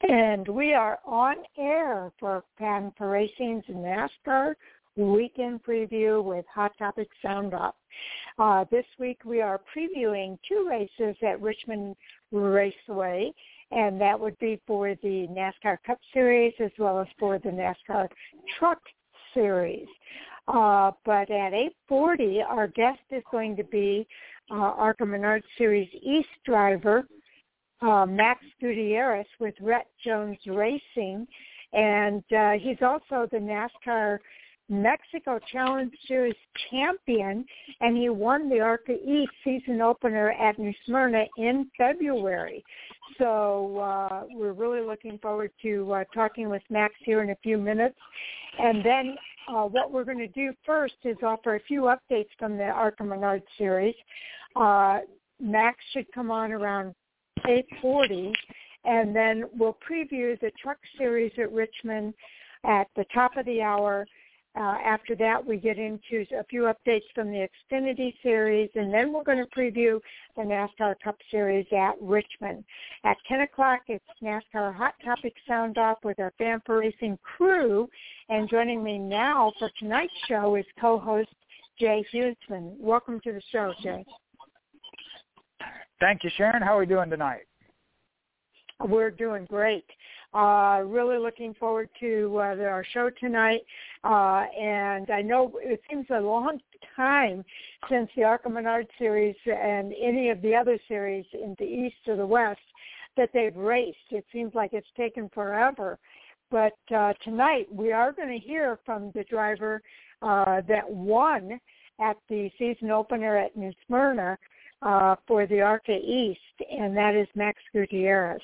And we are on air for Pan for Racing's NASCAR Weekend Preview with Hot Topic Sound Off. This week we are previewing two races at Richmond Raceway, and that would be for the NASCAR Cup Series as well as for the NASCAR Truck Series. But at 8:40, our guest is going to be ARCA Menard Series East driver Max Gutierrez with Rhett Jones Racing, and he's also the NASCAR Mexico Challenge Series champion, and he won the ARCA East season opener at New Smyrna in February. So we're really looking forward to talking with Max here in a few minutes. And then what we're going to do first is offer a few updates from the ARCA Menard Series. Max should come on around 8:40, and then we'll preview the Truck Series at Richmond at the top of the hour. After that, we get into a few updates from the Xfinity Series, and then we're going to preview the NASCAR Cup Series at Richmond. At 10 o'clock, it's NASCAR Hot Topic Sound Off with our Fan for Racing crew, and joining me now for tonight's show is co-host Jay Hughesman. Welcome to the show, Jay. Thank you, Sharon. How are we doing tonight? We're doing great. Really looking forward to our show tonight. And I know it seems a long time since the ARCA Menard Series and any of the other series in the East or the West that they've raced. It seems like it's taken forever. But tonight we are going to hear from the driver that won at the season opener at New Smyrna for the ARCA East, and that is Max Gutierrez.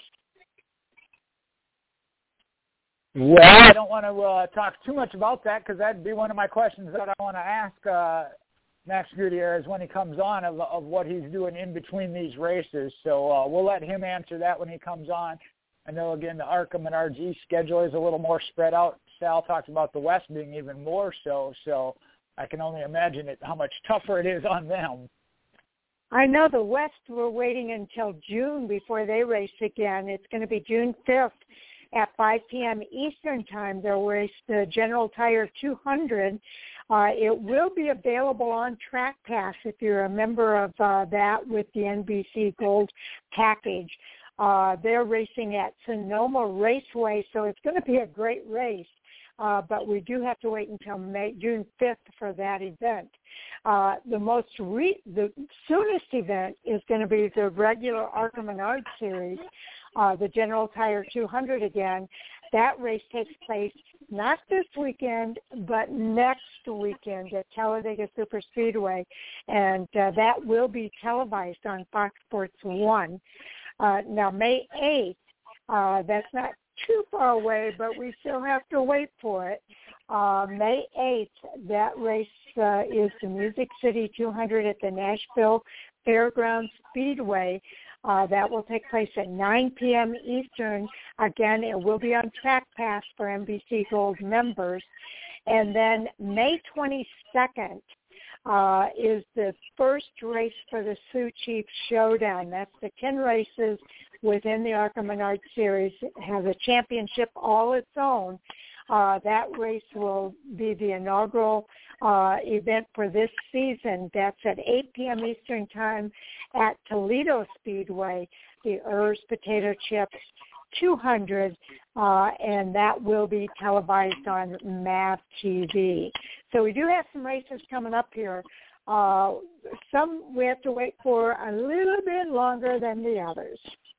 Well, I don't want to talk too much about that because that'd be one of my questions that I want to ask Max Gutierrez when he comes on of what he's doing in between these races. So we'll let him answer that when he comes on. I know, again, the ARCA Menard East schedule is a little more spread out. Sal talks about the West being even more so I can only imagine how much tougher it is on them. I know the West were waiting until June before they race again. It's going to be June 5th at 5 p.m. Eastern Time. They'll race the General Tire 200. It will be available on Track Pass if you're a member of that with the NBC Gold package. They're racing at Sonoma Raceway, so it's going to be a great race. But we do have to wait until June 5th for that event. The soonest event is going to be the regular ARCA Menard Series, the General Tire 200 again. That race takes place not this weekend, but next weekend at Talladega Superspeedway, and that will be televised on Fox Sports 1. Now, May 8th, that's not too far away, but we still have to wait for it. May 8th, that race is the Music City 200 at the Nashville Fairgrounds Speedway. That will take place at 9 p.m. Eastern. Again, it will be on Track Pass for NBC Gold members. And then May 22nd is the first race for the Sioux Chief Showdown. That's the 10 races within the ARCA Menard Series. It has a championship all its own. That race will be the inaugural event for this season. That's at 8 p.m. Eastern Time at Toledo Speedway, the Urs Potato Chips 200, and that will be televised on MAV TV. So we do have some races coming up here. Some we have to wait for a little bit longer than the others.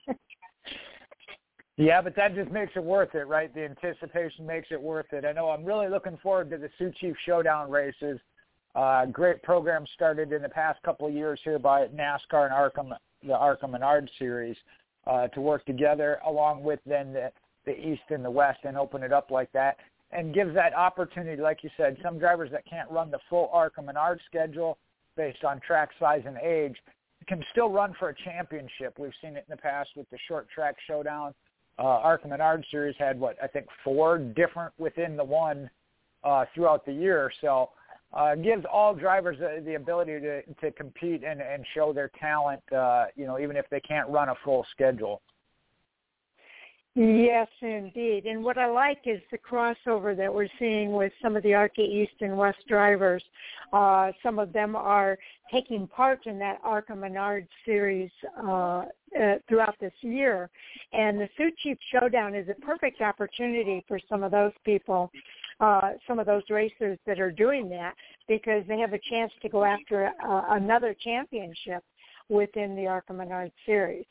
Yeah, but that just makes it worth it, right? The anticipation makes it worth it. I know I'm really looking forward to the Sioux Chief Showdown races. Great program started in the past couple of years here by NASCAR and the ARCA Menard Series to work together along with then the East and the West and open it up like that. And gives that opportunity, like you said, some drivers that can't run the full ARCA Menard schedule based on track size and age can still run for a championship. We've seen it in the past with the Short Track Showdown. ARCA Menard Series had, 4 different within the one throughout the year. So it gives all drivers the ability to compete and show their talent, even if they can't run a full schedule. Yes, indeed. And what I like is the crossover that we're seeing with some of the ARCA East and West drivers. Some of them are taking part in that ARCA Menards series throughout this year. And the Sioux Chief Showdown is a perfect opportunity for some of those people, some of those racers that are doing that, because they have a chance to go after another championship within the ARCA Menards series.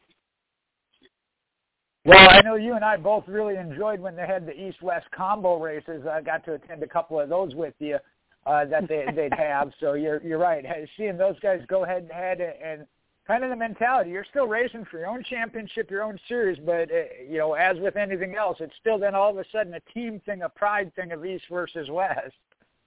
Well, I know you and I both really enjoyed when they had the East-West combo races. I got to attend a couple of those with you that they'd have. So you're right. Seeing those guys go head to head and kind of the mentality, you're still racing for your own championship, your own series, but as with anything else, it's still then all of a sudden a team thing, a pride thing of East versus West.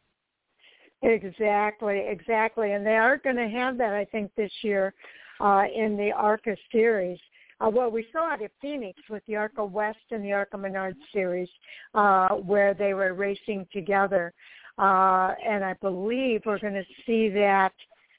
Exactly. And they are going to have that, I think, this year in the ARCA series. Well, we saw it at Phoenix with the ARCA West and the ARCA Menards series where they were racing together. And I believe we're going to see that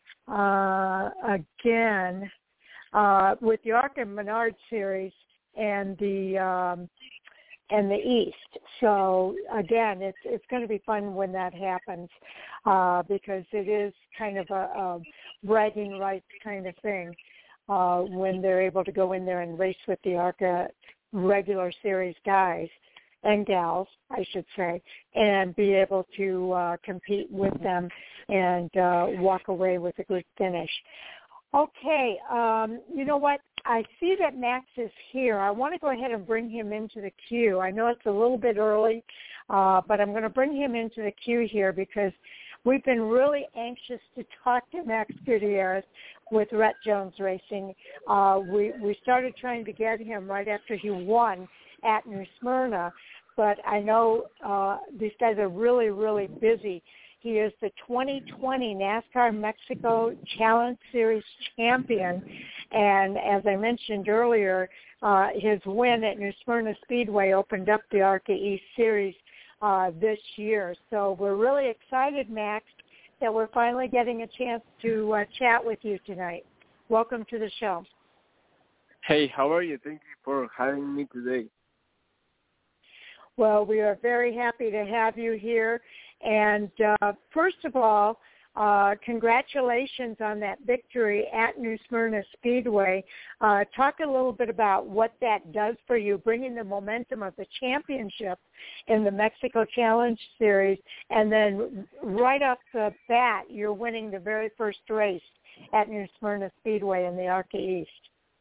again with the ARCA Menards series and the East. So, again, it's going to be fun when that happens because it is kind of a bragging rights kind of thing. When they're able to go in there and race with the ARCA regular series guys and gals, I should say, and be able to compete with them and walk away with a good finish. Okay, you know what? I see that Max is here. I want to go ahead and bring him into the queue. I know it's a little bit early, but I'm going to bring him into the queue here because we've been really anxious to talk to Max Gutierrez with Rhett Jones Racing. We started trying to get him right after he won at New Smyrna, but I know these guys are really, really busy. He is the 2020 NASCAR Mexico Challenge Series champion, and as I mentioned earlier, his win at New Smyrna Speedway opened up the ARCA East Series this year. So we're really excited, Max, that we're finally getting a chance to chat with you tonight. Welcome to the show. Hey, how are you? Thank you for having me today. Well, we are very happy to have you here. And first of all, congratulations on that victory at New Smyrna Speedway. Talk a little bit about what that does for you, bringing the momentum of the championship in the Mexico Challenge Series, and then right off the bat, you're winning the very first race at New Smyrna Speedway in the ARCA East.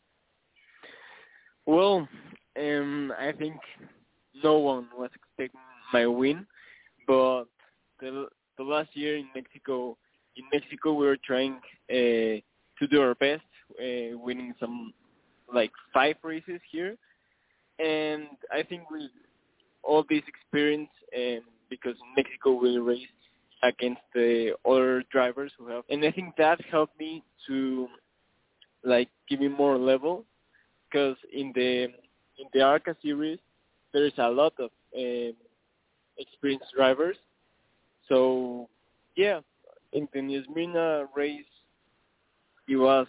Well, I think no one was expecting my win, but the last year in Mexico, we were trying to do our best, winning some 5 races here, and I think with all this experience, because in Mexico we race against the other drivers who have, and I think that helped me to give me more level, because in the ARCA series there is a lot of experienced drivers. So, yeah, in the New Smyrna race, it was,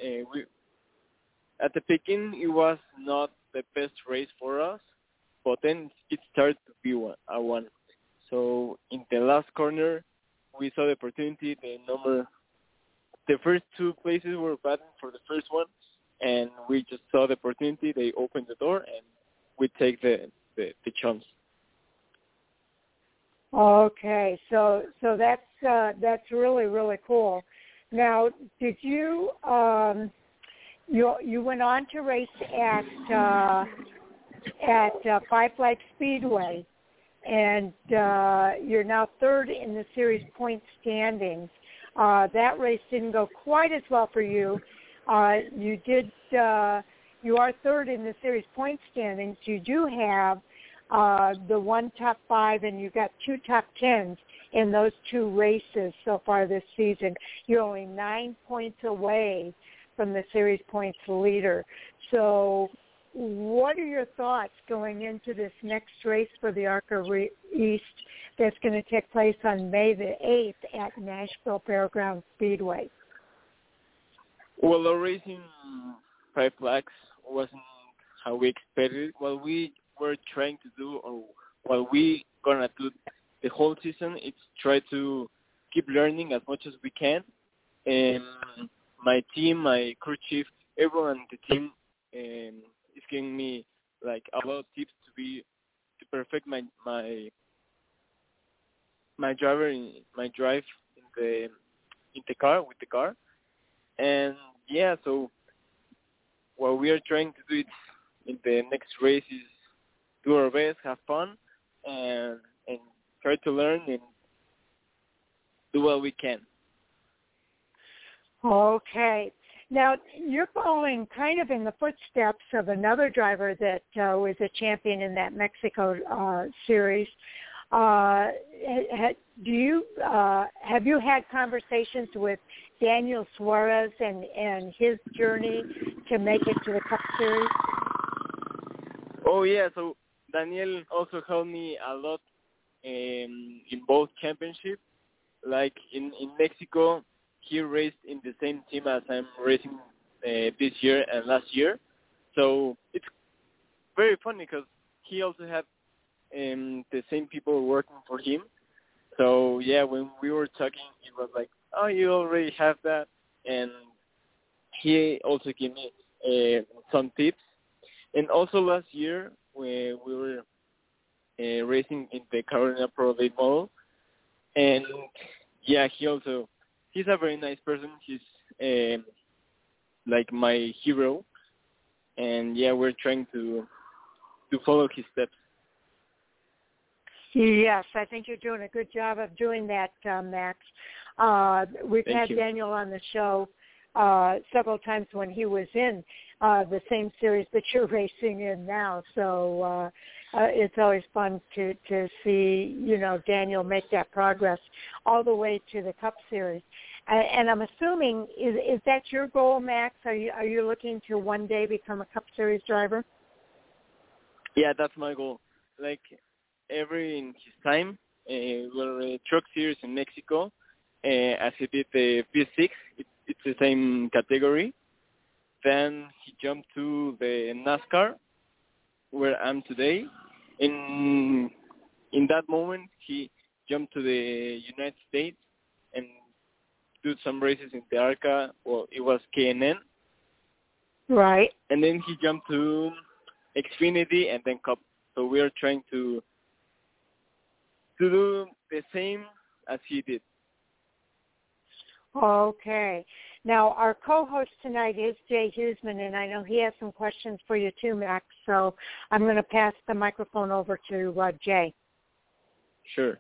at the beginning, it was not the best race for us, but then it started to be a one. So, in the last corner, we saw the opportunity. The first 2 places were battling for the first one, and we just saw the opportunity. They opened the door, and we take the chance. Okay, so that's really, really cool. Now, did you you went on to race at Five Flags Speedway, and you're now 3rd in the series point standings. That race didn't go quite as well for you. You are 3rd in the series point standings. You do have the 1 top 5, and you got 2 top 10s in those 2 races so far this season. You're only 9 points away from the series points leader. So what are your thoughts going into this next race for the ARCA East that's going to take place on May the 8th at Nashville Fairgrounds Speedway? Well, the race in Five Flags wasn't how we expected. Well, we we're trying to do, or what we gonna do the whole season, it's try to keep learning as much as we can. And my team, my crew chief, everyone on the team is giving me like a lot of tips to perfect my drive in the car with the car. And yeah, so what we are trying to do in the next race is do our best, have fun, and try to learn and do what we can. Okay. Now, you're following kind of in the footsteps of another driver that was a champion in that Mexico series. Have you had conversations with Daniel Suarez and his journey to make it to the Cup Series? Oh, yeah. So Daniel also helped me a lot in both championships. Like in Mexico, he raced in the same team as I'm racing this year and last year. So it's very funny because he also had the same people working for him. So, yeah, when we were talking, he was like, oh, you already have that. And he also gave me some tips. And also last year, when we were racing in the Carolina Pro Late Model, and, yeah, he's a very nice person. He's like my hero. And, yeah, we're trying to follow his steps. Yes, I think you're doing a good job of doing that, Max. We've had Daniel on the show several times when he was in the same series that you're racing in now. So it's always fun to see, Daniel make that progress all the way to the Cup Series. And I'm assuming, is that your goal, Max? Are you looking to one day become a Cup Series driver? Yeah, that's my goal. Like, in his time, we're Truck Series in Mexico, as he did the P6. It's the same category. Then he jumped to the NASCAR, where I'm today. In that moment, he jumped to the United States and did some races in the ARCA. Well, it was K&N. Right. And then he jumped to Xfinity and then Cup. So we are trying to do the same as he did. Okay. Now, our co-host tonight is Jay Huseman, and I know he has some questions for you too, Max, so I'm going to pass the microphone over to Jay. Sure.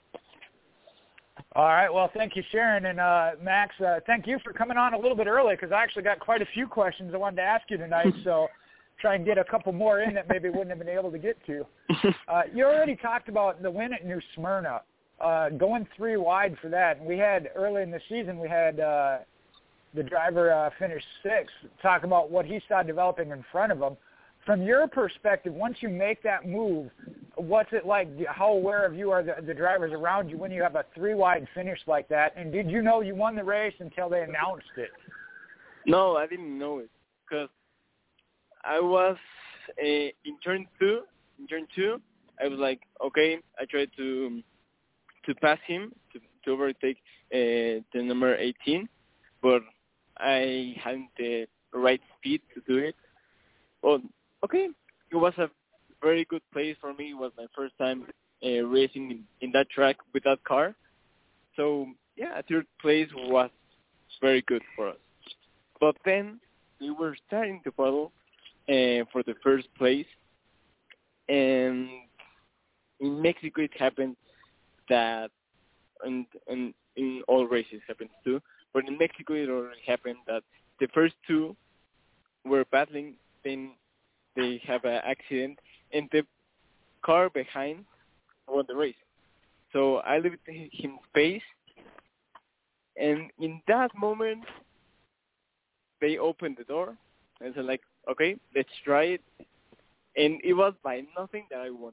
All right. Well, thank you, Sharon. And Max, thank you for coming on a little bit early because I actually got quite a few questions I wanted to ask you tonight, so try and get a couple more in that maybe wouldn't have been able to get to. You already talked about the win at New Smyrna, going 3 wide for that. And we had, early in the season, we had the driver finish 6th, talk about what he saw developing in front of him. From your perspective, once you make that move, what's it like? How aware of you are the drivers around you when you have a 3 wide finish like that? And did you know you won the race until they announced it? No, I didn't know it because I was in turn 2. In turn 2, I was like, okay, I tried to pass him, to overtake the number 18, but I hadn't the right speed to do it. Well, okay, it was a very good place for me. It was my first time racing in that track with that car. So, yeah, 3rd place was very good for us. But then we were starting to battle for the 1st place. And in Mexico it happened that, and in all races happens too, but in Mexico it already happened that the first 2 were battling, then they have an accident, and the car behind won the race. So I left him space, and in that moment, they opened the door, and said like, okay, let's try it. And it was by nothing that I won.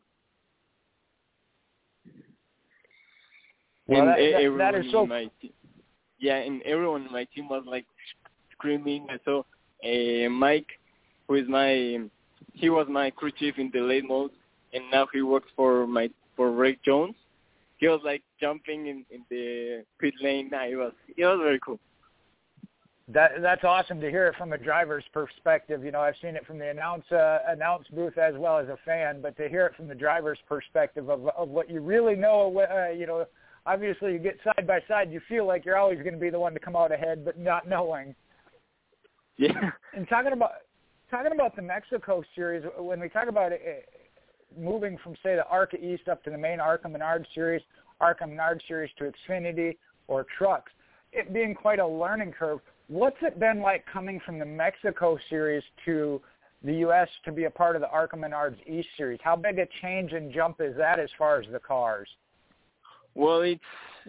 Well, and that is so... and everyone in my team was like screaming. I saw Mike, who is he was my crew chief in the late mode. and now he works for Rick Jones. He was like jumping in the pit lane. It was very cool. That's awesome to hear it from a driver's perspective. I've seen it from the announce booth as well as a fan, but to hear it from the driver's perspective of what you really know, obviously you get side by side, you feel like you're always going to be the one to come out ahead, but not knowing. Yeah. And talking about the Mexico series, when we talk about it, moving from, say, the ARCA East up to the main ARCA Menard series to Xfinity or trucks, it being quite a learning curve. What's it been like coming from the Mexico series to the U.S. to be a part of the ARCA Menards East series? How big a change and jump is that as far as the cars? Well, it's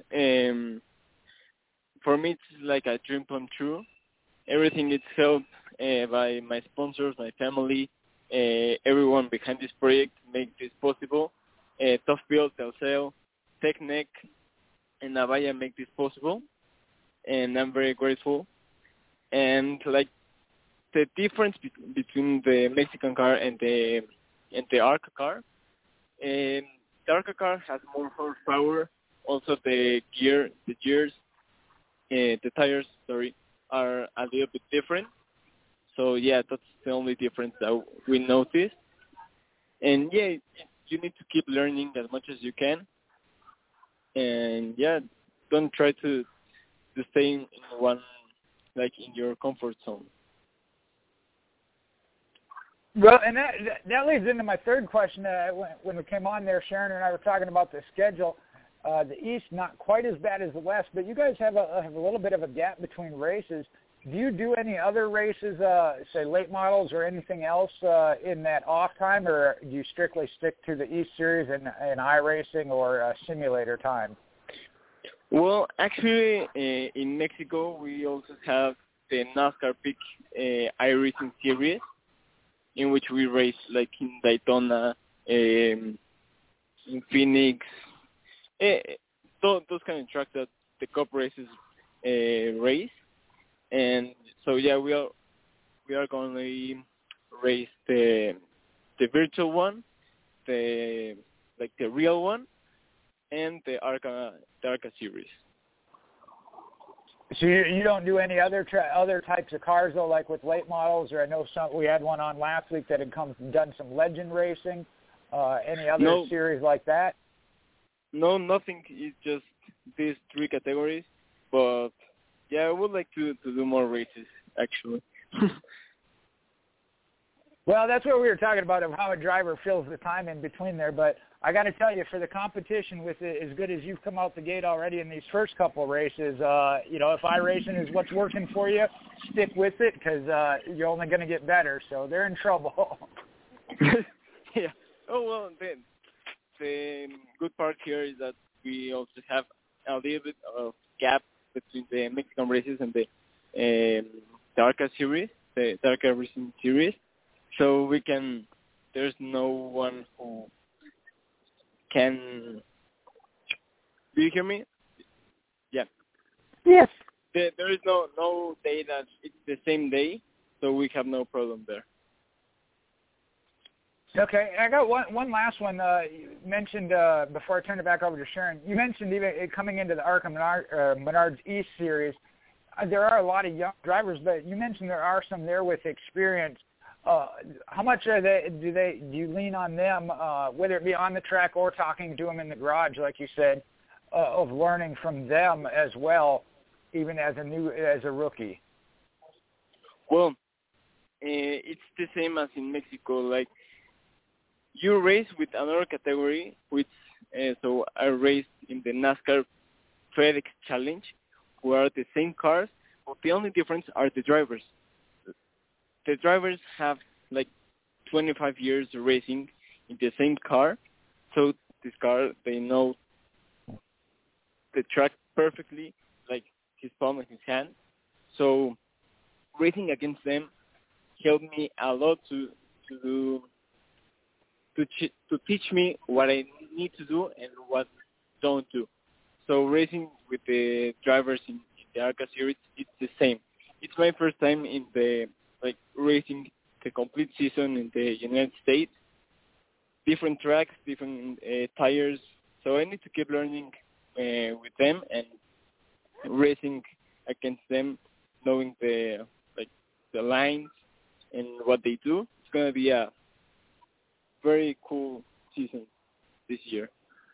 for me, it's like a dream come true. Everything is helped by my sponsors, my family, everyone behind this project make this possible. Tough Build, Telcel, Technec, and Avaya make this possible, and I'm very grateful. And like the difference between the Mexican car and the ARCA car, the ARCA car has more horsepower. Also, the gears, the tires, are a little bit different. So yeah, that's the only difference that we noticed. And yeah, you need to keep learning as much as you can. And yeah, don't try to stay in one, like in your comfort zone. Well, and that leads into my third question. When we came on there, Sharon and I were talking about the schedule. The East not quite as bad as the West, but you guys have a little bit of a gap between races. Do you do any other races, say late models or anything else in that off time, or do you strictly stick to the East Series and iRacing or simulator time? Well, actually, in Mexico, we also have the NASCAR Peak iRacing series, in which we race like in Daytona, in Phoenix, those kind of tracks that the Cup races race. And so yeah, we are going to race the virtual one, the real one, and the ARCA series. So you don't do any other types of cars though, like with late models, or I know we had one on last week that had done some legend racing. Any other series like that? No, nothing. It's just these three categories, but yeah, I would like to do more races, actually. Well, that's what we were talking about, of how a driver fills the time in between there. But I got to tell you, for the competition with it, as good as you've come out the gate already in these first couple races, if iRacing is what's working for you, stick with it, because you're only going to get better. So they're in trouble. Yeah. Oh, well, the good part here is that we also have a little bit of gap between the Mexican races and the ARCA series, the ARCA racing series. So there's no one who can, do you hear me? Yeah. Yes. There is no day that it's the same day, so we have no problem there. Okay, I got one last one. You mentioned, before I turn it back over to Sharon, you mentioned even coming into the ARCA Menards East series, there are a lot of young drivers, but you mentioned there are some there with experience. How much do you lean on them, whether it be on the track or talking to them in the garage, like you said, of learning from them as well, even as a rookie? Well, it's the same as in Mexico. Like, you race with another category, which so I raced in the NASCAR FedEx Challenge, who are the same cars, but the only difference are the drivers. The drivers have like 25 years racing in the same car, so this car, they know the track perfectly, like his palm and his hand. So racing against them helped me a lot to teach me what I need to do and what don't do. So racing with the drivers in the ARCA series, it's the same. It's my first time in the racing the complete season in the United States, different tracks, different tires. So I need to keep learning with them and racing against them, knowing the lines and what they do. It's going to be a very cool season this year.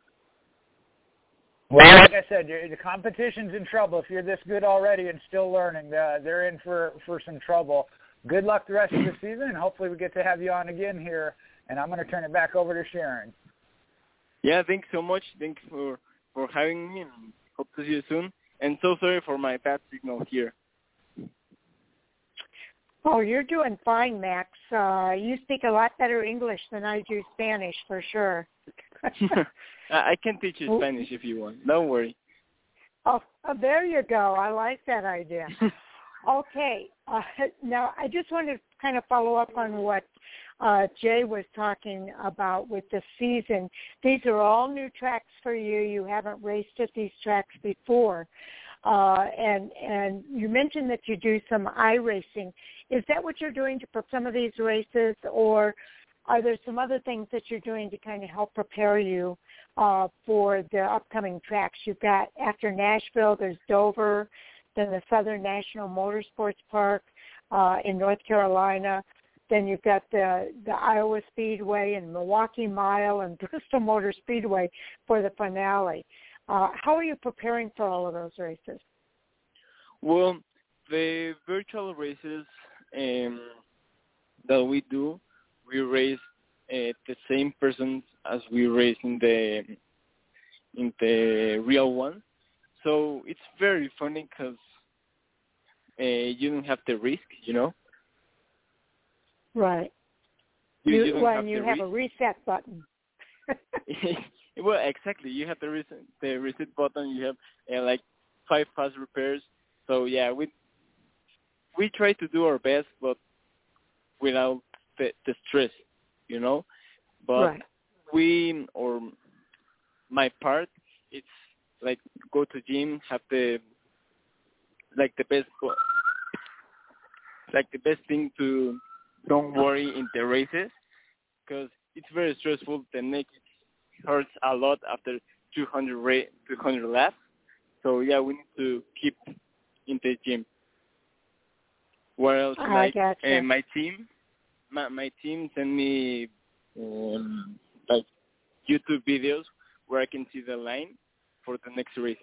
Well, like I said, the competition's in trouble. If you're this good already and still learning, they're in for some trouble. Good luck the rest of the season, and hopefully we get to have you on again here. And I'm going to turn it back over to Sharon. Yeah, thanks so much. Thanks for having me, and hope to see you soon. And so sorry for my bad signal here. Oh, you're doing fine, Max. You speak a lot better English than I do Spanish, for sure. I can teach you Spanish if you want. Don't worry. Oh, there you go. I like that idea. Okay. Now, I just wanted to kind of follow up on what Jay was talking about with the season. These are all new tracks for you. You haven't raced at these tracks before. And you mentioned that you do some iRacing. Is that what you're doing to put some of these races, or are there some other things that you're doing to kind of help prepare you for the upcoming tracks? You've got, after Nashville, there's Dover, then the Southern National Motorsports Park in North Carolina. Then you've got the Iowa Speedway and Milwaukee Mile and Bristol Motor Speedway for the finale. How are you preparing for all of those races? Well, the virtual races that we do, we race the same persons as we race in the real one. So it's very funny because you don't have the risk, you know? Right. You have a reset button. Well, exactly. You have the reset button. You have like 5 fast repairs. So yeah, we try to do our best, but without the stress, you know. But right. My part, it's like go to gym, have the best thing to don't worry in the races, because it's very stressful. The neck hurts a lot after 200 laps. So yeah, we need to keep in the gym. What else? Gotcha. My team send me like YouTube videos where I can see the line for the next races.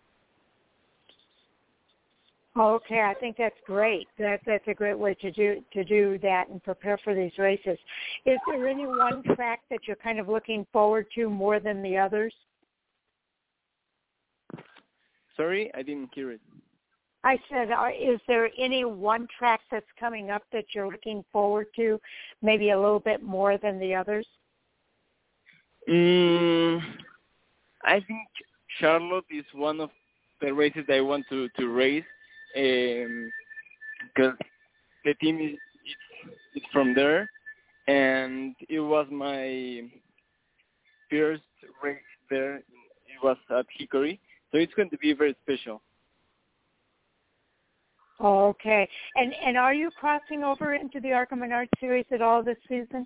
Okay, I think that's great. That's a great way to do that and prepare for these races. Is there any one track that you're kind of looking forward to more than the others? Sorry, I didn't hear it. I said, is there any one track that's coming up that you're looking forward to, maybe a little bit more than the others? I think Charlotte is one of the races I want to race, because the team is from there, and it was my first race there. It was at Hickory, so it's going to be very special. Okay. And are you crossing over into the ARCA Menard Series at all this season?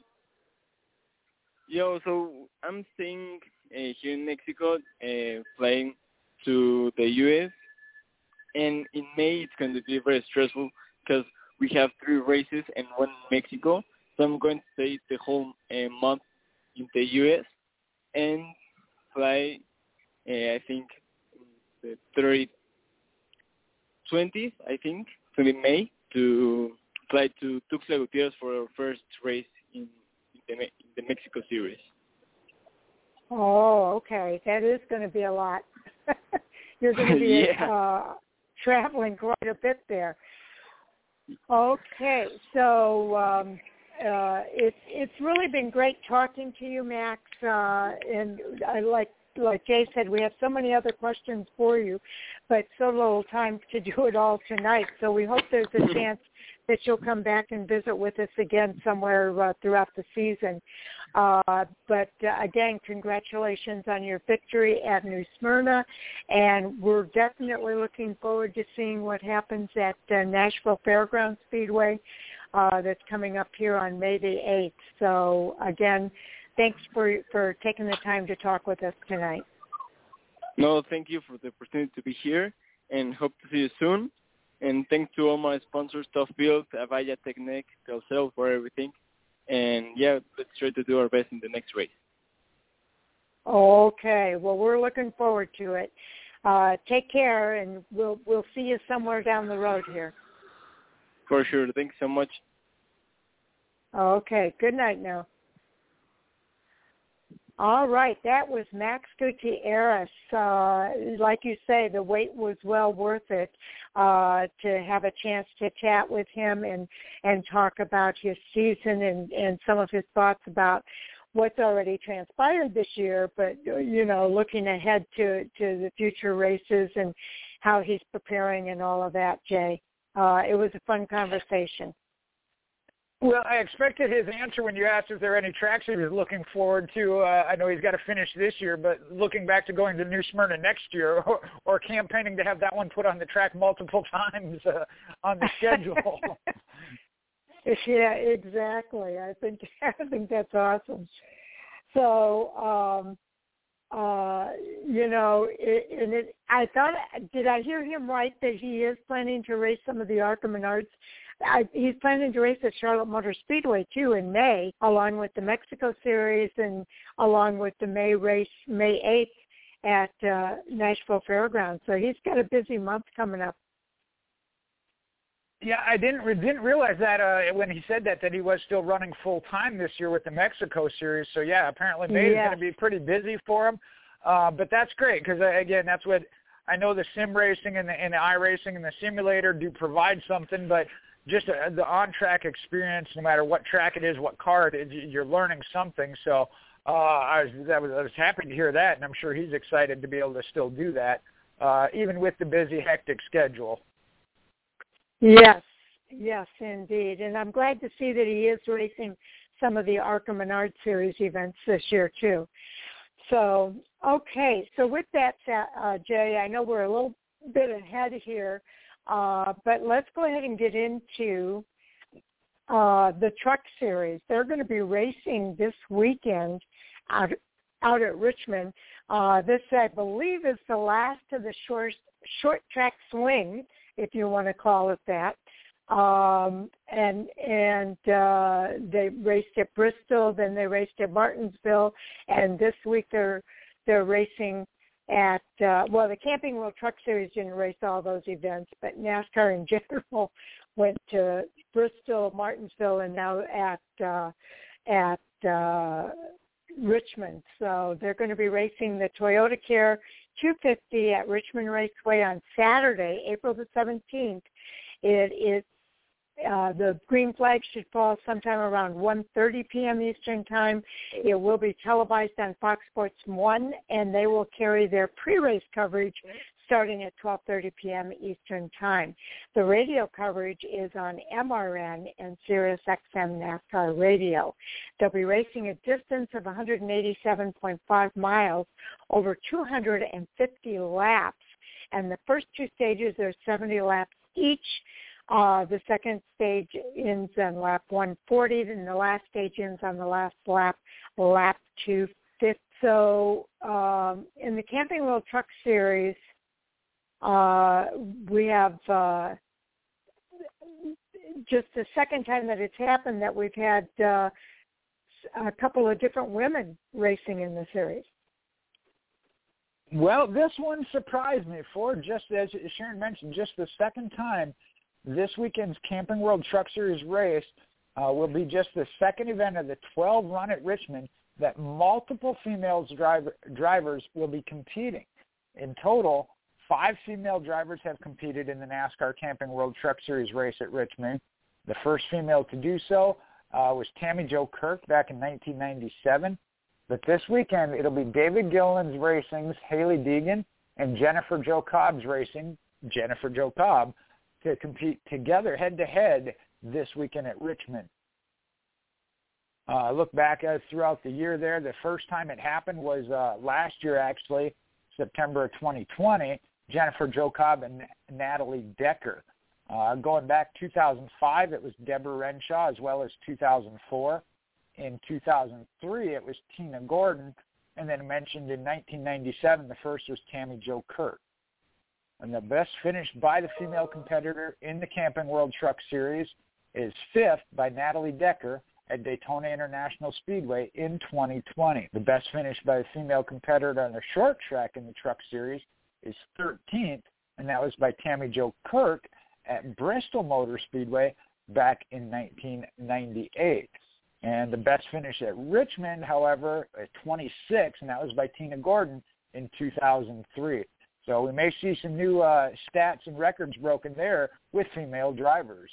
So I'm staying here in Mexico, flying to the U.S., and in May it's going to be very stressful because we have 3 races and 1 in Mexico. So I'm going to stay the whole month in the U.S. and fly, I think, the 20th, I think, to May, to fly to Tuxtla Gutiérrez for our first race in the Mexico Series. Oh, okay. That is going to be a lot. You're going to be traveling quite a bit there. Okay, so it's really been great talking to you, Max. And I like Jay said, we have so many other questions for you, but so little time to do it all tonight. So we hope there's a chance that you'll come back and visit with us again somewhere throughout the season. But again, congratulations on your victory at New Smyrna, and we're definitely looking forward to seeing what happens at Nashville Fairgrounds Speedway that's coming up here on May the 8th. So again, thanks for taking the time to talk with us tonight. No, thank you for the opportunity to be here, and hope to see you soon. And thanks to all my sponsors, Tough Build, Avaya, Technic, Telcel for everything. And yeah, let's try to do our best in the next race. Okay, well, we're looking forward to it. Take care, and we'll see you somewhere down the road here. For sure. Thanks so much. Okay, good night now. All right, that was Max Gutierrez. Like you say, the wait was well worth it to have a chance to chat with him and talk about his season and some of his thoughts about what's already transpired this year, but, looking ahead to the future races and how he's preparing and all of that, Jay. It was a fun conversation. Well, I expected his answer when you asked if there are any tracks he was looking forward to. I know he's got to finish this year, but looking back to going to New Smyrna next year or campaigning to have that one put on the track multiple times on the schedule. Yeah, exactly. I think that's awesome. So, I thought, did I hear him right that he is planning to race some of the ARCA Menards? He's planning to race at Charlotte Motor Speedway, too, in May, along with the Mexico Series and along with the May race, May 8th at Nashville Fairgrounds. So he's got a busy month coming up. Yeah, I didn't realize that when he said that he was still running full-time this year with the Mexico Series. So, yeah, apparently May is going to be pretty busy for him. But that's great because, again, that's what I know the sim racing and the iRacing and the simulator do provide something, but just the on-track experience, no matter what track it is, what car it is, you're learning something. So I was happy to hear that, and I'm sure he's excited to be able to still do that, even with the busy, hectic schedule. Yes, indeed. And I'm glad to see that he is racing some of the ARCA Menard Series events this year, too. So, okay. So with that, Jay, I know we're a little bit ahead here, but let's go ahead and get into the Truck Series. They're going to be racing this weekend out at Richmond. This, I believe, is the last of the short track swing, if you want to call it that. And they raced at Bristol, then they raced at Martinsville, and this week they're racing at the Camping World Truck Series didn't race all those events, but NASCAR in general went to Bristol, Martinsville, and now at Richmond. So they're going to be racing the Toyota Care 250 at Richmond Raceway on Saturday, April the 17th. It is the green flag should fall sometime around 1:30 p.m. Eastern Time. It will be televised on Fox Sports 1, and they will carry their pre-race coverage starting at 12:30 p.m. Eastern Time. The radio coverage is on MRN and Sirius XM NASCAR Radio. They'll be racing a distance of 187.5 miles over 250 laps, and the first two stages are 70 laps each. The second stage ends on lap 140, and the last stage ends on the last lap 250. So in the Camping World Truck Series, we have just the second time that it's happened that we've had a couple of different women racing in the series. Well, this one surprised me, Ford, just as Sharon mentioned, just the second time this weekend's Camping World Truck Series race will be just the second event of the 12 run at Richmond that multiple female drivers will be competing. In total, 5 female drivers have competed in the NASCAR Camping World Truck Series race at Richmond. The first female to do so was Tammy Jo Kirk back in 1997. But this weekend, it'll be David Gilliland's Racing's Haley Deegan and Jennifer Jo Cobb's Racing, Jennifer Jo Cobb, to compete together head-to-head this weekend at Richmond. Look back throughout the year there. The first time it happened was last year, actually, September of 2020, Jennifer Jo Cobb and Natalie Decker. Going back 2005, it was Deborah Renshaw, as well as 2004. In 2003, it was Tina Gordon. And then mentioned in 1997, the first was Tammy Jo Kurt. And the best finish by the female competitor in the Camping World Truck Series is fifth by Natalie Decker at Daytona International Speedway in 2020. The best finish by a female competitor on the short track in the Truck Series is 13th, and that was by Tammy Jo Kurt at Bristol Motor Speedway back in 1998. And the best finish at Richmond, however, at 26, and that was by Tina Gordon in 2003. So we may see some new stats and records broken there with female drivers.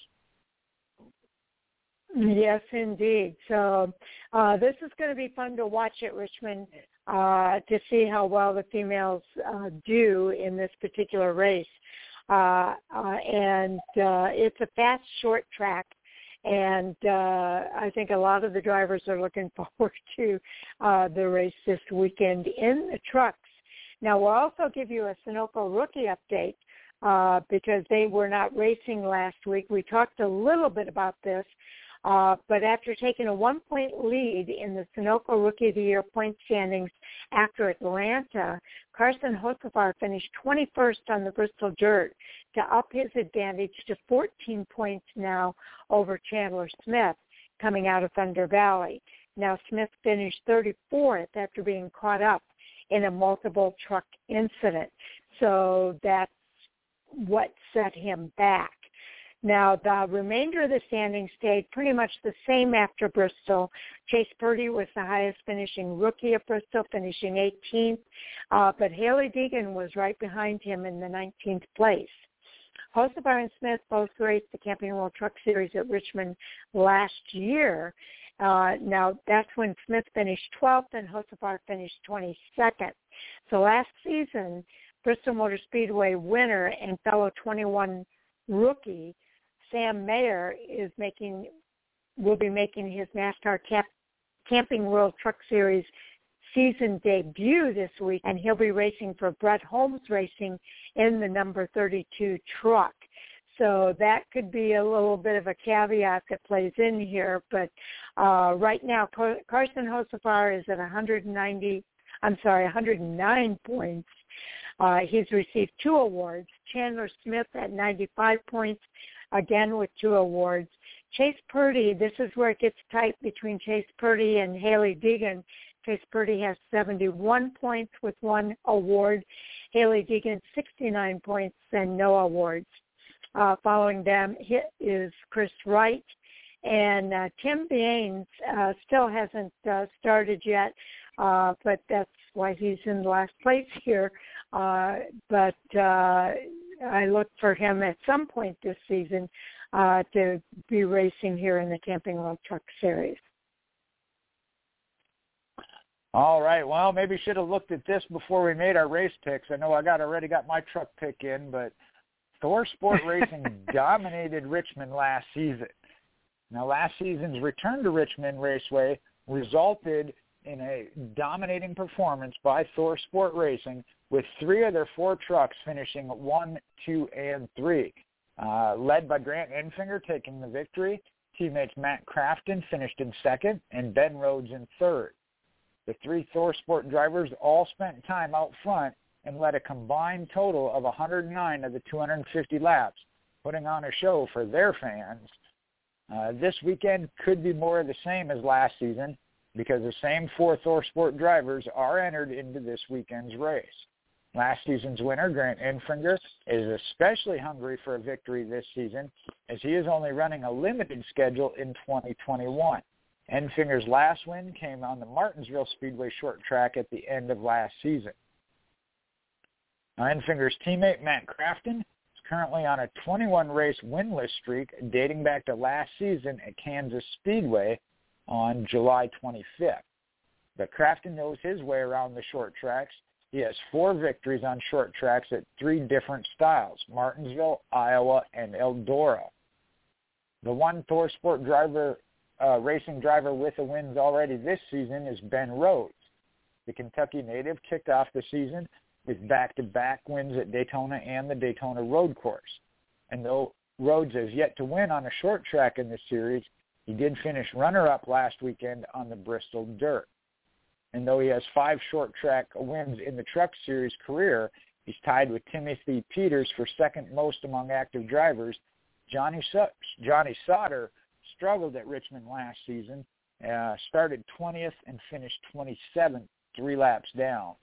Yes, indeed. So this is going to be fun to watch at Richmond to see how well the females do in this particular race. And it's a fast, short track. And I think a lot of the drivers are looking forward to the race this weekend in the trucks. Now, we'll also give you a Sunoco rookie update because they were not racing last week. We talked a little bit about this, but after taking a 1-point lead in the Sunoco Rookie of the Year point standings after Atlanta, Carson Hocevar finished 21st on the Bristol Dirt to up his advantage to 14 points now over Chandler Smith coming out of Thunder Valley. Now Smith finished 34th after being caught up in a multiple truck incident. So that's what set him back. Now, the remainder of the standings stayed pretty much the same after Bristol. Chase Purdy was the highest finishing rookie at Bristol, finishing 18th, but Haley Deegan was right behind him in the 19th place. Hocevar and Smith both raced the Camping World Truck Series at Richmond last year. Now, that's when Smith finished 12th and Hocevar finished 22nd. So last season, Bristol Motor Speedway winner and fellow 21 rookie Sam Mayer will be making his NASCAR Camping World Truck Series season debut this week, and he'll be racing for Brett Holmes Racing in the number 32 truck. So that could be a little bit of a caveat that plays in here, but right now Carson Hocevar is at 109 points. He's received 2 awards. Chandler Smith at 95 points, again with 2 awards. Chase Purdy, this is where it gets tight between Chase Purdy and Haley Deegan. Chase Purdy has 71 points with 1 award. Haley Deegan, 69 points and no awards. Following them is Chris Wright. And Tim Baines still hasn't started yet, but that's why he's in last place here. But I look for him at some point this season to be racing here in the Camping World Truck Series. All right. Well, maybe should have looked at this before we made our race picks. I know I already got my truck pick in, but Thor Sport Racing dominated Richmond last season. Now, last season's return to Richmond Raceway resulted in a dominating performance by Thor Sport Racing, with 3 of their 4 trucks finishing 1, 2, and 3. Led by Grant Enfinger taking the victory, teammates Matt Crafton finished in second, and Ben Rhodes in third. The 3 Thor Sport drivers all spent time out front and led a combined total of 109 of the 250 laps, putting on a show for their fans. This weekend could be more of the same as last season because the same 4 Thor Sport drivers are entered into this weekend's race. Last season's winner, Grant Enfinger, is especially hungry for a victory this season as he is only running a limited schedule in 2021. Enfinger's last win came on the Martinsville Speedway short track at the end of last season. Now, Enfinger's teammate, Matt Crafton, is currently on a 21-race winless streak dating back to last season at Kansas Speedway on July 25th. But Crafton knows his way around the short tracks. He has 4 victories on short tracks at 3 different styles, Martinsville, Iowa, and Eldora. The one Thor Sport racing driver with the wins already this season is Ben Rhodes. The Kentucky native kicked off the season with back-to-back wins at Daytona and the Daytona Road Course. And though Rhodes has yet to win on a short track in this series, He did finish runner-up last weekend on the Bristol Dirt. And though he has 5 short track wins in the Truck Series career, he's tied with Timothy Peters for second most among active drivers. Johnny Sauter struggled at Richmond last season, started 20th and finished 27th, 3 laps down.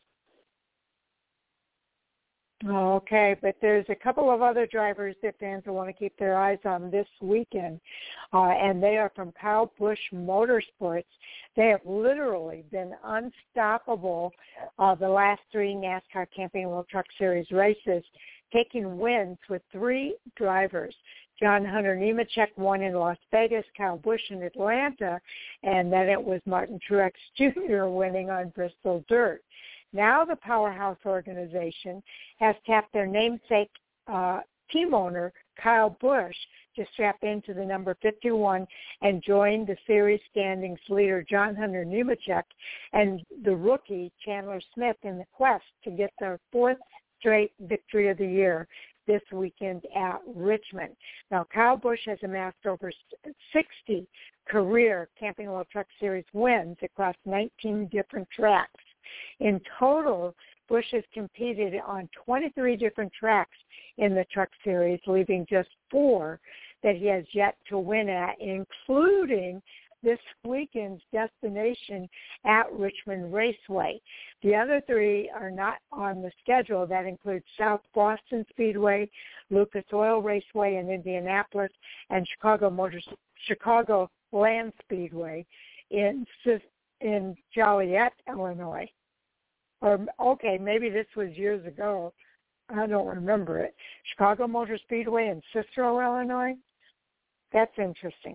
Okay, but there's a couple of other drivers that fans will want to keep their eyes on this weekend, and they are from Kyle Busch Motorsports. They have literally been unstoppable the last 3 NASCAR Camping World Truck Series races, taking wins with 3 drivers. John Hunter Nemechek won in Las Vegas, Kyle Busch in Atlanta, and then it was Martin Truex Jr. winning on Bristol Dirt. Now the Powerhouse organization has tapped their namesake team owner, Kyle Busch, to strap into the number 51 and join the series standings leader, John Hunter Nemechek, and the rookie, Chandler Smith, in the quest to get their 4th straight victory of the year this weekend at Richmond. Now, Kyle Busch has amassed over 60 career Camping World Truck Series wins across 19 different tracks. In total, Busch has competed on 23 different tracks in the Truck Series, leaving just 4 that he has yet to win at, including this weekend's destination at Richmond Raceway. The other 3 are not on the schedule. That includes South Boston Speedway, Lucas Oil Raceway in Indianapolis, and Chicago Land Speedway in Joliet, Illinois. Or, okay, maybe this was years ago. I don't remember it. Chicago Motor Speedway in Cicero, Illinois. That's interesting.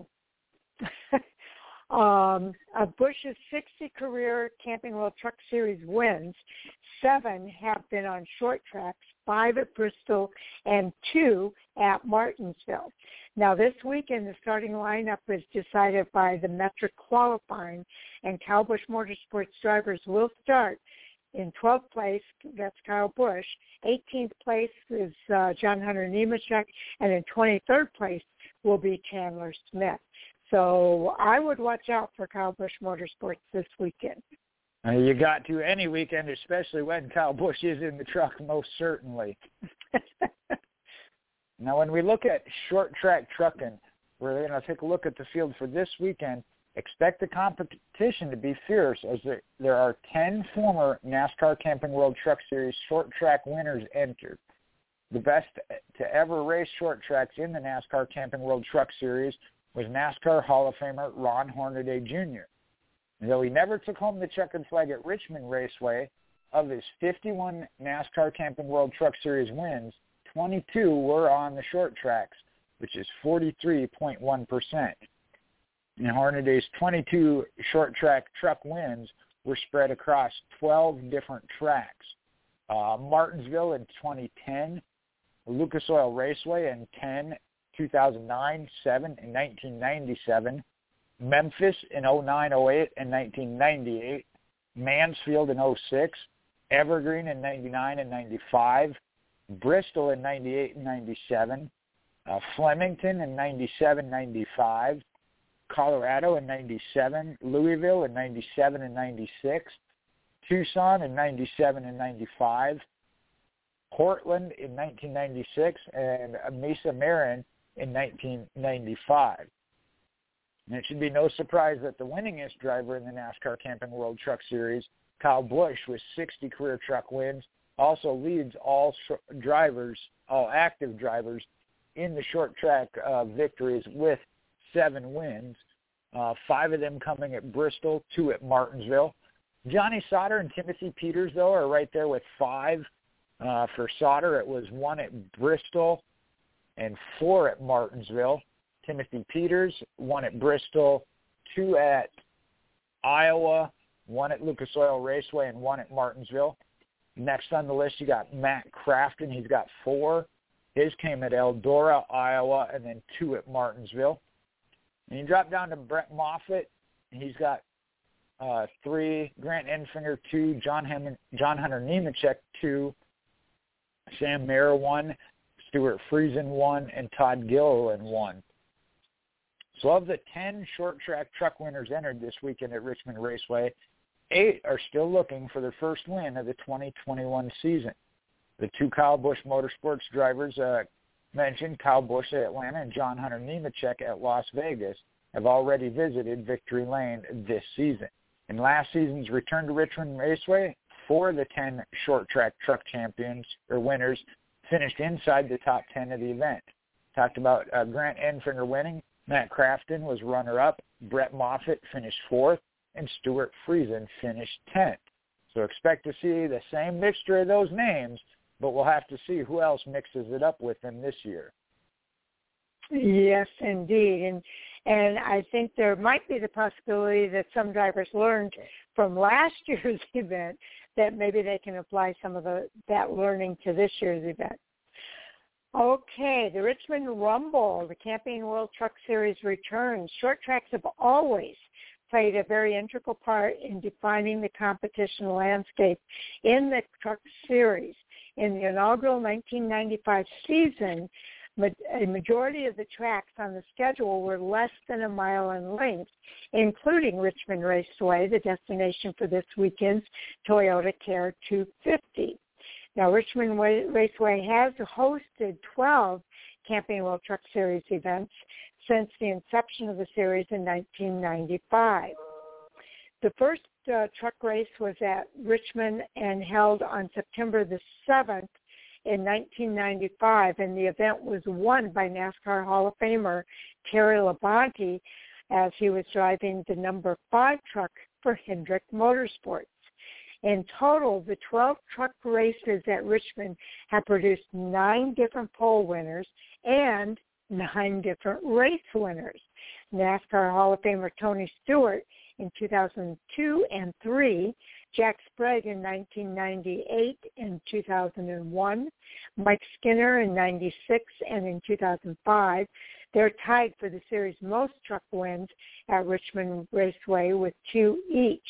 Of Busch's 60 career Camping World Truck Series wins, 7 have been on short tracks, 5 at Bristol, and 2 at Martinsville. Now, this weekend, the starting lineup is decided by the metric qualifying, and Kyle Busch Motorsports drivers will start in 12th place. That's Kyle Busch. 18th place is John Hunter Nemechek, and in 23rd place will be Chandler Smith. So I would watch out for Kyle Busch Motorsports this weekend. You got to any weekend, especially when Kyle Busch is in the truck, most certainly. Now, when we look at short track trucking, we're going to take a look at the field for this weekend. Expect the competition to be fierce, as there are 10 former NASCAR Camping World Truck Series short track winners entered. The best to ever race short tracks in the NASCAR Camping World Truck Series was NASCAR Hall of Famer Ron Hornaday Jr. And though he never took home the checkered flag at Richmond Raceway, of his 51 NASCAR Camping World Truck Series wins, 22 were on the short tracks, which is 43.1%. And Hornaday's 22 short track truck wins were spread across 12 different tracks. Martinsville in 2010, Lucas Oil Raceway in 2009, 7, and 1997, Memphis in 09, 08, and 1998, Mansfield in 06, Evergreen in 99 and 95, Bristol in 98 and 97, Flemington in 97, 95, Colorado in 97, Louisville in 97 and 96, Tucson in 97 and 95, Portland in 1996, and Mesa Marin in 1995. And it should be no surprise that the winningest driver in the NASCAR Camping World Truck Series, Kyle Busch, with 60 career truck wins, also leads all active drivers in the short track victories with 7 wins, 5 of them coming at Bristol, 2 at Martinsville. Johnny Sauter and Timothy Peters, though, are right there with 5. For Sauter, it was 1 at Bristol and 4 at Martinsville. Timothy Peters, 1 at Bristol, 2 at Iowa, 1 at Lucas Oil Raceway, and 1 at Martinsville. Next on the list, you got Matt Crafton. He's got 4. His came at Eldora, Iowa, and then 2 at Martinsville. And you drop down to Brett Moffitt. He's got 3. Grant Enfinger, 2. John Hunter Nemechek, 2. Sam Mayer, 1. Stuart Friesen, 1. And Todd Gilliland, 1. So of the 10 short track truck winners entered this weekend at Richmond Raceway, 8 are still looking for their first win of the 2021 season. The 2 Kyle Busch Motorsports drivers mentioned, Kyle Busch at Atlanta and John Hunter Nemechek at Las Vegas, have already visited Victory Lane this season. In last season's return to Richmond Raceway, 4 of the 10 short track truck champions or winners finished inside the top 10 of the event. Talked about Grant Enfinger winning. Matt Crafton was runner-up. Brett Moffitt finished 4th, and Stuart Friesen finished 10th. So expect to see the same mixture of those names, but we'll have to see who else mixes it up with them this year. Yes, indeed. And I think there might be the possibility that some drivers learned from last year's event that maybe they can apply some of that learning to this year's event. Okay, the Richmond Rumble, the Camping World Truck Series returns. Short tracks have always played a very integral part in defining the competition landscape in the Truck Series. In the inaugural 1995 season, a majority of the tracks on the schedule were less than a mile in length, including Richmond Raceway, the destination for this weekend's Toyota Care 250. Now, Richmond Raceway has hosted 12 Camping World Truck Series events since the inception of the series in 1995. The first truck race was at Richmond and held on September the 7th in 1995, and the event was won by NASCAR Hall of Famer Terry Labonte as he was driving the number 5 truck for Hendrick Motorsports. In total, the 12 truck races at Richmond have produced 9 different pole winners and 9 different race winners. NASCAR Hall of Famer Tony Stewart in 2002 and 3, Jack Sprague in 1998 and 2001, Mike Skinner in 96 and in 2005. They're tied for the series' most truck wins at Richmond Raceway with 2 each.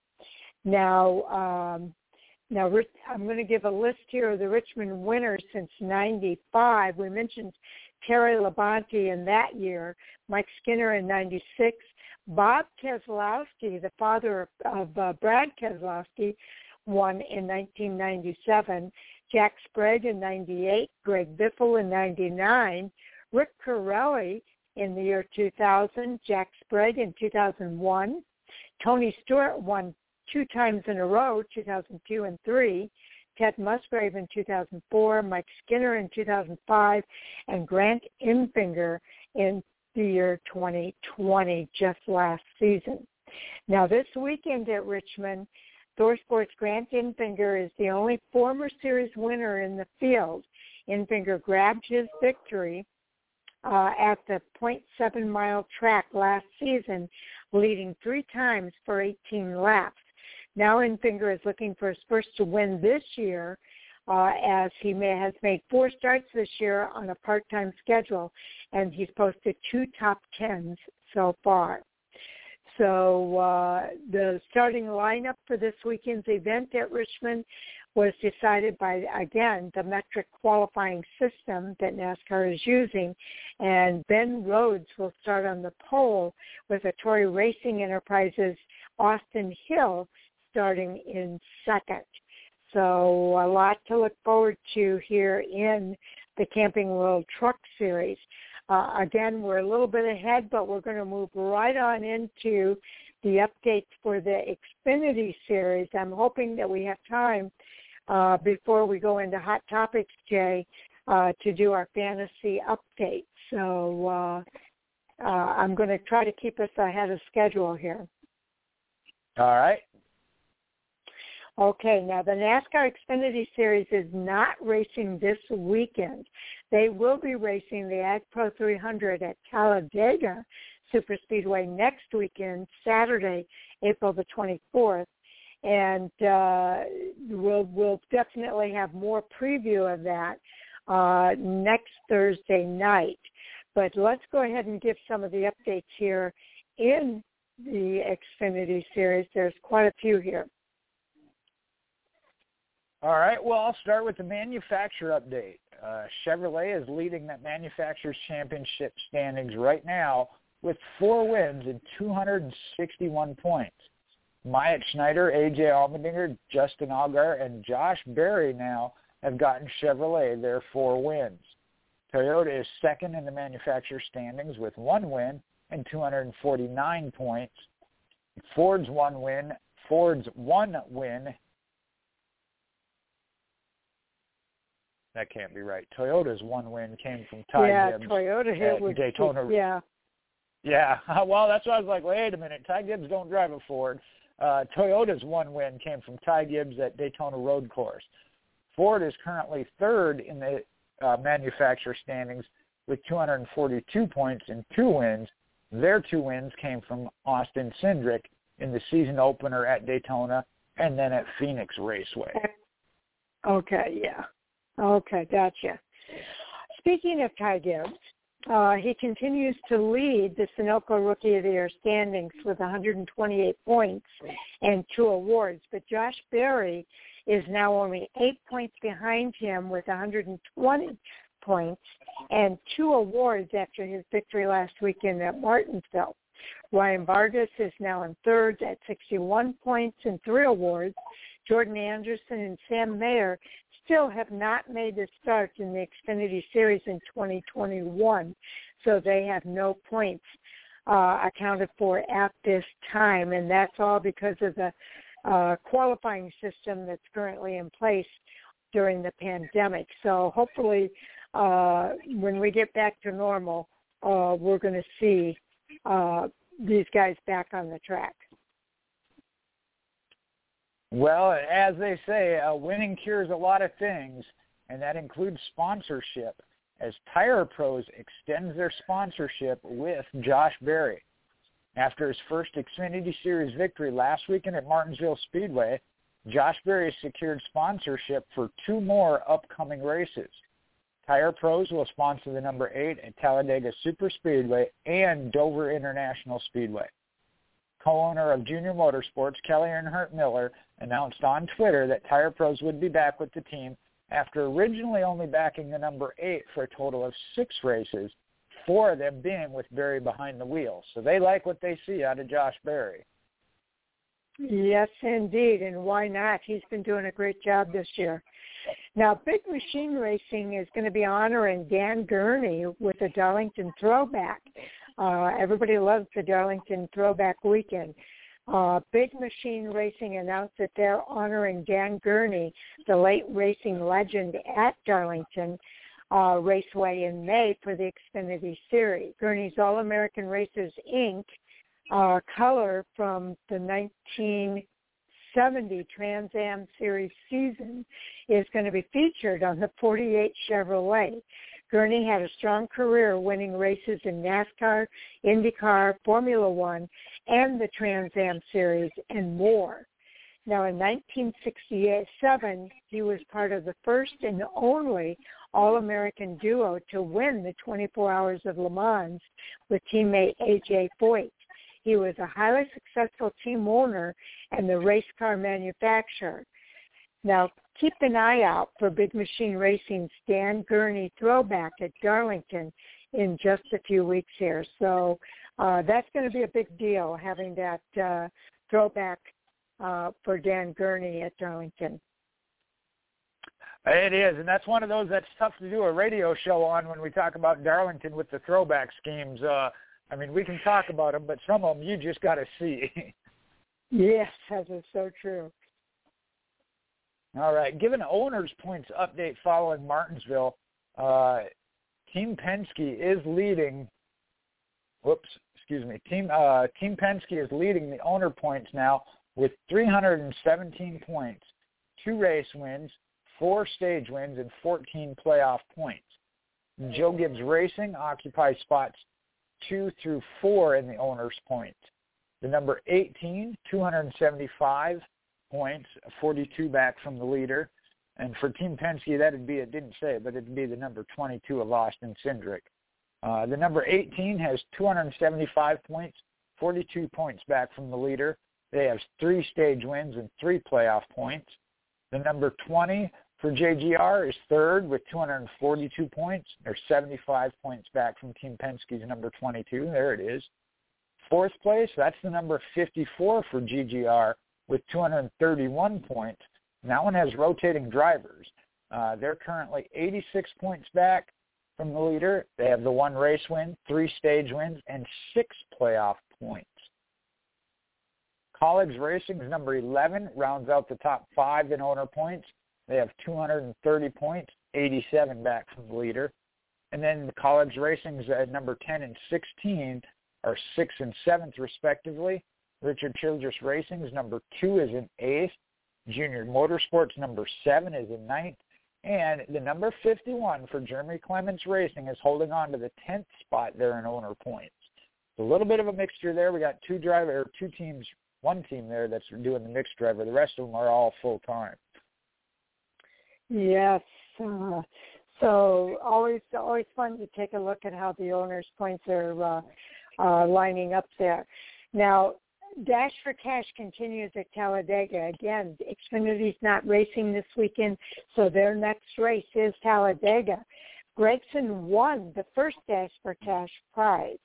Now I'm going to give a list here of the Richmond winners since 95. We mentioned Terry Labonte in that year, Mike Skinner in 96, Bob Keselowski, the father of Brad Keselowski, won in 1997, Jack Sprague in 98, Greg Biffle in 99, Rick Corelli in the year 2000, Jack Sprague in 2001, Tony Stewart won 2 times in a row, 2002 and 3, Ted Musgrave in 2004, Mike Skinner in 2005, and Grant Enfinger in the year 2020, just last season. Now, this weekend at Richmond, ThorSport's Grant Enfinger is the only former series winner in the field. Enfinger grabbed his victory at the 0.7-mile track last season, leading 3 times for 18 laps. Now Enfinger is looking for his first to win this year, as he has made 4 starts this year on a part-time schedule, and he's posted 2 top 10s so far. So the starting lineup for this weekend's event at Richmond was decided by, again, the metric qualifying system that NASCAR is using, and Ben Rhodes will start on the pole with Tory Racing Enterprises' Austin Hill starting in second. So a lot to look forward to here in the Camping World Truck Series. Again, we're a little bit ahead, but we're going to move right on into the updates for the Xfinity Series. I'm hoping that we have time before we go into Hot Topics, Jay, to do our fantasy update. So I'm going to try to keep us ahead of schedule here. All right. Okay, now the NASCAR Xfinity Series is not racing this weekend. They will be racing the Ag Pro 300 at Talladega Superspeedway next weekend, Saturday, April the 24th. And we'll definitely have more preview of that next Thursday night. But let's go ahead and give some of the updates here in the Xfinity Series. There's quite a few here. All right, well, I'll start with the manufacturer update. Chevrolet is leading that manufacturer's championship standings right now with 4 wins and 261 points. Myatt Schneider, A.J. Allmendinger, Justin Allgaier, and Josh Berry now have gotten Chevrolet their 4 wins. Toyota is second in the manufacturer standings with 1 win and 249 points. Ford's one win. That can't be right. Toyota's 1 win came from Ty Gibbs. Toyota hit with Daytona. Yeah. Well, that's why I was like, wait a minute. Ty Gibbs don't drive a Ford. Toyota's 1 win came from Ty Gibbs at Daytona Road Course. Ford is currently third in the manufacturer standings with 242 points and 2 wins. Their 2 wins came from Austin Cindric in the season opener at Daytona and then at Phoenix Raceway. Okay, yeah. Okay, gotcha. Speaking of Ty Gibbs, he continues to lead the Sunoco Rookie of the Year standings with 128 points and 2 awards, but Josh Berry is now only 8 points behind him with 120 points and 2 awards after his victory last weekend at Martinsville. Ryan Vargas is now in third at 61 points and 3 awards. Jordan Anderson and Sam Mayer still have not made the start in the Xfinity Series in 2021, so they have no points accounted for at this time, and that's all because of the qualifying system that's currently in place during the pandemic. So hopefully when we get back to normal, we're going to see these guys back on the track. Well, as they say, winning cures a lot of things, and that includes sponsorship, as Tire Pros extends their sponsorship with Josh Berry. After his first Xfinity Series victory last weekend at Martinsville Speedway, Josh Berry secured sponsorship for 2 more upcoming races. Tire Pros will sponsor the number 8 at Talladega Superspeedway and Dover International Speedway. Co-owner of Junior Motorsports, Kelly Earnhardt Miller, announced on Twitter that Tire Pros would be back with the team after originally only backing the number 8 for a total of 6 races, 4 of them being with Berry behind the wheel. So they like what they see out of Josh Berry. Yes, indeed, and why not? He's been doing a great job this year. Now, Big Machine Racing is going to be honoring Dan Gurney with a Darlington throwback. Everybody loves the Darlington Throwback Weekend. Big Machine Racing announced that they're honoring Dan Gurney, the late racing legend at Darlington Raceway in May for the Xfinity Series. Gurney's All-American Racers, Inc. Color from the 1970 Trans Am Series season is going to be featured on the 48 Chevrolet. Gurney had a strong career winning races in NASCAR, IndyCar, Formula One, and the Trans Am Series, and more. Now, in 1967, he was part of the first and only All-American duo to win the 24 Hours of Le Mans with teammate A.J. Foyt. He was a highly successful team owner and the race car manufacturer. Now, keep an eye out for Big Machine Racing's Dan Gurney throwback at Darlington in just a few weeks here. So that's going to be a big deal, having that throwback for Dan Gurney at Darlington. It is, and that's one of those that's tough to do a radio show on when we talk about Darlington with the throwback schemes. I mean, we can talk about them, but some of them you just got to see. Yes, that is so true. All right. Given owner's points update following Martinsville, Team Penske is leading. Team Penske is leading the owner points now with 317 points, 2 race wins, 4 stage wins, and 14 playoff points. Joe Gibbs Racing occupies spots 2 through 4 in the owner's points. The number 18, 275 points, 42 back from the leader. And for Team Penske, that'd be, it didn't say it, but it'd be the number 22 of Austin Cindric. The number 18 has 275 points, 42 points back from the leader. They have 3 stage wins and 3 playoff points. The number 20 for JGR is third with 242 points. They're 75 points back from Team Penske's number 22. There it is. Fourth place, that's the number 54 for GGR with 231 points. And that one has rotating drivers. They're currently 86 points back from the leader. They have the 1 race win, 3 stage wins, and 6 playoff points. College Racing's number 11 rounds out the top 5 in owner points. They have 230 points, 87 back from the leader. And then the College Racing's at number 10 and 16 are 6th and 7th respectively. Richard Childress Racing's number 2 is in 8th. Junior Motorsports number 7 is in 9th. And the number 51 for Jeremy Clements Racing is holding on to the 10th spot there in owner points. A little bit of a mixture there. We got 2 teams, 1 team there that's doing the mixed driver. The rest of them are all full-time. Yes. So always fun to take a look at how the owners' points are lining up there. Now, Dash for Cash continues at Talladega. Again, Xfinity's not racing this weekend, so their next race is Talladega. Gragson won the first Dash for Cash prize.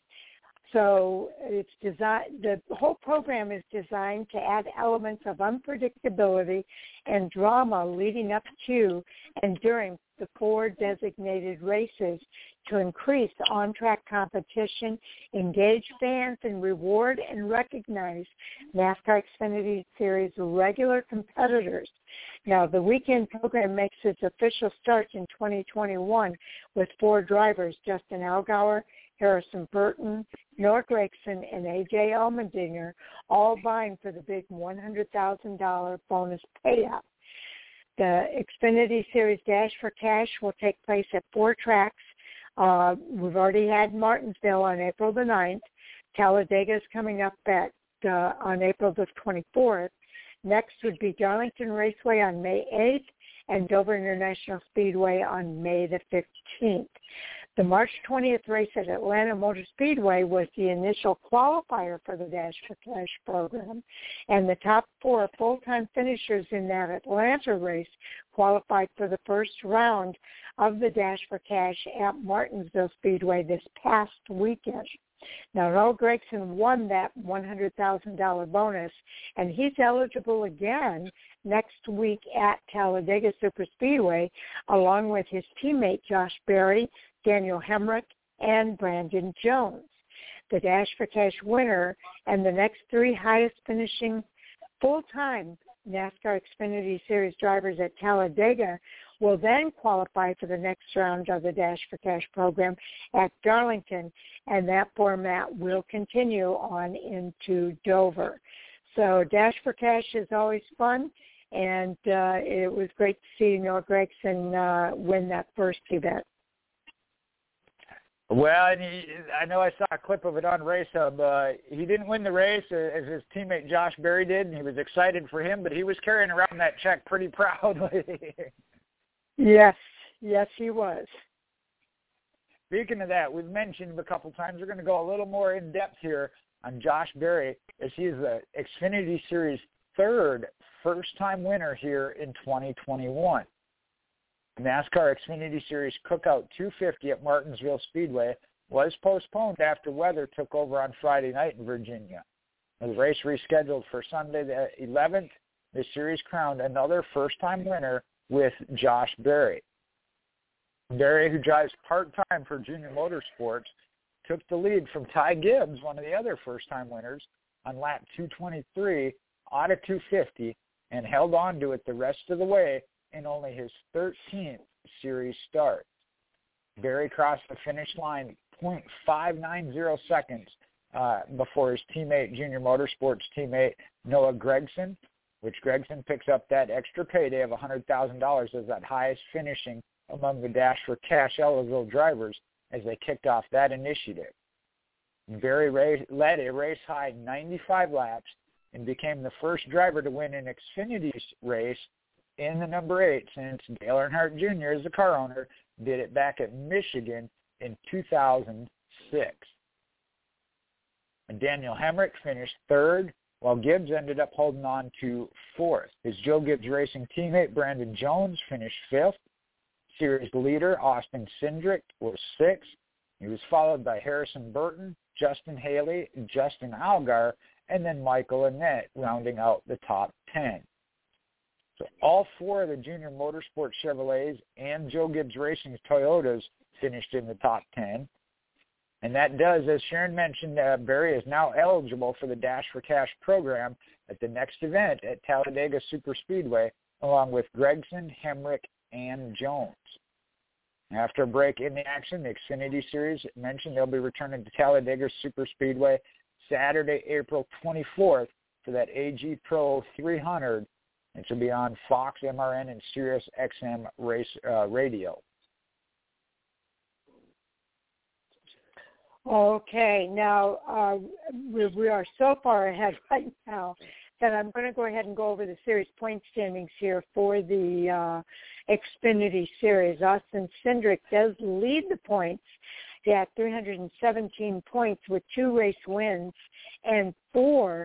So it's designed. The whole program is designed to add elements of unpredictability and drama leading up to and during the 4 designated races to increase on-track competition, engage fans, and reward and recognize NASCAR Xfinity Series regular competitors. Now, the weekend program makes its official start in 2021 with 4 drivers, Justin Allgaier, Harrison Burton, Noah Gragson, and A.J. Allmendinger, all vying for the big $100,000 bonus payout. The Xfinity Series Dash for Cash will take place at 4 tracks. We've already had Martinsville on April the 9th. Talladega is coming up on April the 24th. Next would be Darlington Raceway on May 8th and Dover International Speedway on May the 15th. The March 20th race at Atlanta Motor Speedway was the initial qualifier for the Dash for Cash program, and the top 4 full-time finishers in that Atlanta race qualified for the first round of the Dash for Cash at Martinsville Speedway this past weekend. Now, Noah Gragson won that $100,000 bonus, and he's eligible again next week at Talladega Superspeedway, along with his teammate Josh Berry, Daniel Hemrick, and Brandon Jones. The Dash for Cash winner and the next 3 highest finishing full-time NASCAR Xfinity Series drivers at Talladega will then qualify for the next round of the Dash for Cash program at Darlington, and that format will continue on into Dover. So Dash for Cash is always fun, and it was great to see Noah Gragson win that first event. Well, and I know I saw a clip of it on Race Hub. He didn't win the race as his teammate Josh Berry did, and he was excited for him, but he was carrying around that check pretty proudly. Yes, he was. Speaking of that, we've mentioned a couple times, we're going to go a little more in-depth here on Josh Berry, as he is the Xfinity Series 3rd first-time winner here in 2021. NASCAR Xfinity Series Cookout 250 at Martinsville Speedway was postponed after weather took over on Friday night in Virginia. The race rescheduled for Sunday the 11th. The series crowned another first-time winner with Josh Berry. Berry, who drives part-time for Junior Motorsports, took the lead from Ty Gibbs, one of the other first-time winners, on lap 223 out of 250 and held on to it the rest of the way in only his 13th series start. Berry crossed the finish line 0.590 seconds before his teammate, Junior Motorsports teammate Noah Gragson, which Gragson picks up that extra payday of $100,000 as that highest finishing among the Dash for Cash eligible drivers as they kicked off that initiative. Berry led a race-high 95 laps and became the first driver to win an Xfinity race in the number 8 since Dale Earnhardt Jr., as the car owner, did it back at Michigan in 2006. And Daniel Hemrick finished 3rd while Gibbs ended up holding on to 4th. His Joe Gibbs Racing teammate, Brandon Jones, finished 5th. Series leader, Austin Cindric, was 6th. He was followed by Harrison Burton, Justin Haley, Justin Allgaier, and then Michael Annett rounding out the top 10. So all 4 of the Junior Motorsport Chevrolets and Joe Gibbs Racing's Toyotas finished in the top 10. And that does, as Sharon mentioned, Barry is now eligible for the Dash for Cash program at the next event at Talladega Superspeedway, along with Gregson, Hemrick, and Jones. After a break in the action, the Xfinity Series mentioned they'll be returning to Talladega Superspeedway Saturday, April 24th for that AG Pro 300. It will be on Fox, MRN, and Sirius XM radio. Okay, now we are so far ahead right now that I'm going to go ahead and go over the series point standings here for the Xfinity Series. Austin Cindric does lead the points at 317 points with 2 race wins and 14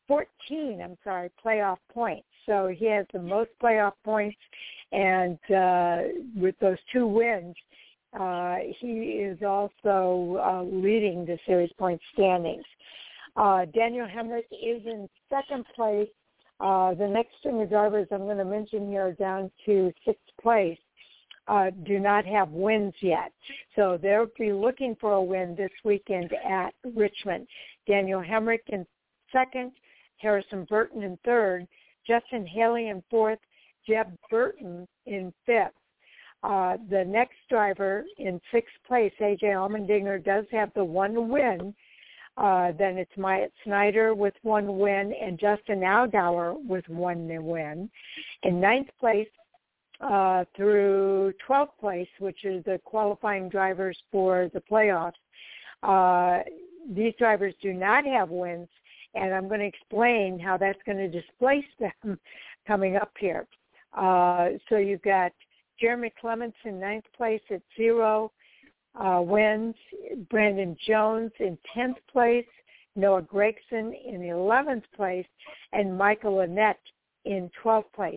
playoff points. So he has the most playoff points, and with those 2 wins, he is also leading the series point standings. Daniel Hemrick is in 2nd place. The next string of drivers I'm going to mention here down to 6th place do not have wins yet. So they'll be looking for a win this weekend at Richmond. Daniel Hemrick in 2nd, Harrison Burton in 3rd, Justin Haley in 4th, Jeb Burton in 5th. The next driver in 6th place, A.J. Allmendinger, does have the 1 win. Then it's Myatt Snyder with 1 win and Justin Allgaier with 1 win. In 9th place through 12th place, which is the qualifying drivers for the playoffs, these drivers do not have wins, and I'm going to explain how that's going to displace them coming up here. So you've got Jeremy Clements in 9th place at 0 wins, Brandon Jones in 10th place, Noah Gragson in 11th place, and Michael Annett in 12th place.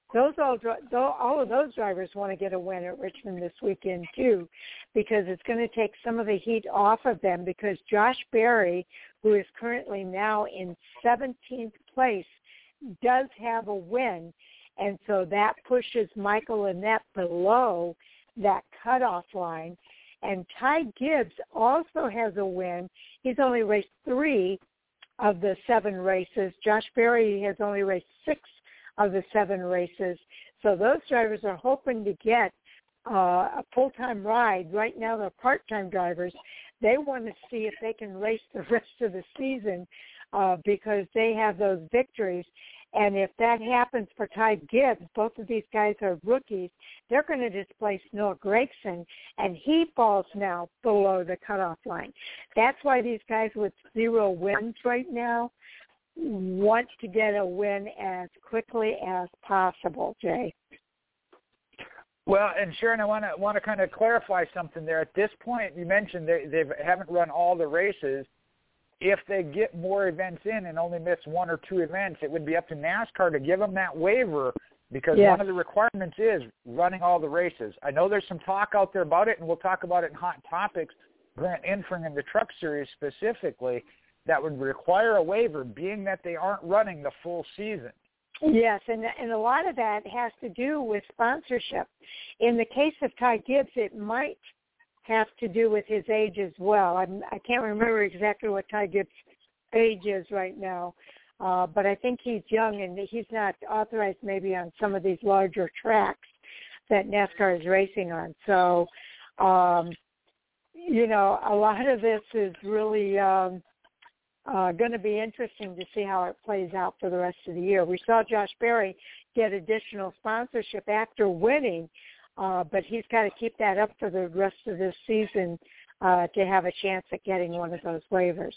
All of those drivers want to get a win at Richmond this weekend too, because it's going to take some of the heat off of them, because Josh Berry, who is currently now in 17th place, does have a win, and so that pushes Michael Annett below that cutoff line. And Ty Gibbs also has a win. He's only raced 3 of the 7 races. Josh Berry has only raced 6 of the 7 races. So those drivers are hoping to get a full-time ride. Right now they're part-time drivers. They want to see if they can race the rest of the season because they have those victories. And if that happens for Ty Gibbs, both of these guys are rookies, they're going to displace Noah Gragson, and he falls now below the cutoff line. That's why these guys with 0 wins right now want to get a win as quickly as possible, Jay. Well, and Sharon, I want to kind of clarify something there. At this point, you mentioned they haven't run all the races. If they get more events in and only miss 1 or 2 events, it would be up to NASCAR to give them that waiver, because one of the requirements is running all the races. I know there's some talk out there about it, and we'll talk about it in Hot Topics, Grant Infring in the Truck Series specifically, that would require a waiver, being that they aren't running the full season. Yes, and a lot of that has to do with sponsorship. In the case of Ty Gibbs, it might have to do with his age as well. I can't remember exactly what Ty Gibbs' age is right now, but I think he's young and he's not authorized maybe on some of these larger tracks that NASCAR is racing on. So, a lot of this is really going to be interesting to see how it plays out for the rest of the year. We saw Josh Berry get additional sponsorship after winning, but he's got to keep that up for the rest of this season to have a chance at getting one of those waivers.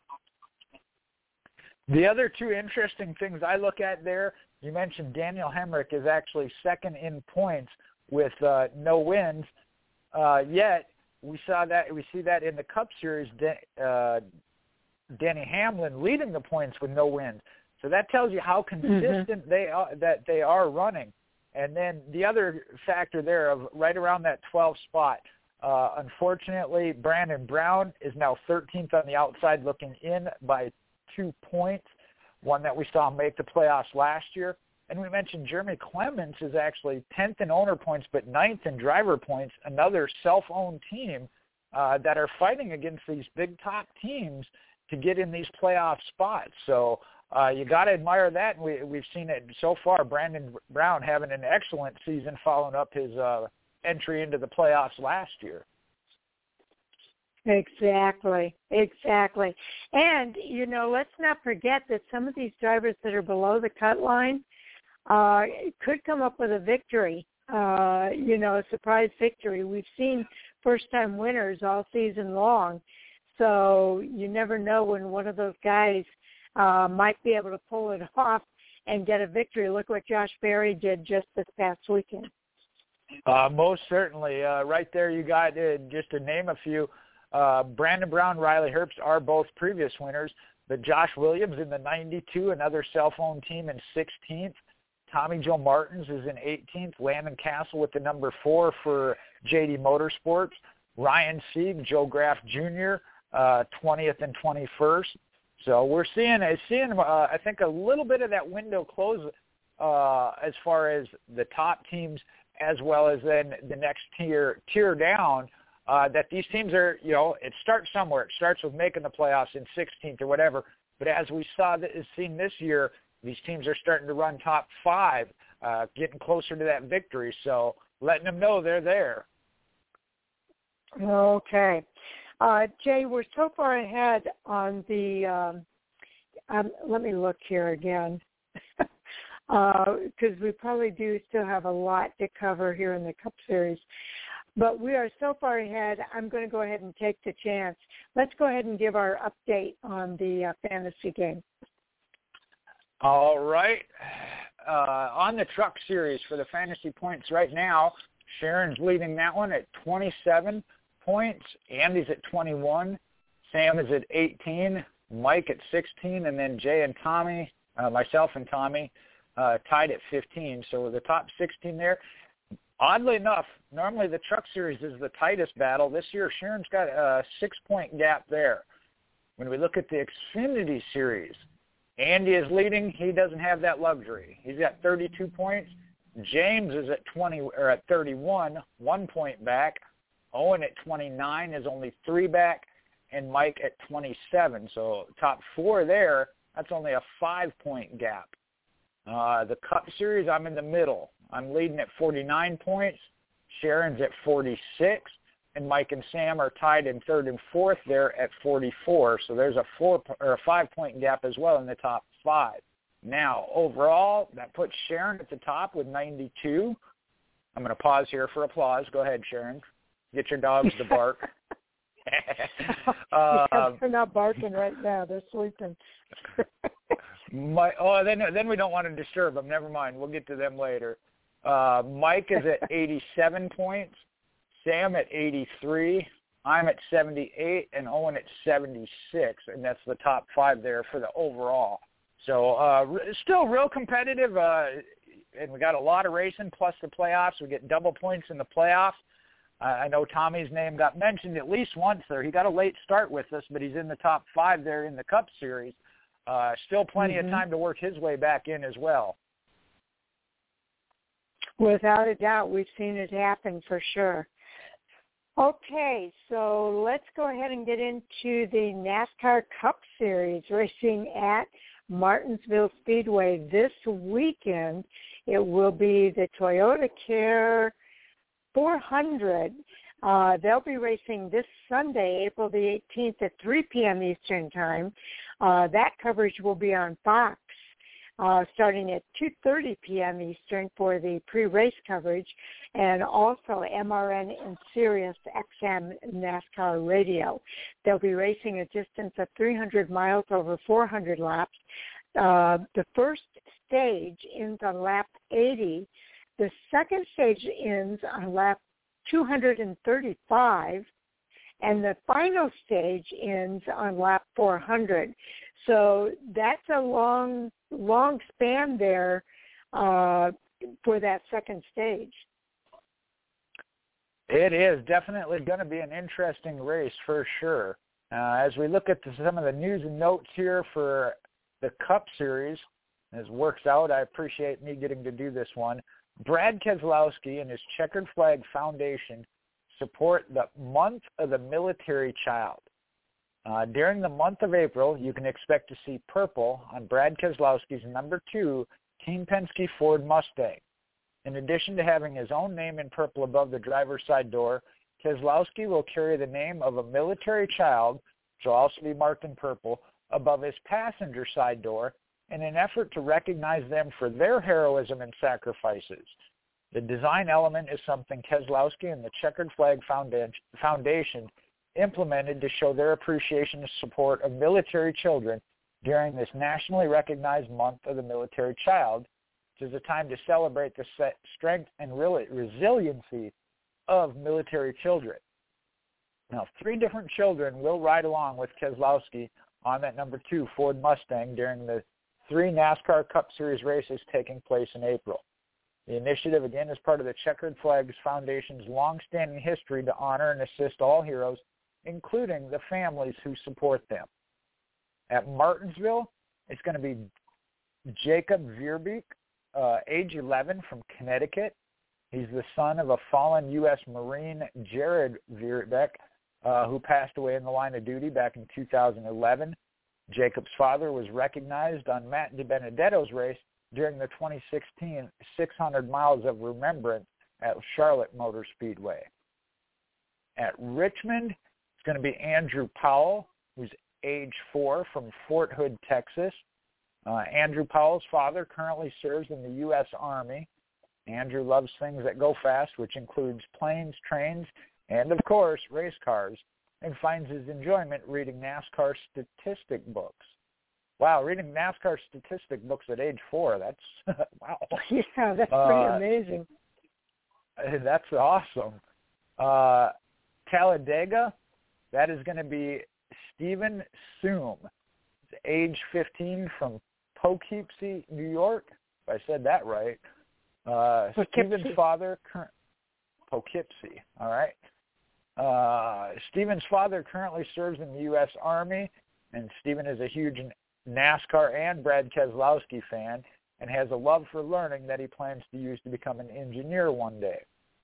The other 2 interesting things I look at there, you mentioned Daniel Hemrick is actually 2nd in points with no wins. Yet we see that in the Cup Series. Denny Hamlin leading the points with no wins. So that tells you how consistent they are running. And then the other factor there of right around that 12th spot, unfortunately, Brandon Brown is now 13th on the outside looking in by 2 points, one that we saw make the playoffs last year. And we mentioned Jeremy Clements is actually 10th in owner points but 9th in driver points, another self-owned team that are fighting against these big top teams to get in these playoff spots. So you got to admire that, and we've seen it so far. Brandon Brown having an excellent season following up his entry into the playoffs last year. Exactly. And, let's not forget that some of these drivers that are below the cut line could come up with a victory, a surprise victory. We've seen first-time winners all season long, so you never know when one of those guys might be able to pull it off and get a victory. Look what Josh Berry did just this past weekend. Most certainly. Right there you got, just to name a few, Brandon Brown, Riley Herbst are both previous winners, but Josh Williams in the 92, another self-owned team, in 16th. Tommy Joe Martins is in 18th. Landon Castle with the number 4 for JD Motorsports. Ryan Sieg, Joe Graff Jr., 20th and 21st. So we're seeing I think, a little bit of that window close as far as the top teams, as well as then the next tier down, that these teams are, it starts somewhere. It starts with making the playoffs in 16th or whatever. But as we seen this year, these teams are starting to run top 5, getting closer to that victory. So letting them know they're there. Okay. Jay, we're so far ahead on the let me look here again, because we probably do still have a lot to cover here in the Cup Series. But we are so far ahead, I'm going to go ahead and take the chance. Let's go ahead and give our update on the fantasy game. All right. On the Truck Series for the fantasy points right now, Sharon's leading that one at 27 points. Andy's at 21. Sam is at 18. Mike at 16. And then Jay and Tommy, myself and Tommy, tied at 15. So the top 16 there. Oddly enough, normally the Truck Series is the tightest battle. This year, Sharon's got a 6-point gap there. When we look at the Xfinity Series, Andy is leading. He doesn't have that luxury. He's got 32 points. James is at 31, 1 point back. Owen at 29 is only 3 back, and Mike at 27. So top 4 there, that's only a 5-point gap. The Cup Series, I'm in the middle. I'm leading at 49 points. Sharon's at 46, and Mike and Sam are tied in 3rd and 4th there at 44. So there's a 5-point gap as well in the top 5. Now, overall, that puts Sharon at the top with 92. I'm going to pause here for applause. Go ahead, Sharon. Get your dogs to bark. They're not barking right now. They're sleeping. Then we don't want to disturb them. Never mind. We'll get to them later. Mike is at 87 points. Sam at 83. I'm at 78, and Owen at 76, and that's the top 5 there for the overall. So still real competitive, and we got a lot of racing plus the playoffs. We get double points in the playoffs. I know Tommy's name got mentioned at least once there. He got a late start with us, but he's in the top 5 there in the Cup Series. Still plenty of time to work his way back in as well. Without a doubt, we've seen it happen for sure. Okay, so let's go ahead and get into the NASCAR Cup Series racing at Martinsville Speedway this weekend. It will be the Toyota Care 400. They'll be racing this Sunday, April the 18th at 3 p.m. Eastern Time. That coverage will be on Fox starting at 2:30 p.m. Eastern for the pre-race coverage, and also MRN and Sirius XM NASCAR Radio. They'll be racing a distance of 300 miles over 400 laps. The first stage ends on lap 80. The second stage ends on lap 235, and the final stage ends on lap 400. So that's a long span there for that second stage. It is definitely going to be an interesting race for sure. As we look at some of the news and notes here for the Cup Series, as it works out, I appreciate me getting to do this one. Brad Keselowski and his Checkered Flag Foundation support the Month of the Military Child. During the month of April, you can expect to see purple on Brad Keselowski's number 2 Team Penske Ford Mustang. In addition to having his own name in purple above the driver's side door, Keselowski will carry the name of a military child, which will also be marked in purple, above his passenger side door in an effort to recognize them for their heroism and sacrifices. The design element is something Keselowski and the Checkered Flag Foundation implemented to show their appreciation and support of military children during this nationally recognized Month of the Military Child, which is a time to celebrate the strength and resiliency of military children. Now, 3 different children will ride along with Keselowski on that number 2 Ford Mustang during the 3 NASCAR Cup Series races taking place in April. The initiative, again, is part of the Checkered Flags Foundation's long-standing history to honor and assist all heroes, including the families who support them. At Martinsville, it's going to be Jacob Veerbeek, age 11, from Connecticut. He's the son of a fallen U.S. Marine, Jared Veerbeek, who passed away in the line of duty back in 2011. Jacob's father was recognized on Matt DiBenedetto's race during the 2016 600 Miles of Remembrance at Charlotte Motor Speedway. At Richmond, it's going to be Andrew Powell, who's age 4, from Fort Hood, Texas. Andrew Powell's father currently serves in the U.S. Army. Andrew loves things that go fast, which includes planes, trains, and, of course, race cars, and finds his enjoyment reading NASCAR statistic books. Wow, reading NASCAR statistic books at age 4, that's, wow. Yeah, that's pretty amazing. That's awesome. Talladega, that is going to be Stephen Soom, age 15, from Poughkeepsie, New York, if I said that right. Stephen's father, Poughkeepsie, all right. Stephen's father currently serves in the U.S. Army, and Stephen is a huge NASCAR and Brad Keselowski fan and has a love for learning that he plans to use to become an engineer one day.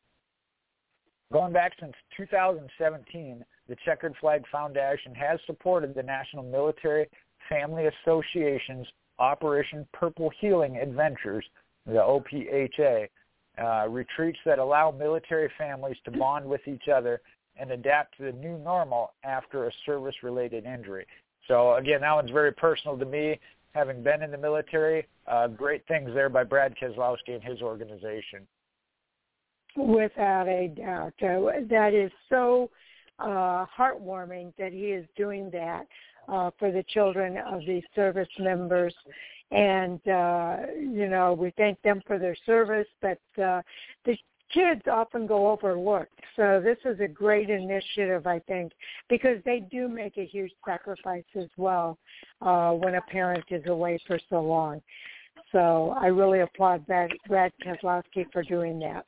Going back since 2017, the Checkered Flag Foundation has supported the National Military Family Association's Operation Purple Healing Adventures, the OPHA, retreats that allow military families to bond with each other and adapt to the new normal after a service-related injury. So, again, that one's very personal to me, having been in the military. Great things there by Brad Keselowski and his organization. Without a doubt. That is so heartwarming that he is doing that for the children of these service members. And, we thank them for their service, but the kids often go overlooked. So this is a great initiative, I think, because they do make a huge sacrifice as well when a parent is away for so long. So I really applaud Brad Keselowski for doing that.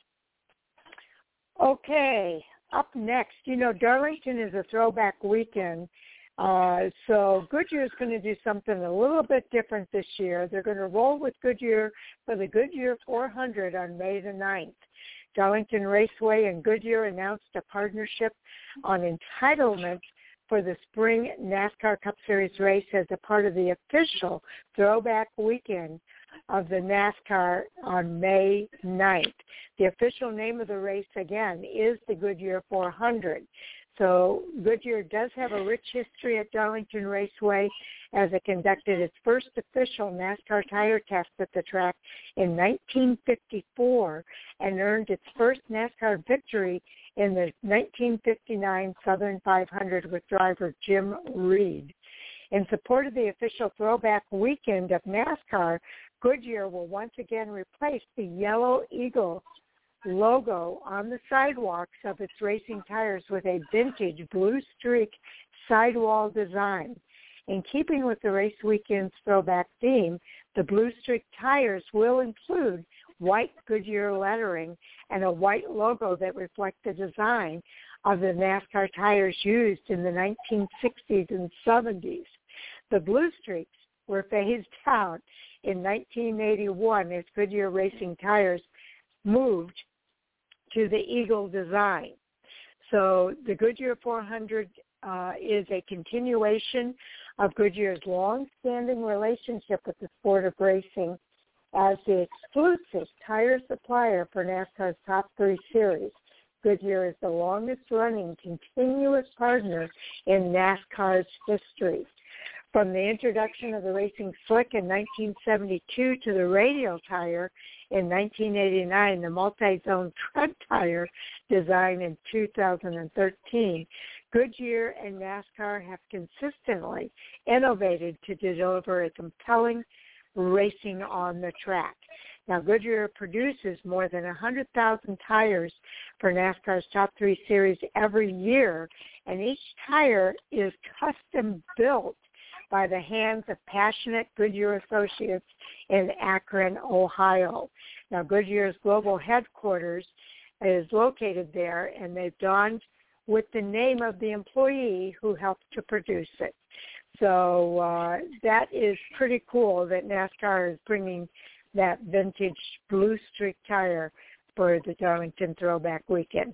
Okay, up next, Darlington is a throwback weekend. So Goodyear is going to do something a little bit different this year. They're going to roll with Goodyear for the Goodyear 400 on May the 9th. Darlington Raceway and Goodyear announced a partnership on entitlement for the Spring NASCAR Cup Series race as a part of the official throwback weekend of the NASCAR on May 9th. The official name of the race, again, is the Goodyear 400. So Goodyear does have a rich history at Darlington Raceway, as it conducted its first official NASCAR tire test at the track in 1954 and earned its first NASCAR victory in the 1959 Southern 500 with driver Jim Reed. In support of the official throwback weekend of NASCAR, Goodyear will once again replace the Yellow Eagle logo on the sidewalks of its racing tires with a vintage blue streak sidewall design. In keeping with the race weekend's throwback theme, the Blue Streak tires will include white Goodyear lettering and a white logo that reflect the design of the NASCAR tires used in the 1960s and 70s. The Blue Streaks were phased out in 1981 as Goodyear Racing tires moved to the Eagle design. So the Goodyear 400 is a continuation of Goodyear's long-standing relationship with the sport of racing as the exclusive tire supplier for NASCAR's Top 3 Series. Goodyear is the longest-running continuous partner in NASCAR's history. From the introduction of the racing slick in 1972 to the radial tire in 1989, the multi-zone tread tire design in 2013, Goodyear and NASCAR have consistently innovated to deliver a compelling racing on the track. Now, Goodyear produces more than 100,000 tires for NASCAR's Top 3 Series every year, and each tire is custom built by the hands of passionate Goodyear associates in Akron, Ohio. Now, Goodyear's global headquarters is located there, and they've donned with the name of the employee who helped to produce it. So that is pretty cool that NASCAR is bringing that vintage Blue Streak tire for the Darlington Throwback Weekend.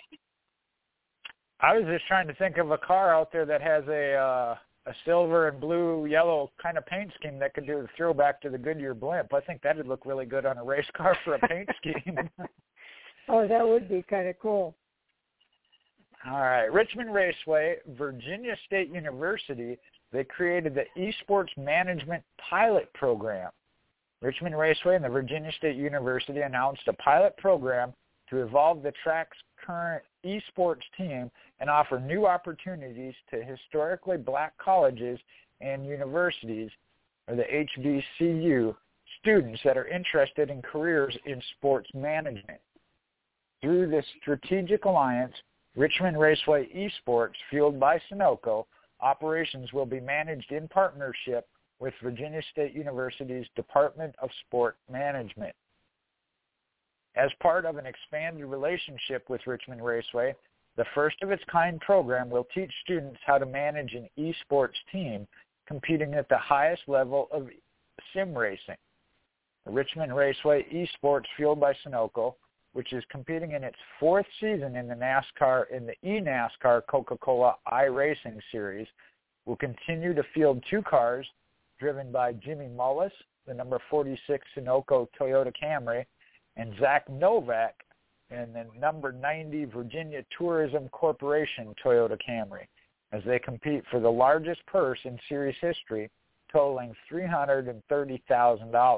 I was just trying to think of a car out there that has a silver and blue, yellow kind of paint scheme that could do the throwback to the Goodyear blimp. I think that would look really good on a race car for a paint scheme. Oh, that would be kind of cool. All right. Richmond Raceway, Virginia State University, they created the Esports Management Pilot Program. Richmond Raceway and the Virginia State University announced a pilot program to evolve the track's current esports team and offer new opportunities to historically black colleges and universities, or the HBCU, students that are interested in careers in sports management. Through this strategic alliance, Richmond Raceway Esports, fueled by Sunoco, operations will be managed in partnership with Virginia State University's Department of Sport Management. As part of an expanded relationship with Richmond Raceway, the first-of-its-kind program will teach students how to manage an esports team competing at the highest level of sim racing. The Richmond Raceway Esports, fueled by Sunoco, which is competing in its fourth season in the eNASCAR Coca-Cola iRacing Series, will continue to field two cars driven by Jimmy Mullis, the number 46 Sunoco Toyota Camry, and Zach Novak in the number 90 Virginia Tourism Corporation Toyota Camry, as they compete for the largest purse in series history, totaling $330,000.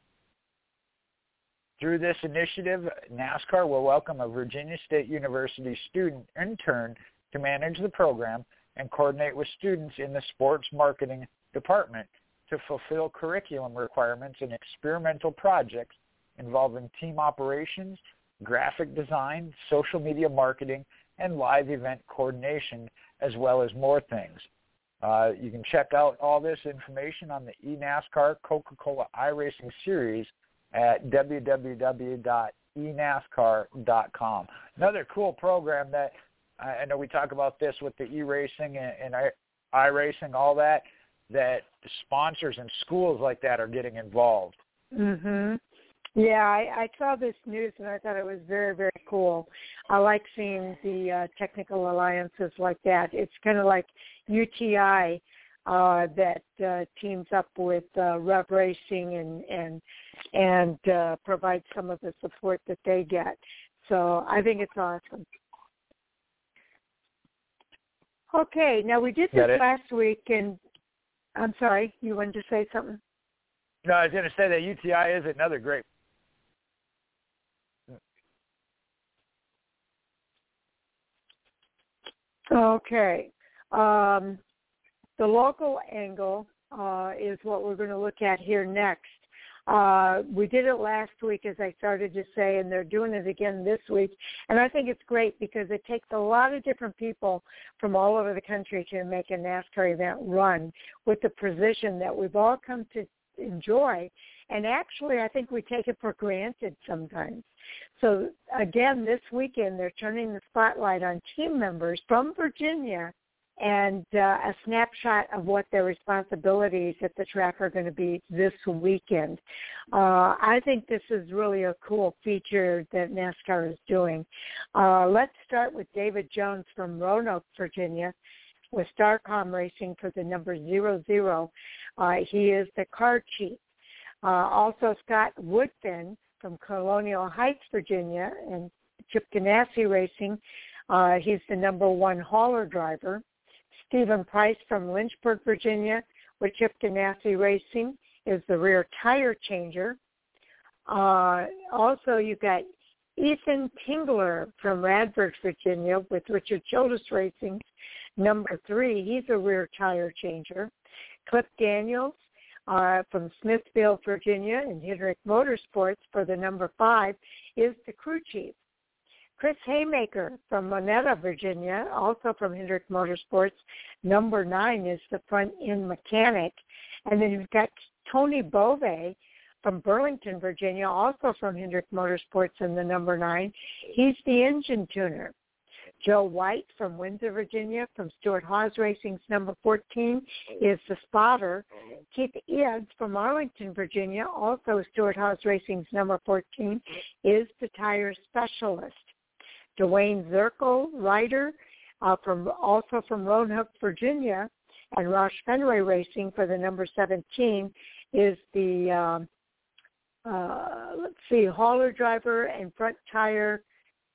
Through this initiative, NASCAR will welcome a Virginia State University student intern to manage the program and coordinate with students in the sports marketing department to fulfill curriculum requirements and experimental projects involving team operations, graphic design, social media marketing, and live event coordination, as well as more things. You can check out all this information on the eNASCAR Coca-Cola iRacing Series at www.enascar.com. Another cool program that I know we talk about this with the e-racing and iRacing, all that sponsors and schools like that are getting involved. Mhm. Yeah, I saw this news and I thought it was very, very cool. I like seeing the technical alliances like that. It's kind of like UTI that teams up with Rev Racing and provides some of the support that they get. So I think it's awesome. Okay, now we did this last week, and I'm sorry, you wanted to say something? No, I was going to say that UTI is another great. Okay. The local angle is what we're going to look at here next. We did it last week, as I started to say, and they're doing it again this week. And I think it's great because it takes a lot of different people from all over the country to make a NASCAR event run with the precision that we've all come to enjoy. And actually, I think we take it for granted sometimes. So, again, this weekend, they're turning the spotlight on team members from Virginia and a snapshot of what their responsibilities at the track are going to be this weekend. I think this is really a cool feature that NASCAR is doing. Let's start with David Jones from Roanoke, Virginia, with Starcom Racing for the number 00. He is the car chief. Also, Scott Woodfin from Colonial Heights, Virginia, and Chip Ganassi Racing. He's the number 1 hauler driver. Stephen Price from Lynchburg, Virginia, with Chip Ganassi Racing, is the rear tire changer. Also, you've got Ethan Tingler from Radford, Virginia, with Richard Childress Racing, number 3. He's a rear tire changer. Cliff Daniels from Smithfield, Virginia, and Hendrick Motorsports for the number 5 is the crew chief. Chris Haymaker from Monetta, Virginia, also from Hendrick Motorsports, number 9 is the front-end mechanic. And then you've got Tony Bove from Burlington, Virginia, also from Hendrick Motorsports in the number 9. He's the engine tuner. Joe White from Windsor, Virginia, from Stuart Haas Racing's number 14 is the spotter. Keith Eads from Arlington, Virginia, also Stuart Haas Racing's number 14, is the tire specialist. Dwayne Zirkle, rider, also from Roanoke, Virginia, and Roush Fenway Racing for the number 17 is the, hauler driver and front tire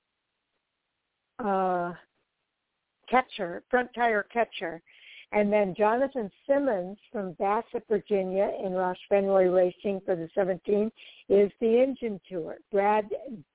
catcher. And then Jonathan Simmons from Bassett, Virginia, and Roush Fenway Racing for the 17 is the engine tuner. Brad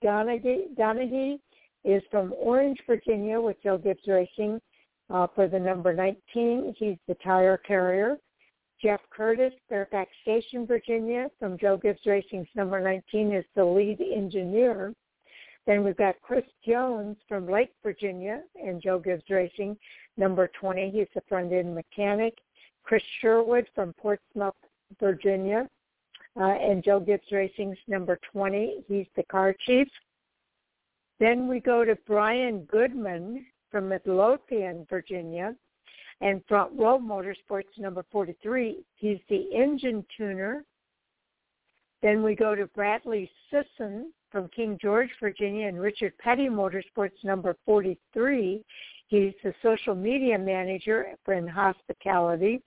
Donaghy is from Orange, Virginia, with Joe Gibbs Racing for the number 19. He's the tire carrier. Jeff Curtis, Fairfax Station, Virginia, from Joe Gibbs Racing's number 19 is the lead engineer. Then we've got Chris Jones from Lake, Virginia, and Joe Gibbs Racing, number 20. He's the front-end mechanic. Chris Sherwood from Portsmouth, Virginia, and Joe Gibbs Racing's number 20. He's the car chief. Then we go to Brian Goodman from Midlothian, Virginia, and Front Row Motorsports, number 43. He's the engine tuner. Then we go to Bradley Sisson from King George, Virginia, and Richard Petty Motorsports, number 43. He's the social media manager for hospitality.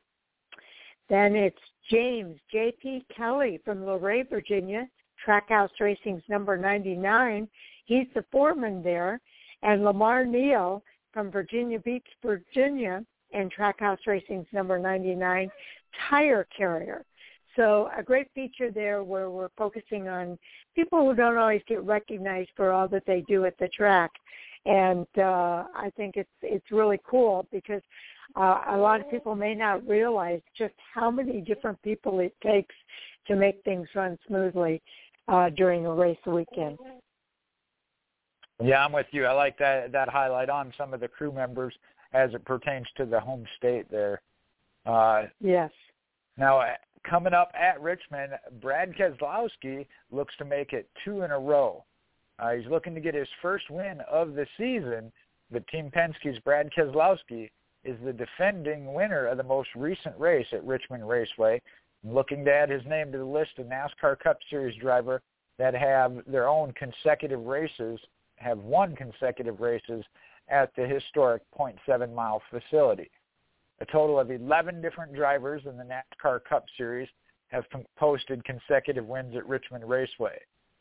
Then it's James J.P. Kelly from Luray, Virginia, Trackhouse Racing's number 99. He's the foreman there. And Lamar Neal from Virginia Beach, Virginia, and Trackhouse Racing's number 99, tire carrier. So a great feature there where we're focusing on people who don't always get recognized for all that they do at the track. And I think it's really cool because a lot of people may not realize just how many different people it takes to make things run smoothly during a race weekend. Yeah, I'm with you. I like that highlight on some of the crew members as it pertains to the home state there. Yes. Now, coming up at Richmond, Brad Keselowski looks to make it 2 in a row. He's looking to get his first win of the season, but Team Penske's Brad Keselowski is the defending winner of the most recent race at Richmond Raceway, looking to add his name to the list of NASCAR Cup Series driver that have their own consecutive races, have won consecutive races at the historic 0.7-mile facility. A total of 11 different drivers in the NASCAR Cup Series have posted consecutive wins at Richmond Raceway.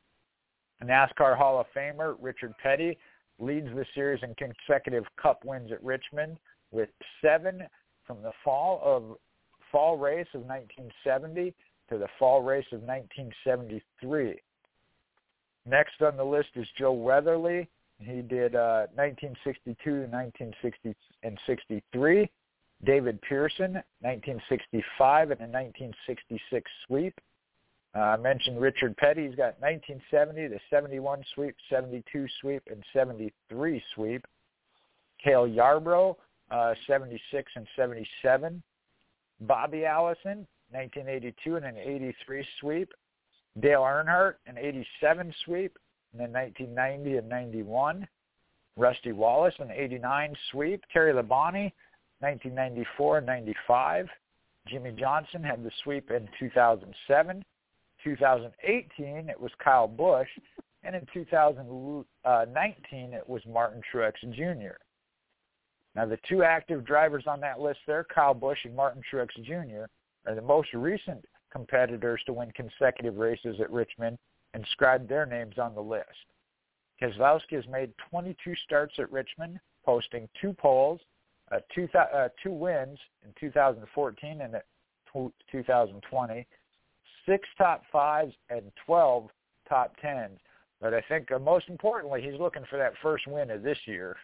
NASCAR Hall of Famer Richard Petty leads the series in consecutive Cup wins at Richmond with 7 from the fall race of 1970 to the fall race of 1973. Next on the list is Joe Weatherly. He did 1962, 1960, and 63. David Pearson, 1965 and a 1966 sweep. I mentioned Richard Petty. He's got 1970, the 71 sweep, 72 sweep, and 73 sweep. Cale Yarbrough, 76 and 77. Bobby Allison, 1982 and an 83 sweep. Dale Earnhardt, an 87 sweep, and then 1990 and 91. Rusty Wallace, an 89 sweep. Terry Labonte, 1994 and 95. Jimmy Johnson had the sweep in 2007. 2018, it was Kyle Busch. And in 2019, it was Martin Truex Jr. Now, the two active drivers on that list there, Kyle Busch and Martin Truex Jr., are the most recent competitors to win consecutive races at Richmond, and inscribed their names on the list. Keselowski has made 22 starts at Richmond, posting 2 poles, 2 wins in 2014 and 2020, 6 top 5s, and 12 top 10s. But I think most importantly, he's looking for that first win of this year.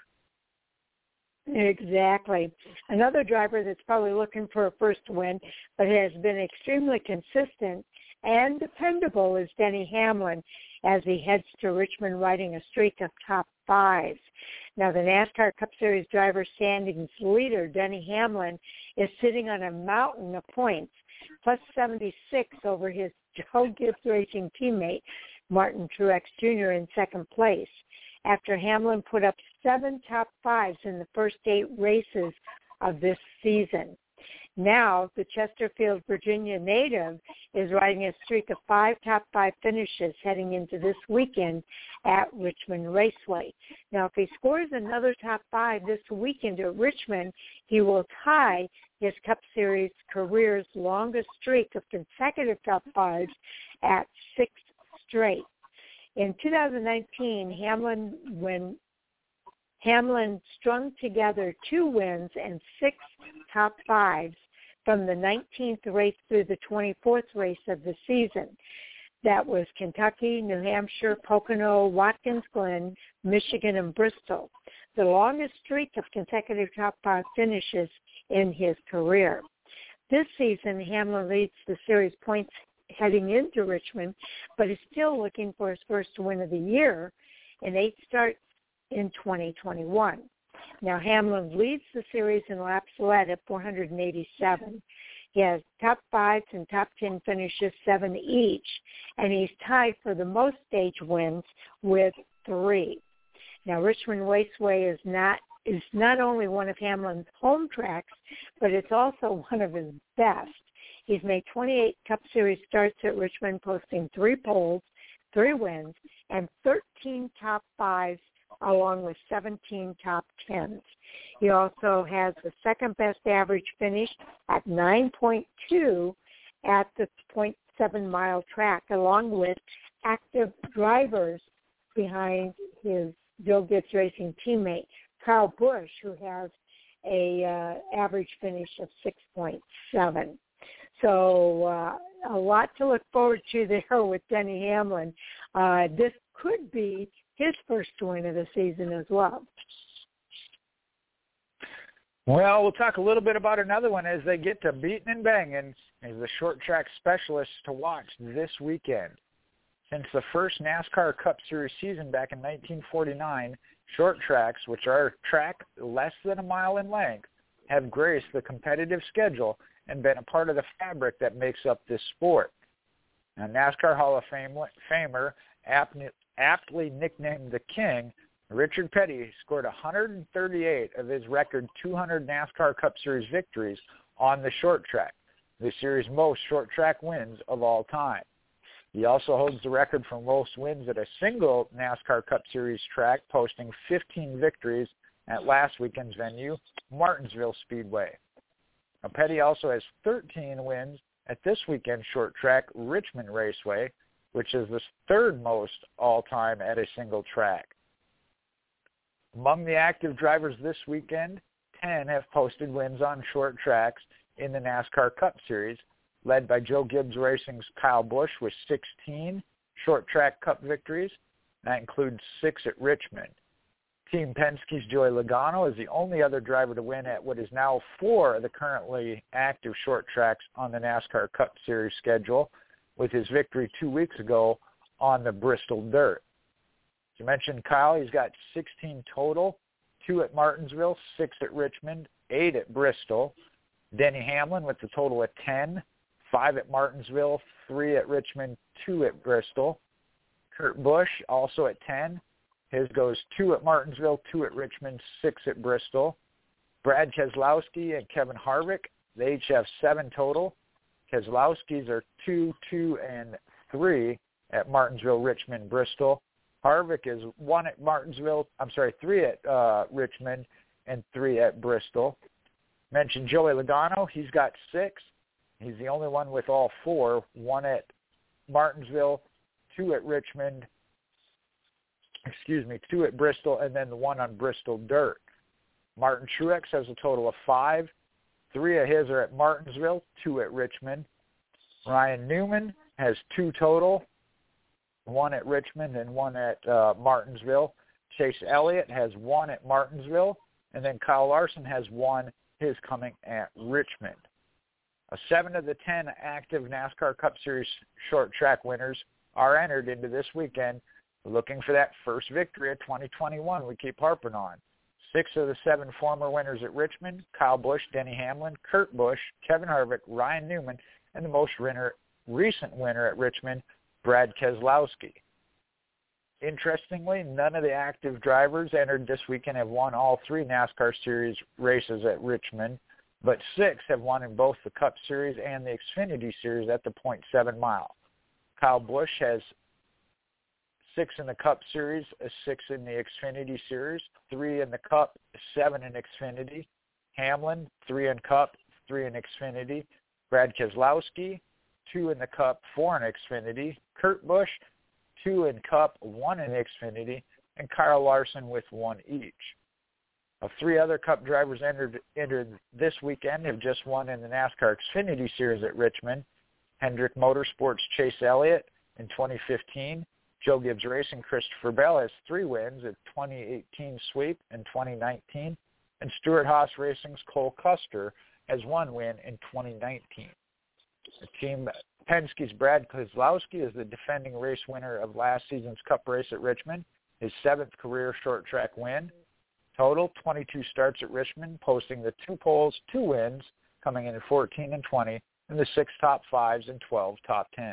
Exactly. Another driver that's probably looking for a first win, but has been extremely consistent and dependable, is Denny Hamlin, as he heads to Richmond riding a streak of top 5s. Now, the NASCAR Cup Series driver standings leader, Denny Hamlin, is sitting on a mountain of points, plus 76 over his Joe Gibbs Racing teammate, Martin Truex Jr. in second place, after Hamlin put up 7 top 5s in the first 8 races of this season. Now, the Chesterfield, Virginia native is riding a streak of 5 top 5 finishes heading into this weekend at Richmond Raceway. Now, if he scores another top 5 this weekend at Richmond, he will tie his Cup Series career's longest streak of consecutive top 5s at 6 straight. In 2019, Hamlin strung together 2 wins and 6 top 5s from the 19th race through the 24th race of the season. That was Kentucky, New Hampshire, Pocono, Watkins Glen, Michigan, and Bristol, the longest streak of consecutive top 5 finishes in his career. This season, Hamlin leads the series points heading into Richmond, but is still looking for his first win of the year in 8 starts in 2021. Now, Hamlin leads the series in laps led at 487. He has top 5s and top 10 finishes, 7 each, and he's tied for the most stage wins with 3. Now, Richmond Raceway is not only one of Hamlin's home tracks, but it's also one of his best. He's made 28 Cup Series starts at Richmond, posting 3 poles, 3 wins, and 13 top 5s, along with 17 top 10s. He also has the second best average finish at 9.2 at the 0.7-mile track, along with active drivers behind his Joe Gibbs Racing teammate, Kyle Busch, who has a average finish of 6.7. So a lot to look forward to there with Denny Hamlin. This could be his first win of the season as well. Well, we'll talk a little bit about another one as they get to beating and banging as the short track specialists to watch this weekend. Since the first NASCAR Cup Series season back in 1949, short tracks, which are a track less than a mile in length, have graced the competitive schedule and been a part of the fabric that makes up this sport. Now, NASCAR Hall of Famer, aptly nicknamed the King, Richard Petty scored 138 of his record 200 NASCAR Cup Series victories on the short track, the series' most short track wins of all time. He also holds the record for most wins at a single NASCAR Cup Series track, posting 15 victories at last weekend's venue, Martinsville Speedway. Now, Petty also has 13 wins at this weekend's short track, Richmond Raceway, which is the 3rd most all-time at a single track. Among the active drivers this weekend, 10 have posted wins on short tracks in the NASCAR Cup Series, led by Joe Gibbs Racing's Kyle Busch with 16 short track Cup victories. That includes 6 at Richmond. Team Penske's Joey Logano is the only other driver to win at what is now 4 of the currently active short tracks on the NASCAR Cup Series schedule, with his victory 2 weeks ago on the Bristol Dirt. As you mentioned, Kyle, he's got 16 total, 2 at Martinsville, 6 at Richmond, 8 at Bristol. Denny Hamlin with the total of 10, 5 at Martinsville, 3 at Richmond, 2 at Bristol. Kurt Busch also at 10. His goes 2 at Martinsville, 2 at Richmond, 6 at Bristol. Brad Keselowski and Kevin Harvick, they each have 7 total. Keselowski's are 2, 2, and 3 at Martinsville, Richmond, Bristol. Harvick is 3 at Richmond and 3 at Bristol. Mentioned Joey Logano, he's got 6. He's the only one with all 4, 1 at Martinsville, 2 at Richmond, 2 at Bristol, and then the 1 on Bristol Dirt. Martin Truex has a total of 5. 3 of his are at Martinsville, 2 at Richmond. Ryan Newman has 2 total, 1 at Richmond and 1 at Martinsville. Chase Elliott has 1 at Martinsville, and then Kyle Larson has 1, his coming at Richmond. 7 of the 10 active NASCAR Cup Series short track winners are entered into this weekend, looking for that first victory of 2021 we keep harping on. 6 of the 7 former winners at Richmond, Kyle Busch, Denny Hamlin, Kurt Busch, Kevin Harvick, Ryan Newman, and the most recent winner at Richmond, Brad Keselowski. Interestingly, none of the active drivers entered this weekend have won all 3 NASCAR Series races at Richmond, but 6 have won in both the Cup Series and the Xfinity Series at the .7 mile. Kyle Busch has 6 in the Cup Series, 6 in the Xfinity Series, 3 in the Cup, 7 in Xfinity. Hamlin, 3 in Cup, 3 in Xfinity. Brad Keselowski, 2 in the Cup, 4 in Xfinity. Kurt Busch, 2 in Cup, 1 in Xfinity. And Kyle Larson with 1 each. 3 other Cup drivers entered this weekend have just won in the NASCAR Xfinity Series at Richmond. Hendrick Motorsports' Chase Elliott in 2015. Joe Gibbs Racing, Christopher Bell has 3 wins at 2018 Sweep and 2019. And Stewart-Haas Racing's Cole Custer has 1 win in 2019. The Team Penske's Brad Keselowski is the defending race winner of last season's Cup race at Richmond, his 7th career short track win. Total, 22 starts at Richmond, posting the 2 poles, 2 wins, coming in at 14 and 20, and the 6 top 5s and 12 top 10s.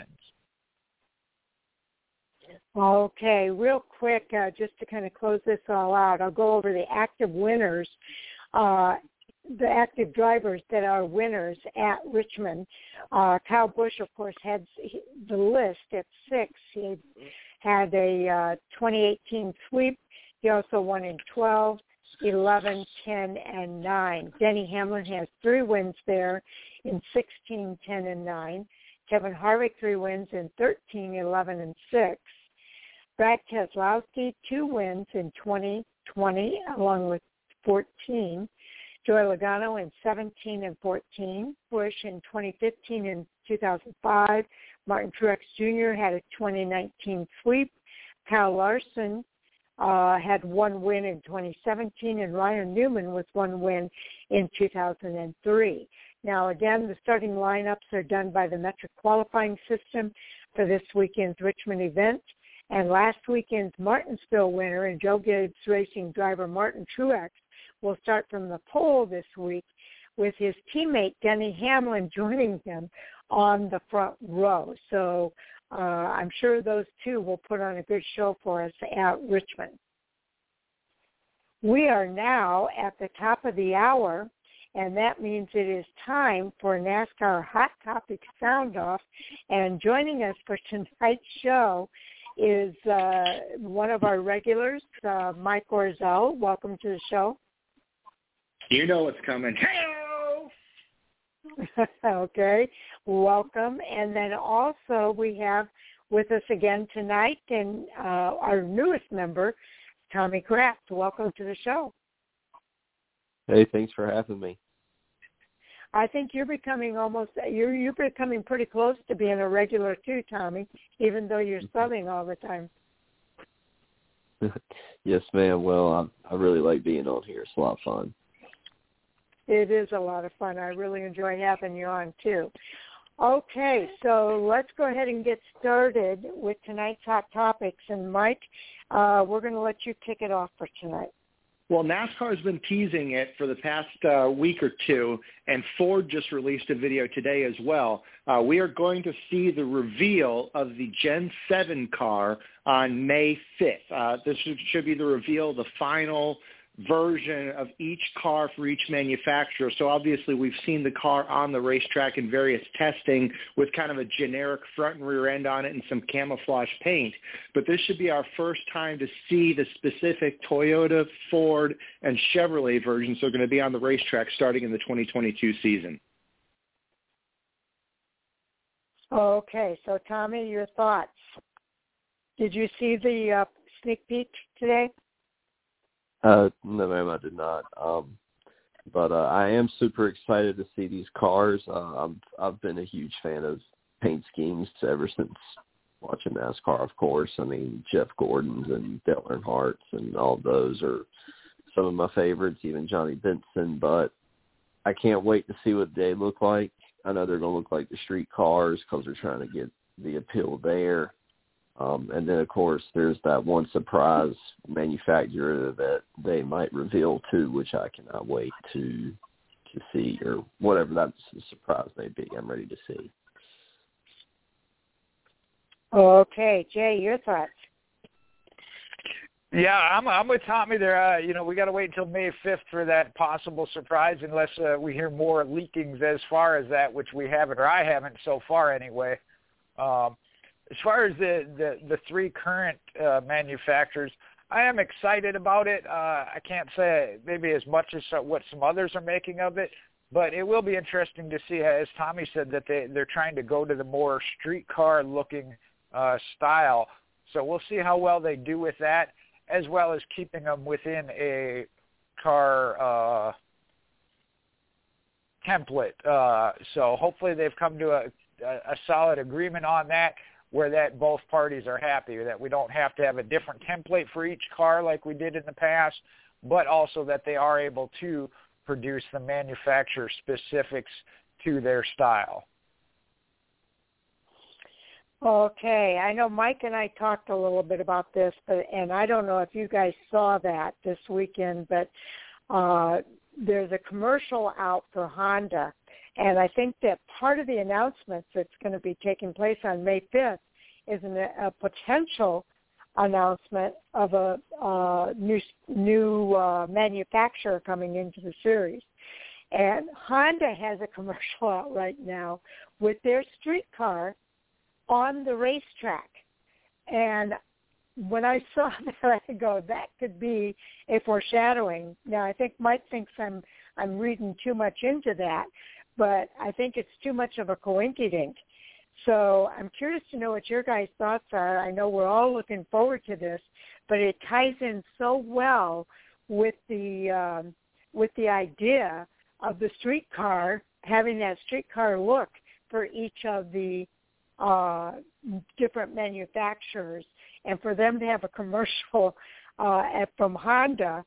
Okay, real quick, just to kind of close this all out, I'll go over the active winners, the active drivers that are winners at Richmond. Kyle Busch, of course, heads the list at 6. He had a 2018 sweep. He also won in 12, 11, 10, and 9. Denny Hamlin has 3 wins there in 16, 10, and 9. Kevin Harvick, 3 wins in 13, 11, and 6. Brad Keselowski, 2 wins in 2020, along with 14. Joey Logano in 17 and 14. Busch in 2015 and 2005. Martin Truex Jr. had a 2019 sweep. Kyle Larson had 1 win in 2017, and Ryan Newman with 1 win in 2003. Now, again, the starting lineups are done by the metric qualifying system for this weekend's Richmond event. And last weekend's Martinsville winner and Joe Gibbs Racing driver Martin Truex will start from the pole this week with his teammate Denny Hamlin joining him on the front row. So I'm sure those 2 will put on a good show for us at Richmond. We are now at the top of the hour, and that means it is time for NASCAR Hot Topic Sound Off. And joining us for tonight's show is one of our regulars, Mike Orzel. Welcome to the show. You know what's coming. Hello! Okay, welcome. And then also we have with us again tonight and our newest member, Tommy Kraft. Welcome to the show. Hey, thanks for having me. I think you're becoming you're becoming pretty close to being a regular too, Tommy, even though you're subbing all the time. Yes, ma'am. Well, I really like being on here. It's a lot of fun. It is a lot of fun. I really enjoy having you on too. Okay, so let's go ahead and get started with tonight's Hot Topics. And Mike, we're going to let you kick it off for tonight. Well, NASCAR has been teasing it for the past week or two, and Ford just released a video today as well. We are going to see the reveal of the Gen 7 car on May 5th. This should be the reveal, the final version of each car for each manufacturer. So obviously we've seen the car on the racetrack in various testing with kind of a generic front and rear end on it and some camouflage paint. But this should be our first time to see the specific Toyota, Ford, and Chevrolet versions that are going to be on the racetrack starting in the 2022 season. Okay, so Tommy, your thoughts. Did you see the sneak peek today? No, ma'am, I did not. But I am super excited to see these cars. I've been a huge fan of paint schemes ever since watching NASCAR, of course. I mean, Jeff Gordon's and Dale Earnhardt's and all of those are some of my favorites, even Johnny Benson. But I can't wait to see what they look like. I know they're going to look like the street cars because they're trying to get the appeal there. And then, of course, there's that one surprise manufacturer that they might reveal too, which I cannot wait to see, or whatever that surprise may be. I'm ready to see. Okay, Jay, your thoughts. Yeah, I'm with Tommy there. We got to wait until May 5th for that possible surprise, unless we hear more leakings as far as that, which we haven't, or I haven't so far anyway. As far as the three current manufacturers, I am excited about it. I can't say maybe as much as what some others are making of it, but it will be interesting to see, as Tommy said, that they're trying to go to the more streetcar-looking style. So we'll see how well they do with that, as well as keeping them within a car template. So hopefully they've come to a solid agreement on that, where that both parties are happy, that we don't have to have a different template for each car like we did in the past, but also that they are able to produce the manufacturer specifics to their style. Okay, I know Mike and I talked a little bit about this, and I don't know if you guys saw that this weekend, but there's a commercial out for Honda. And I think that part of the announcements that's going to be taking place on May 5th is a potential announcement of a new manufacturer coming into the series. And Honda has a commercial out right now with their street car on the racetrack. And when I saw that, I go, that could be a foreshadowing. Now, I think Mike thinks I'm reading too much into that, but I think it's too much of a coinkydink. So I'm curious to know what your guys' thoughts are. I know we're all looking forward to this, but it ties in so well with the idea of the streetcar, having that streetcar look for each of the different manufacturers, and for them to have a commercial from Honda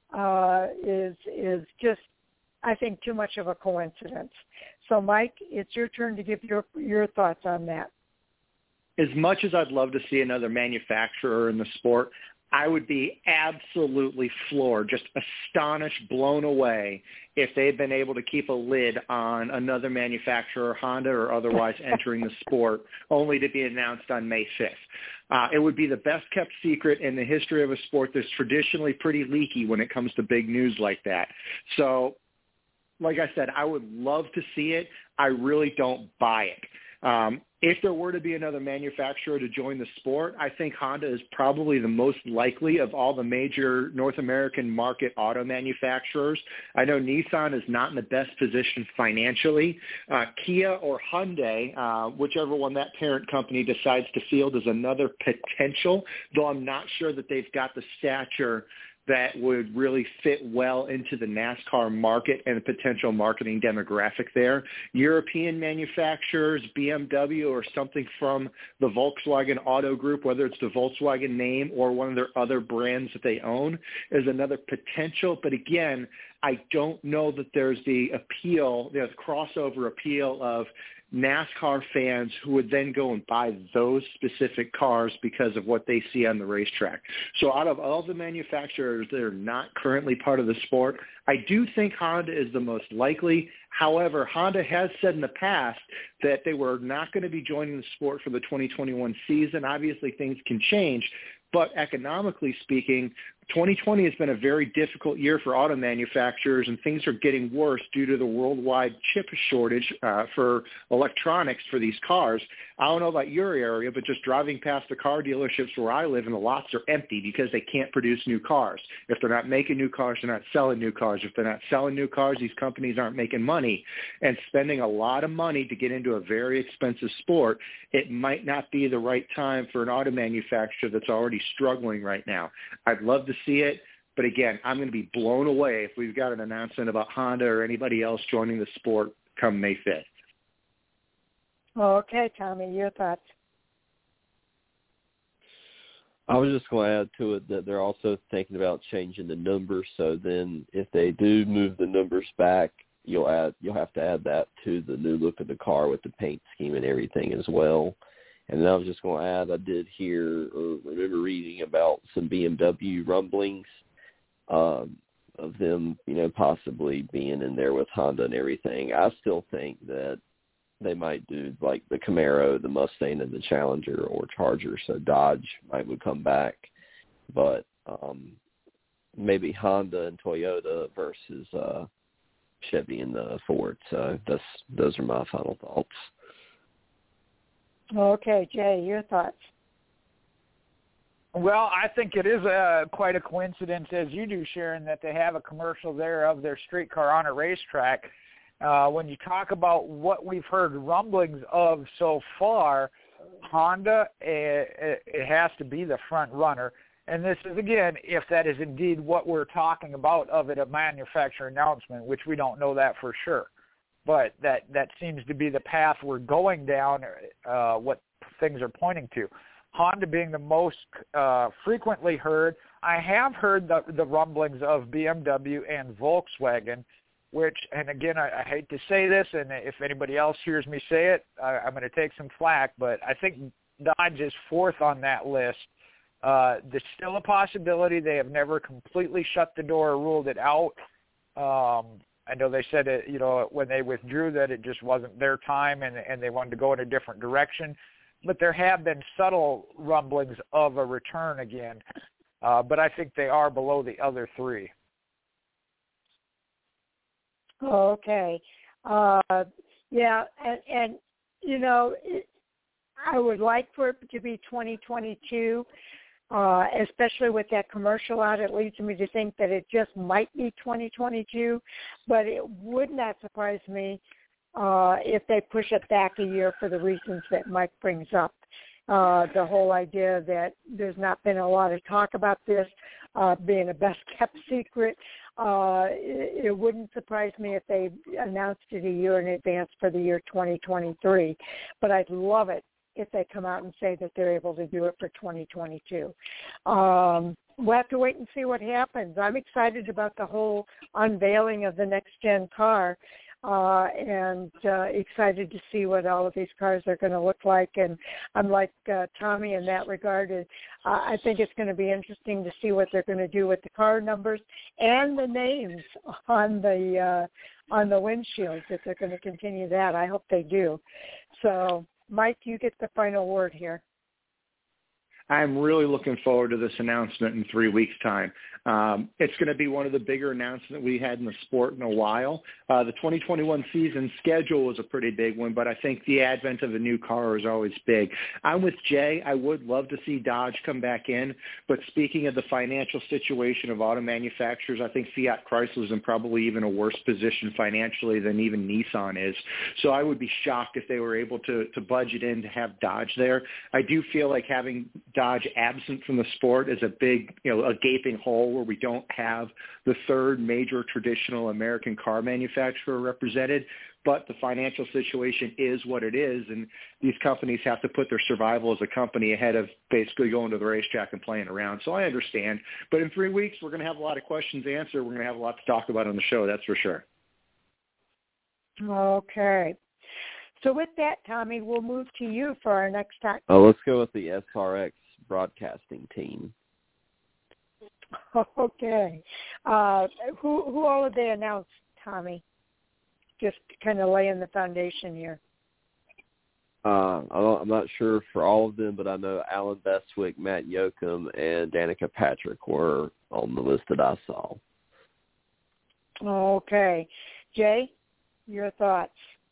is just, I think, too much of a coincidence. So, Mike, it's your turn to give your thoughts on that. As much as I'd love to see another manufacturer in the sport, I would be absolutely floored, just astonished, blown away if they had been able to keep a lid on another manufacturer, Honda or otherwise, entering the sport, only to be announced on May 5th. It would be the best-kept secret in the history of a sport that's traditionally pretty leaky when it comes to big news like that. So, like I said, I would love to see it. I really don't buy it. If there were to be another manufacturer to join the sport, I think Honda is probably the most likely of all the major North American market auto manufacturers. I know Nissan is not in the best position financially. Kia or Hyundai, whichever one that parent company decides to field, is another potential, though I'm not sure that they've got the stature that would really fit well into the NASCAR market and the potential marketing demographic there. European manufacturers, BMW or something from the Volkswagen Auto Group, whether it's the Volkswagen name or one of their other brands that they own, is another potential. But again, I don't know that there's the appeal, the crossover appeal of NASCAR fans who would then go and buy those specific cars because of what they see on the racetrack. So out of all the manufacturers that are not currently part of the sport, I do think Honda is the most likely. However, Honda has said in the past that they were not going to be joining the sport for the 2021 season. Obviously, things can change, but economically speaking, 2020 has been a very difficult year for auto manufacturers, and things are getting worse due to the worldwide chip shortage for electronics for these cars. I don't know about your area, but just driving past the car dealerships where I live, and the lots are empty because they can't produce new cars. If they're not making new cars, they're not selling new cars. If they're not selling new cars, these companies aren't making money. And spending a lot of money to get into a very expensive sport, it might not be the right time for an auto manufacturer that's already struggling right now. I'd love to see it, but again, I'm going to be blown away if we've got an announcement about Honda or anybody else joining the sport come May 5th. Okay, Tommy, your thoughts? I was just going to add to it that they're also thinking about changing the numbers. So then, if they do move the numbers back, you'll have to add that to the new look of the car with the paint scheme and everything as well. And then I was just going to add, I did hear or remember reading about some BMW rumblings of them, possibly being in there with Honda and everything. I still think that they might do like the Camaro, the Mustang, and the Challenger or Charger, so Dodge would come back. But maybe Honda and Toyota versus Chevy and the Ford. So those are my final thoughts. Okay, Jay, your thoughts? Well, I think it is quite a coincidence, as you do, Sharon, that they have a commercial there of their street car on a racetrack. When you talk about what we've heard rumblings of so far, Honda, it has to be the front runner. And this is, again, if that is indeed what we're talking about of it, a manufacturer announcement, which we don't know that for sure. But that seems to be the path we're going down, what things are pointing to. Honda being the most frequently heard. I have heard the rumblings of BMW and Volkswagen, which, and again, I hate to say this, and if anybody else hears me say it, I'm going to take some flack, but I think Dodge is fourth on that list. There's still a possibility. They have never completely shut the door or ruled it out. I know they said it, when they withdrew that it just wasn't their time and they wanted to go in a different direction. But there have been subtle rumblings of a return again. But I think they are below the other three. Okay. Yeah, and I would like for it to be 2022. Especially with that commercial out, it leads me to think that it just might be 2022, but it would not surprise me if they push it back a year for the reasons that Mike brings up. The whole idea that there's not been a lot of talk about this being a best-kept secret. It wouldn't surprise me if they announced it a year in advance for the year 2023, but I'd love it if they come out and say that they're able to do it for 2022. We'll have to wait and see what happens. I'm excited about the whole unveiling of the next-gen car and excited to see what all of these cars are going to look like. And I'm like Tommy in that regard. I think it's going to be interesting to see what they're going to do with the car numbers and the names on the windshields, if they're going to continue that. I hope they do. So, Mike, you get the final word here. I'm really looking forward to this announcement in 3 weeks' time. It's going to be one of the bigger announcements we had in the sport in a while. The 2021 season schedule was a pretty big one, but I think the advent of a new car is always big. I'm with Jay. I would love to see Dodge come back in, but speaking of the financial situation of auto manufacturers, I think Fiat Chrysler is in probably even a worse position financially than even Nissan is. So I would be shocked if they were able to budget in to have Dodge there. I do feel like having Dodge absent from the sport is a big, a gaping hole where we don't have the third major traditional American car manufacturer represented. But the financial situation is what it is, and these companies have to put their survival as a company ahead of basically going to the racetrack and playing around. So I understand. But in 3 weeks, we're going to have a lot of questions answered. We're going to have a lot to talk about on the show, that's for sure. Okay. So with that, Tommy, we'll move to you for our next talk. Let's go with the SRX broadcasting team. Okay. Who all have they announced, Tommy? Just kind of laying the foundation here. I'm not sure for all of them, but I know Alan Bestwick, Matt Yoakum, and Danica Patrick were on the list that I saw. Okay. Jay, your thoughts?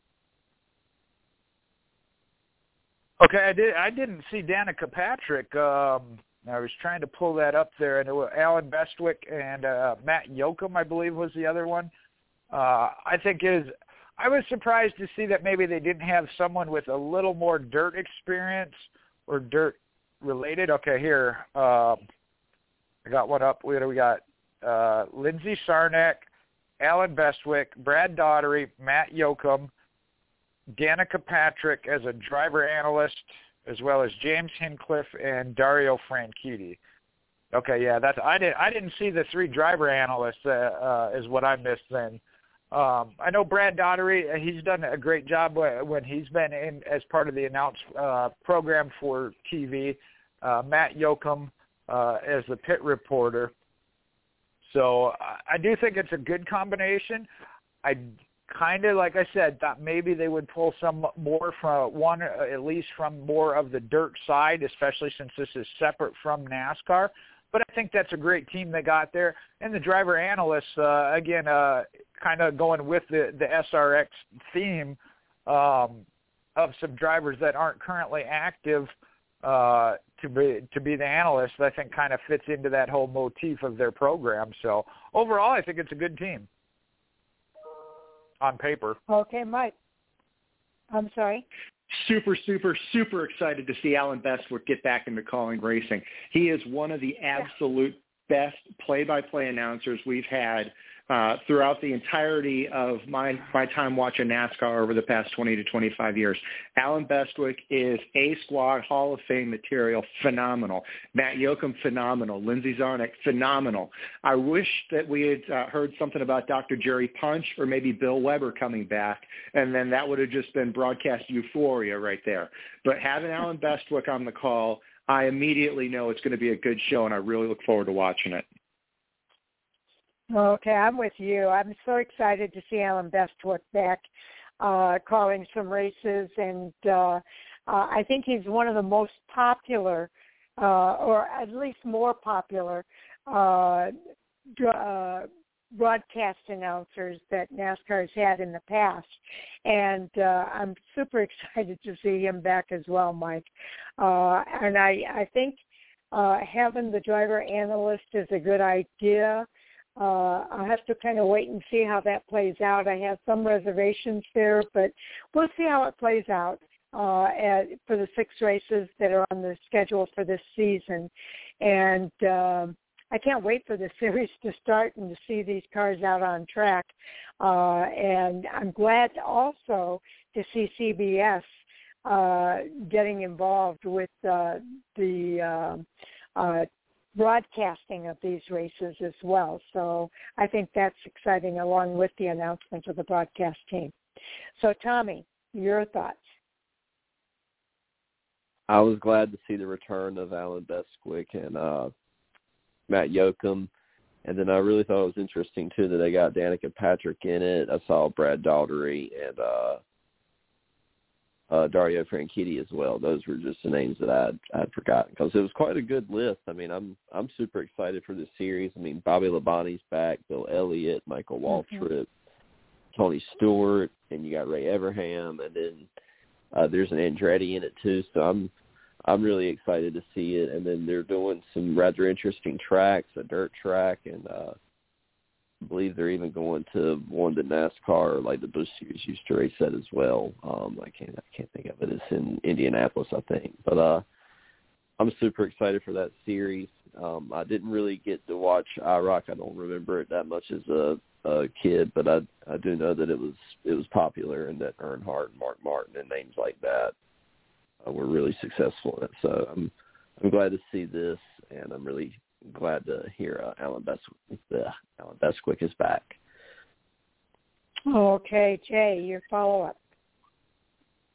Okay, I didn't see Danica Patrick. I was trying to pull that up there. And it was Alan Bestwick and Matt Yoakum, I believe, was the other one. I was surprised to see that maybe they didn't have someone with a little more dirt experience or dirt related. Okay, here. I got one up. We got Lindsay Sarnak, Alan Bestwick, Brad Daugherty, Matt Yoakum, Danica Patrick as a driver analyst, as well as James Hincliffe and Dario Franchitti. Okay, yeah, I didn't see the three driver analysts is what I missed then. I know Brad Daugherty, he's done a great job when he's been in as part of the announced program for TV. Matt Yoakum as the pit reporter. So I do think it's a good combination. I kind of, like I said, thought maybe they would pull some more from one, at least from more of the dirt side, especially since this is separate from NASCAR. But I think that's a great team they got there. And the driver analysts, again, kind of going with the SRX theme of some drivers that aren't currently active to be the analysts, I think kind of fits into that whole motif of their program. So overall, I think it's a good team on paper. Okay, Mike. I'm sorry. Super, super, super excited to see Alan Bestwick get back into calling racing. He is one of the absolute best play-by-play announcers we've had throughout the entirety of my time watching NASCAR over the past 20 to 25 years. Alan Bestwick is A-Squad Hall of Fame material, phenomenal. Matt Yoakum, phenomenal. Lindsay Sarnak, phenomenal. I wish that we had heard something about Dr. Jerry Punch or maybe Bill Weber coming back, and then that would have just been broadcast euphoria right there. But having Alan Bestwick on the call, I immediately know it's going to be a good show, and I really look forward to watching it. Okay, I'm with you. I'm so excited to see Alan Bestwick back calling some races, and I think he's one of the most popular, or at least more popular, broadcast announcers that NASCAR has had in the past. And I'm super excited to see him back as well, Mike. And I think having the driver analyst is a good idea. I'll have to kind of wait and see how that plays out. I have some reservations there, but we'll see how it plays out for the 6 races that are on the schedule for this season. And I can't wait for the series to start and to see these cars out on track. And I'm glad also to see CBS getting involved with the broadcasting of these races as well. So I think that's exciting, along with the announcement of the broadcast team. So, Tommy, your thoughts? I was glad to see the return of Alan Bestwick and Matt Yoakum. And then I really thought it was interesting, too, that they got Danica Patrick in it. I saw Brad Daugherty and Dario Franchitti as well. Those were just the names that I'd forgotten, because it was quite a good list. I mean, I'm super excited for this series. I mean, Bobby Labonte's back, Bill Elliott, Michael Waltrip, Tony Stewart, and you got Ray Everham, and then there's an Andretti in it too. So I'm really excited to see it. And then they're doing some rather interesting tracks, a dirt track, and I believe they're even going to one that NASCAR, like the Busch Series, used to race at as well. I can't think of it. It's in Indianapolis, I think. But I'm super excited for that series. I didn't really get to watch IROC. I don't remember it that much as a kid, but I do know that it was popular, and that Earnhardt and Mark Martin and names like that were really successful in it. So I'm glad to see this, and I'm really glad to hear Alan Bestwick is back. Okay, Jay, your follow-up.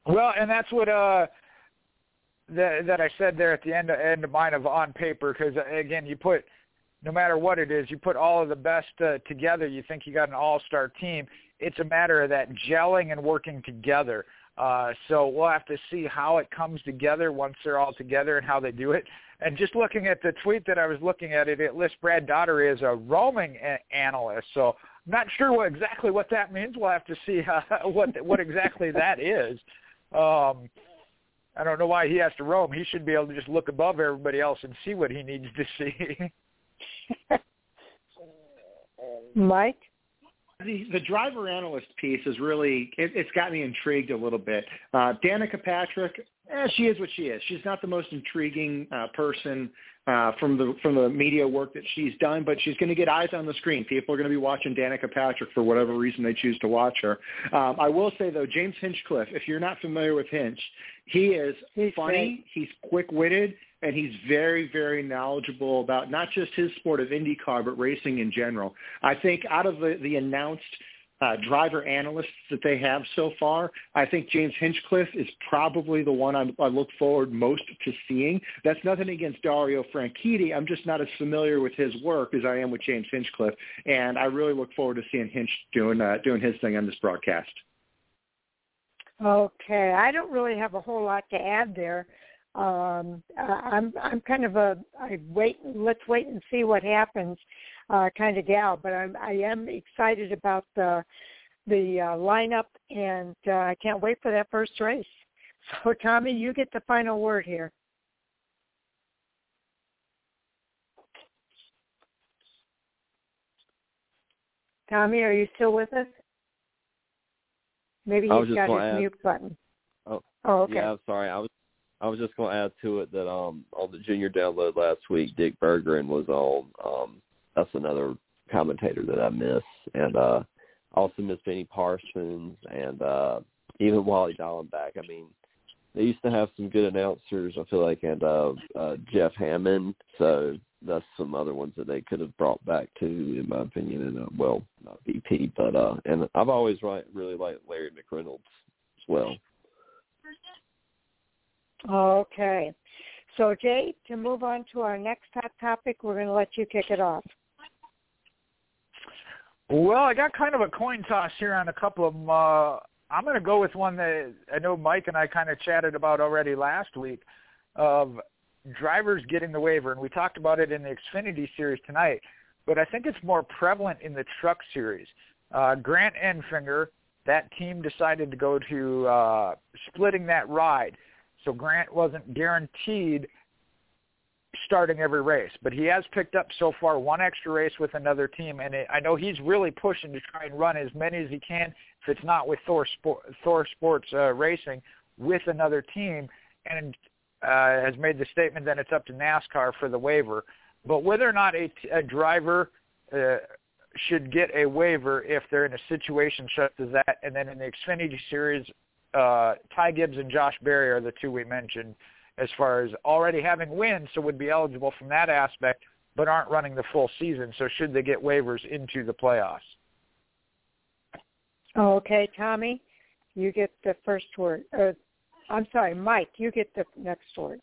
Well, and that's what that I said there at the end of mine of on paper, because, again, you put, no matter what it is, you put all of the best together, you think you got an all-star team. It's a matter of that gelling and working together. So we'll have to see how it comes together once they're all together and how they do it. And just looking at the tweet that I was looking at, it lists Brad Daugherty as a roaming analyst. So I'm not sure exactly what that means. We'll have to see what exactly that is. I don't know why he has to roam. He should be able to just look above everybody else and see what he needs to see. Mike? The driver analyst piece is really, it's got me intrigued a little bit. Danica Patrick, she is what she is. She's not the most intriguing person from the media work that she's done, but she's going to get eyes on the screen. People are going to be watching Danica Patrick for whatever reason they choose to watch her. I will say, though, James Hinchcliffe, if you're not familiar with Hinch, he's funny, he's quick-witted, and he's very, very knowledgeable about not just his sport of IndyCar, but racing in general. I think out of the announced driver analysts that they have so far, I think James Hinchcliffe is probably the one I look forward most to seeing. That's nothing against Dario Franchitti. I'm just not as familiar with his work as I am with James Hinchcliffe, and I really look forward to seeing Hinch doing his thing on this broadcast. Okay, I don't really have a whole lot to add there. I'm kind of let's wait and see what happens kind of gal, but I am excited about the lineup, and I can't wait for that first race. So, Tommy, you get the final word here. Tommy, are you still with us? Maybe he's got his mute button. Oh, okay. Yeah, I'm sorry. I was just going to add to it that on the junior download last week, Dick Bergeron was on. That's another commentator that I miss. And also miss Benny Parsons and even Wally Dallenbach. I mean, they used to have some good announcers, I feel like, and Jeff Hammond. So that's some other ones that they could have brought back too, in my opinion. And not BP, but and I've always really liked Larry McReynolds as well. Okay. So, Jay, to move on to our next hot topic, we're going to let you kick it off. Well, I got kind of a coin toss here on a couple of them. I'm going to go with one that I know Mike and I kind of chatted about already last week, of drivers getting the waiver, and we talked about it in the Xfinity Series tonight, but I think it's more prevalent in the Truck Series. Grant Enfinger, that team decided to go to splitting that ride. So Grant wasn't guaranteed starting every race, but he has picked up so far one extra race with another team, and I know he's really pushing to try and run as many as he can, if it's not with Thor Sports Racing, with another team, and has made the statement that it's up to NASCAR for the waiver. But whether or not a driver should get a waiver if they're in a situation such as that, and then in the Xfinity Series, Ty Gibbs and Josh Berry are the two we mentioned as far as already having wins, so would be eligible from that aspect, but aren't running the full season. So should they get waivers into the playoffs? Okay, Tommy, you get the first word. I'm sorry, Mike, you get the next word.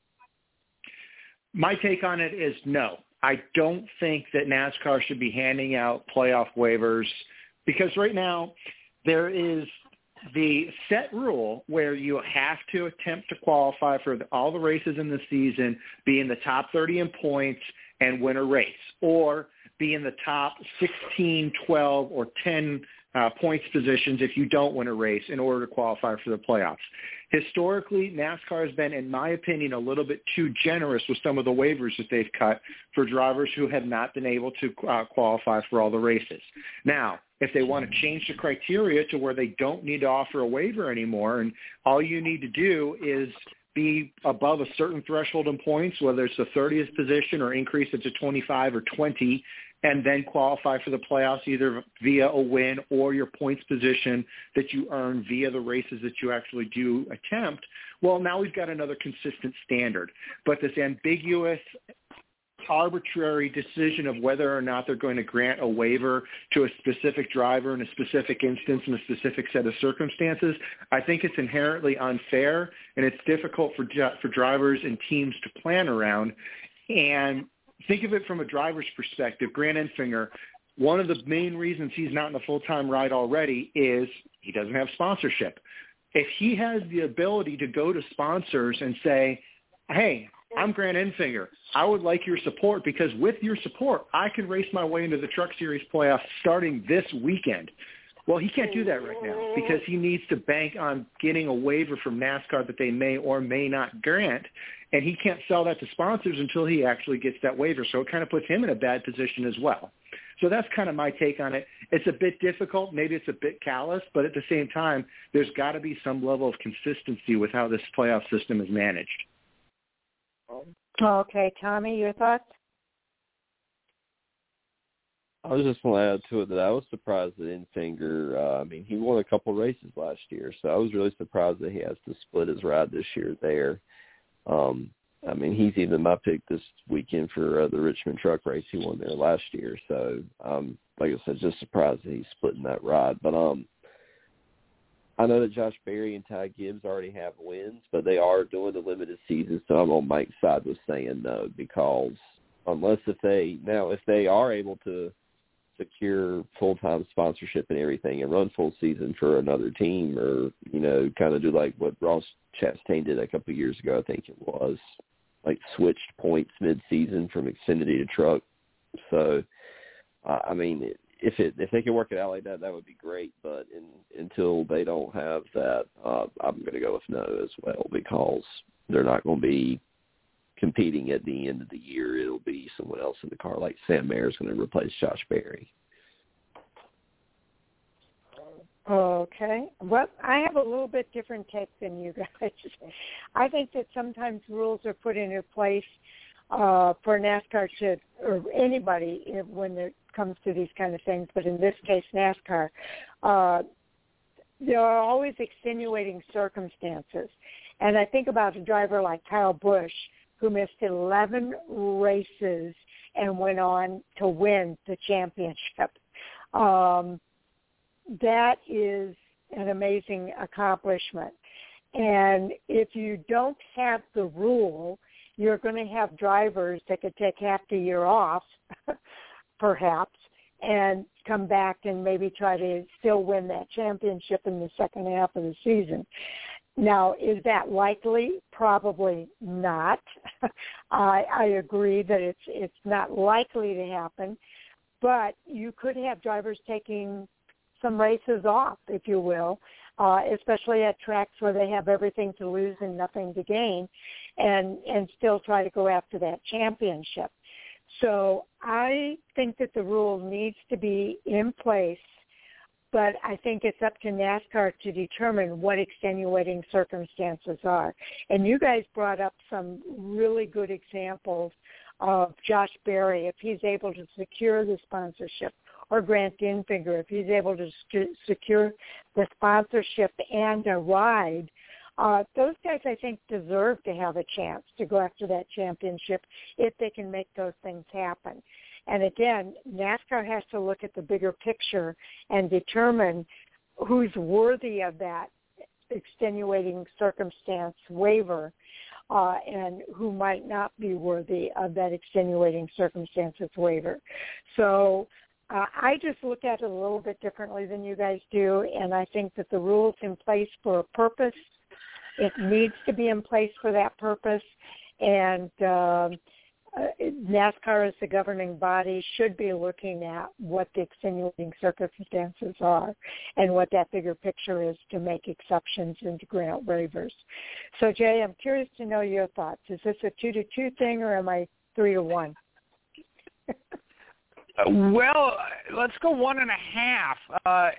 My take on it is no. I don't think that NASCAR should be handing out playoff waivers, because right now there is the set rule where you have to attempt to qualify for all the races in the season, be in the top 30 in points, and win a race, or be in the top 16, 12, or 10 points positions if you don't win a race in order to qualify for the playoffs. Historically, NASCAR has been, in my opinion, a little bit too generous with some of the waivers that they've cut for drivers who have not been able to qualify for all the races. Now, if they want to change the criteria to where they don't need to offer a waiver anymore, and all you need to do is be above a certain threshold in points, whether it's the 30th position or increase it to 25 or 20, and then qualify for the playoffs either via a win or your points position that you earn via the races that you actually do attempt, well, now we've got another consistent standard. But this ambiguous arbitrary decision of whether or not they're going to grant a waiver to a specific driver in a specific instance in a specific set of circumstances. I think it's inherently unfair, and it's difficult for drivers and teams to plan around. And think of it from a driver's perspective. Grant Enfinger, one of the main reasons he's not in a full-time ride already is he doesn't have sponsorship. If he has the ability to go to sponsors and say, hey, I'm Grant Enfinger, I would like your support because with your support, I can race my way into the Truck Series playoffs starting this weekend. Well, he can't do that right now because he needs to bank on getting a waiver from NASCAR that they may or may not grant, and he can't sell that to sponsors until he actually gets that waiver. So it kind of puts him in a bad position as well. So that's kind of my take on it. It's a bit difficult. Maybe it's a bit callous, but at the same time, there's got to be some level of consistency with how this playoff system is managed. Okay, Tommy, your thoughts? I was just going to add to it that I was surprised that Enfinger, he won a couple races last year, so I was really surprised that he has to split his ride this year there. He's even my pick this weekend for the Richmond truck race. He won there last year, so like I said, just surprised that he's splitting that ride. But I know that Josh Berry and Ty Gibbs already have wins, but they are doing the limited season, so I'm on Mike's side with saying no, because if they are able to secure full-time sponsorship and everything and run full season for another team, or, kind of do like what Ross Chastain did a couple of years ago, I think it was, like switched points mid-season from Xfinity to truck. So, if they can work it out like that, that would be great. But until they don't have that, I'm going to go with no as well, because they're not going to be competing at the end of the year. It'll be someone else in the car, like Sam Mayer is going to replace Josh Berry. Okay. Well, I have a little bit different take than you guys. I think that sometimes rules are put into place for NASCAR or anybody when it comes to these kind of things, but in this case, NASCAR, there are always extenuating circumstances. And I think about a driver like Kyle Busch, who missed 11 races and went on to win the championship. That is an amazing accomplishment. And if you don't have the rule, you're going to have drivers that could take half the year off, perhaps, and come back and maybe try to still win that championship in the second half of the season. Now, is that likely? Probably not. I agree that it's not likely to happen, but you could have drivers taking some races off, if you will, especially at tracks where they have everything to lose and nothing to gain, and still try to go after that championship. So I think that the rule needs to be in place, but I think it's up to NASCAR to determine what extenuating circumstances are. And you guys brought up some really good examples of Josh Berry, if he's able to secure the sponsorship, or Grant Enfinger, if he's able to secure the sponsorship and a ride. Those guys, I think, deserve to have a chance to go after that championship if they can make those things happen. And again, NASCAR has to look at the bigger picture and determine who's worthy of that extenuating circumstance waiver and who might not be worthy of that extenuating circumstances waiver. So I just look at it a little bit differently than you guys do, and I think that the rule's in place for a purpose. It needs to be in place for that purpose, and NASCAR as the governing body should be looking at what the extenuating circumstances are and what that bigger picture is to make exceptions and to grant waivers. So, Jay, I'm curious to know your thoughts. Is this a 2-2 thing, or am I 3-1? Well, let's go 1.5.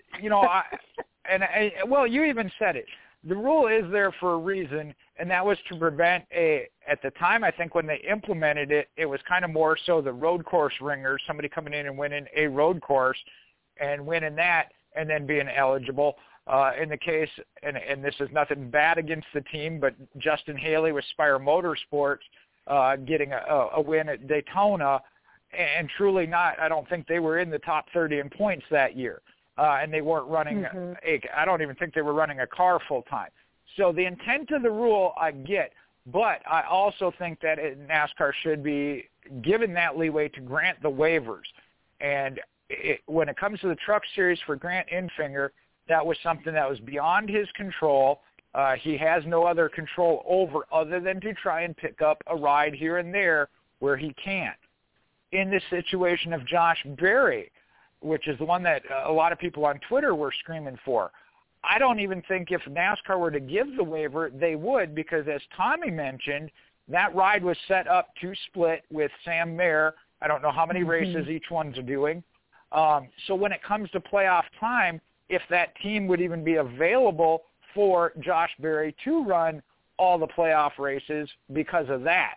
You even said it. The rule is there for a reason, and that was to prevent at the time, I think when they implemented it, it was kind of more so the road course ringers, somebody coming in and winning a road course and winning that and then being eligible. In the case, and this is nothing bad against the team, but Justin Haley with Spire Motorsports, getting a win at Daytona, and truly not. I don't think they were in the top 30 in points that year, and they weren't running. I don't even think they were running a car full time. So the intent of the rule I get, but I also think that NASCAR should be given that leeway to grant the waivers. And when it comes to the Truck Series for Grant Enfinger, that was something that was beyond his control. He has no other control over other than to try and pick up a ride here and there where he can. In the situation of Josh Berry, which is the one that a lot of people on Twitter were screaming for, I don't even think if NASCAR were to give the waiver, they would, because as Tommy mentioned, that ride was set up to split with Sam Mayer. I don't know how many races each one's doing. So when it comes to playoff time, if that team would even be available for Josh Berry to run all the playoff races because of that.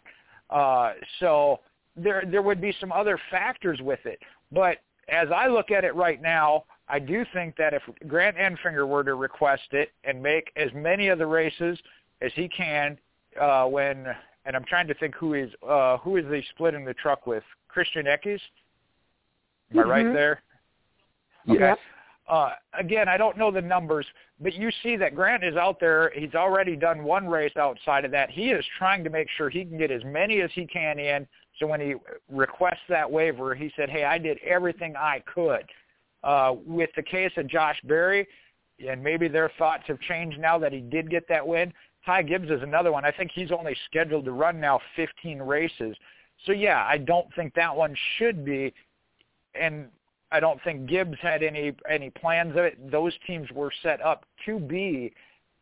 So there would be some other factors with it. But as I look at it right now, I do think that if Grant Enfinger were to request it and make as many of the races as he can, and I'm trying to think who is they splitting the truck with? Christian Eckes? Am I right there? Yes. Okay. Again, I don't know the numbers, but you see that Grant is out there. He's already done one race outside of that. He is trying to make sure he can get as many as he can in. So when he requests that waiver, he said, hey, I did everything I could. With the case of Josh Berry, and maybe their thoughts have changed now that he did get that win. Ty Gibbs is another one. I think he's only scheduled to run now 15 races. So, yeah, I don't think that one should be, and I don't think Gibbs had any plans of it. Those teams were set up to be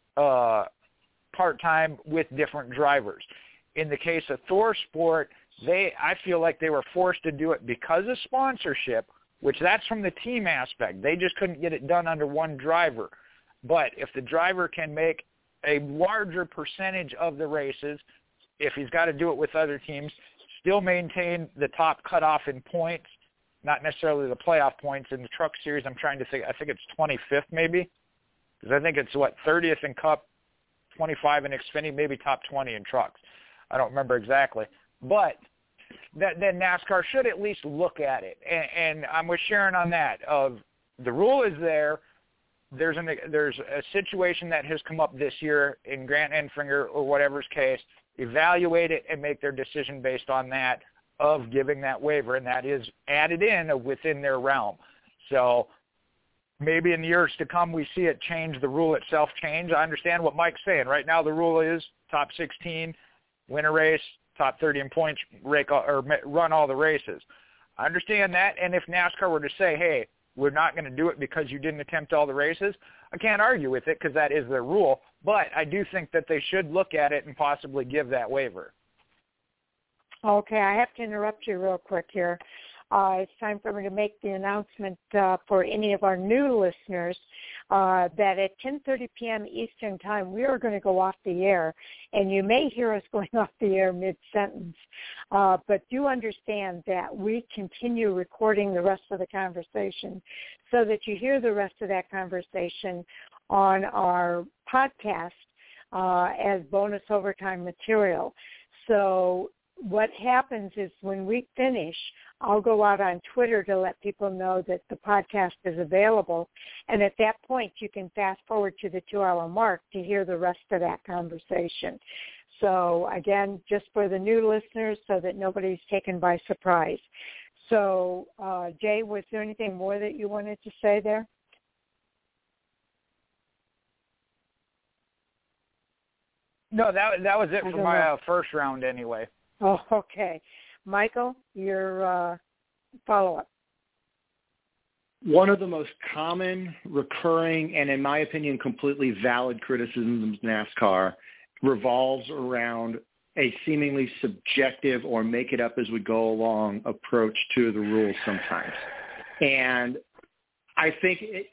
part-time with different drivers. In the case of Thor Sport, I feel like they were forced to do it because of sponsorship, which that's from the team aspect. They just couldn't get it done under one driver. But if the driver can make a larger percentage of the races, if he's got to do it with other teams, still maintain the top cutoff in points, not necessarily the playoff points. In the Truck Series, I'm trying to think, I think it's 25th maybe, because I think it's, 30th in Cup, 25 in Xfinity, maybe top 20 in Trucks. I don't remember exactly. But then NASCAR should at least look at it. And I'm with Sharon on that. The rule is there. There's a situation that has come up this year in Grant Enfinger or whatever's case. Evaluate it and make their decision based on that of giving that waiver, and that is added in within their realm. So maybe in the years to come we see it change, the rule itself change. I understand what Mike's saying. Right now the rule is top 16, win a race, top 30 in points, run all the races. I understand that, and if NASCAR were to say, hey, we're not going to do it because you didn't attempt all the races, I can't argue with it because that is their rule. But I do think that they should look at it and possibly give that waiver. Okay, I have to interrupt you real quick here. It's time for me to make the announcement for any of our new listeners that at 10:30 p.m. Eastern Time, we are going to go off the air, and you may hear us going off the air mid-sentence, but do understand that we continue recording the rest of the conversation so that you hear the rest of that conversation on our podcast as bonus overtime material. So what happens is when we finish, I'll go out on Twitter to let people know that the podcast is available. And at that point, you can fast forward to the 2-hour mark to hear the rest of that conversation. So, again, just for the new listeners so that nobody's taken by surprise. So, Jay, was there anything more that you wanted to say there? No, that was it for my first round anyway. Oh, okay. Michael, your follow-up. One of the most common, recurring, and in my opinion, completely valid criticisms of NASCAR revolves around a seemingly subjective or make it up as we go along approach to the rules sometimes. And I think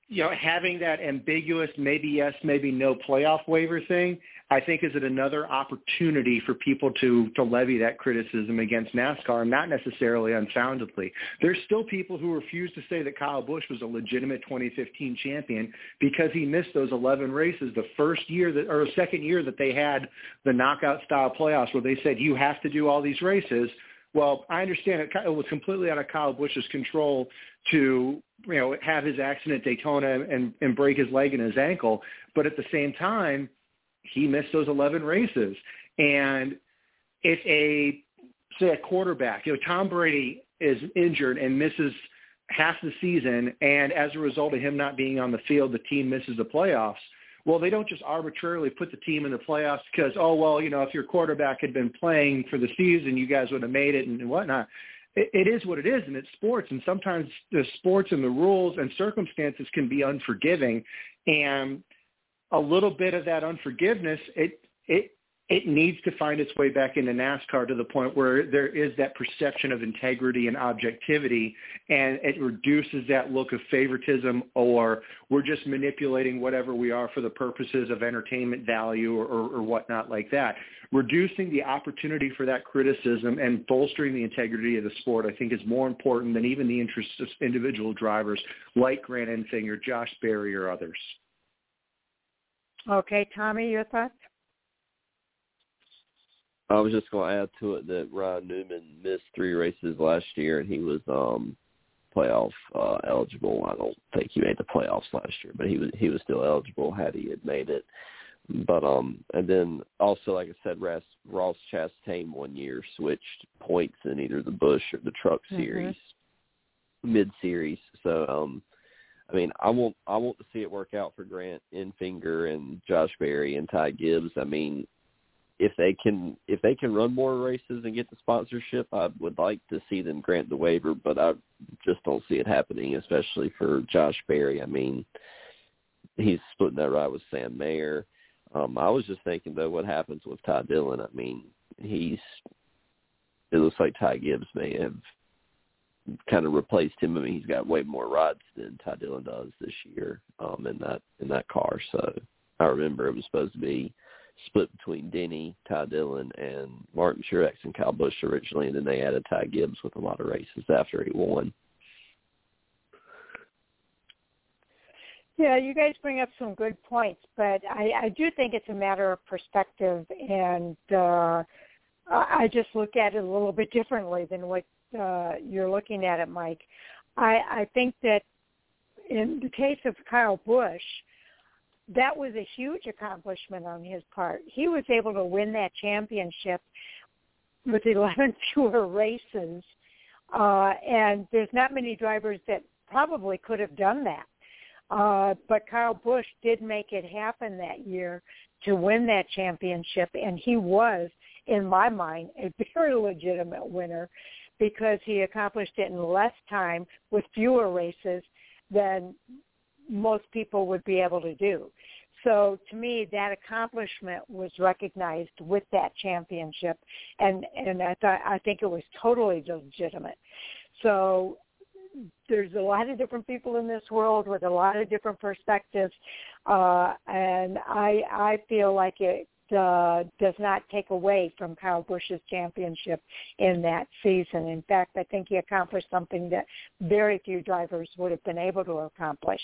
having that ambiguous maybe yes, maybe no playoff waiver thing, I think is another opportunity for people to levy that criticism against NASCAR, and not necessarily unfoundedly. There's still people who refuse to say that Kyle Busch was a legitimate 2015 champion because he missed those 11 races the second year that they had the knockout style playoffs where they said you have to do all these races. Well, I understand it was completely out of Kyle Busch's control to, have his accident at Daytona and break his leg and his ankle. But at the same time, he missed those 11 races. And if a quarterback, Tom Brady is injured and misses half the season, and as a result of him not being on the field, the team misses the playoffs. Well, they don't just arbitrarily put the team in the playoffs because, if your quarterback had been playing for the season, you guys would have made it and whatnot. It is what it is, and it's sports. And sometimes the sports and the rules and circumstances can be unforgiving. And a little bit of that unforgiveness, it needs to find its way back into NASCAR to the point where there is that perception of integrity and objectivity, and it reduces that look of favoritism or we're just manipulating whatever we are for the purposes of entertainment value or whatnot like that. Reducing the opportunity for that criticism and bolstering the integrity of the sport, I think, is more important than even the interests of individual drivers like Grant Enfinger, Josh Berry, or others. Okay, Tommy, your thoughts? I was just going to add to it that Ryan Newman missed 3 races last year, and he was playoff eligible. I don't think he made the playoffs last year, but he was still eligible had he had made it. But and then also, like I said, Ross Chastain one year switched points in either the Busch or the Truck Series mid-series. So I want to see it work out for Grant Enfinger and Josh Berry and Ty Gibbs. I mean, if they can run more races and get the sponsorship, I would like to see them grant the waiver, but I just don't see it happening, especially for Josh Berry. I mean, he's splitting that ride with Sam Mayer. I was just thinking, though, what happens with Ty Dillon? I mean, it looks like Ty Gibbs may have kind of replaced him. I mean, he's got way more rides than Ty Dillon does this year in that car. So I remember it was supposed to be split between Denny, Ty Dillon, and Martin Truex and Kyle Busch originally, and then they added Ty Gibbs with a lot of races after he won. Yeah, you guys bring up some good points, but I do think it's a matter of perspective, and I just look at it a little bit differently than what you're looking at it, Mike. I think that in the case of Kyle Busch, that was a huge accomplishment on his part. He was able to win that championship with 11 fewer races, and there's not many drivers that probably could have done that. But Kyle Busch did make it happen that year to win that championship, and he was, in my mind, a very legitimate winner because he accomplished it in less time with fewer races than most people would be able to do. So to me, that accomplishment was recognized with that championship, and I think it was totally legitimate. So there's a lot of different people in this world with a lot of different perspectives, and I feel like it does not take away from Kyle Busch's championship in that season. In fact, I think he accomplished something that very few drivers would have been able to accomplish.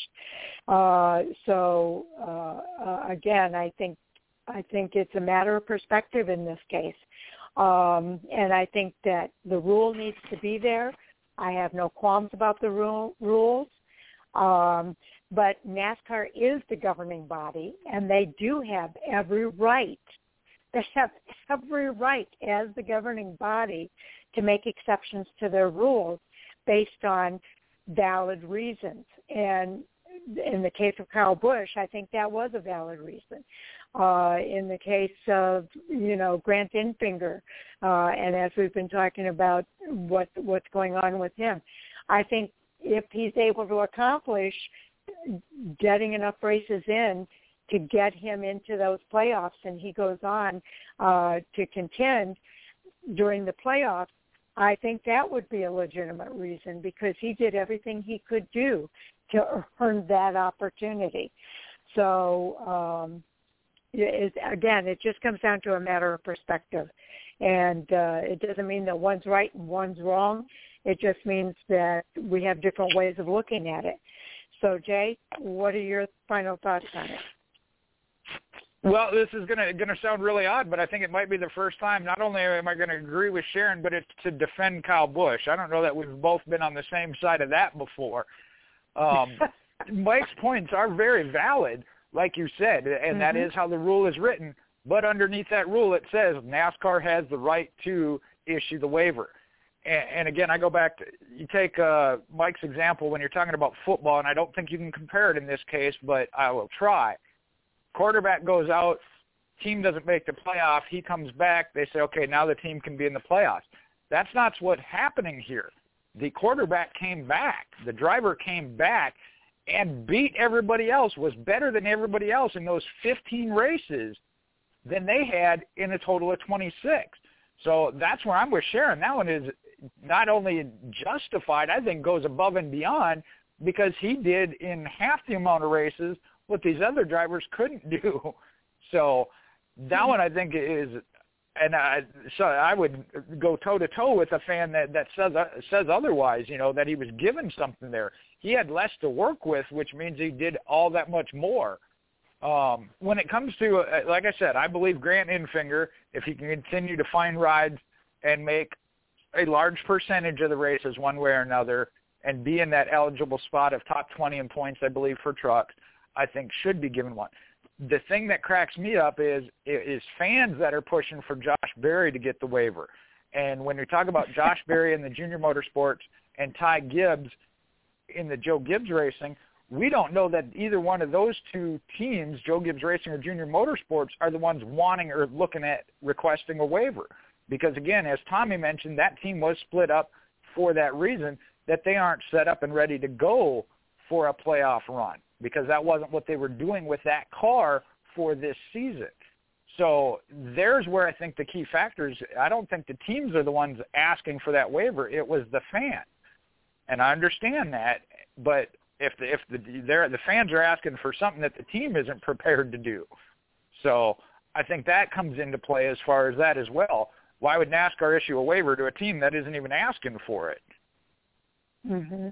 Again, I think it's a matter of perspective in this case, and I think that the rule needs to be there. I have no qualms about the rules, but NASCAR is the governing body, and they do have every right. They have every right as the governing body to make exceptions to their rules based on valid reasons. And in the case of Kyle Busch, I think that was a valid reason. In the case of, Grant Enfinger, and as we've been talking about what's going on with him, I think if he's able to accomplish getting enough races in to get him into those playoffs and he goes on to contend during the playoffs, I think that would be a legitimate reason because he did everything he could do to earn that opportunity. So, again, it just comes down to a matter of perspective. And it doesn't mean that one's right and one's wrong. It just means that we have different ways of looking at it. So, Jay, what are your final thoughts on it? Well, this is gonna sound really odd, but I think it might be the first time. Not only am I going to agree with Sharon, but it's to defend Kyle Busch. I don't know that we've both been on the same side of that before. Mike's points are very valid, like you said, and that is how the rule is written. But underneath that rule, it says NASCAR has the right to issue the waiver. And again, I go back to, you take Mike's example when you're talking about football, and I don't think you can compare it in this case, but I will try. Quarterback goes out, team doesn't make the playoff, he comes back, they say, okay, now the team can be in the playoffs. That's not what's happening here. The quarterback came back, the driver came back and beat everybody else, was better than everybody else in those 15 races than they had in a total of 26. So that's where I'm with Sharon. That one is not only justified, I think goes above and beyond, because he did in half the amount of races what these other drivers couldn't do. So that one I think is, and so I would go toe-to-toe with a fan that says otherwise, you know, that he was given something there. He had less to work with, which means he did all that much more. When it comes to, like I said, I believe Grant Enfinger, if he can continue to find rides and make a large percentage of the races one way or another and be in that eligible spot of top 20 in points, I believe, for trucks, I think should be given one. The thing that cracks me up is fans that are pushing for Josh Berry to get the waiver. And when you talk about Josh Berry in the Junior Motorsports and Ty Gibbs in the Joe Gibbs Racing, we don't know that either one of those two teams, Joe Gibbs Racing or Junior Motorsports, are the ones wanting or looking at requesting a waiver. Because, again, as Tommy mentioned, that team was split up for that reason, that they aren't set up and ready to go for a playoff run, because that wasn't what they were doing with that car for this season. So there's where I think the key factors, I don't think the teams are the ones asking for that waiver. It was the fan. And I understand that, but if the fans are asking for something that the team isn't prepared to do. So I think that comes into play as far as that as well. Why would NASCAR issue a waiver to a team that isn't even asking for it? Mm-hmm.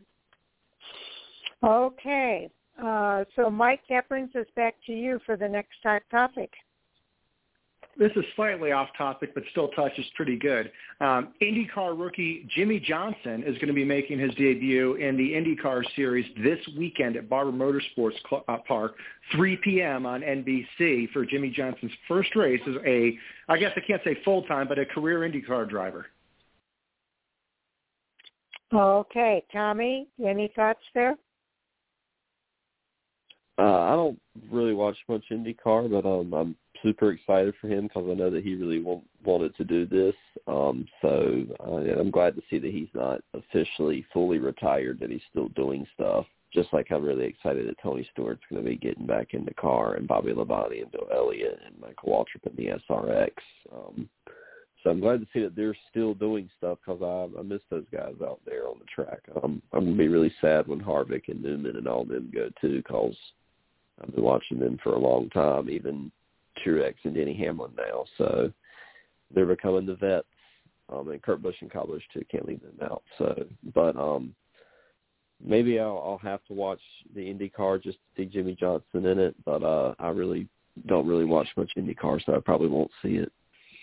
Okay. So, Mike, that brings us back to you for the next topic. This is slightly off topic, but still touches pretty good. IndyCar rookie Jimmie Johnson is going to be making his debut in the IndyCar Series this weekend at Barber Motorsports Park, 3 p.m. on NBC for Jimmie Johnson's first race as I guess I can't say full-time, but a career IndyCar driver. Okay. Tommy, any thoughts there? I don't really watch much IndyCar, but I'm super excited for him because I know that he really wanted to do this. So I'm glad to see that he's not officially fully retired, that he's still doing stuff. Just like I'm really excited that Tony Stewart's going to be getting back in the car, and Bobby Labonte and Bill Elliott and Michael Waltrip in the SRX. So I'm glad to see that they're still doing stuff because I miss those guys out there on the track. I'm going to be really sad when Harvick and Newman and all them go too, because I've been watching them for a long time, even Truex and Denny Hamlin now. So they're becoming the vets. And Kurt Busch and Kyle Busch too, can't leave them out. So, but maybe I'll have to watch the IndyCar just to see Jimmie Johnson in it. But I really don't watch much IndyCar, so I probably won't see it.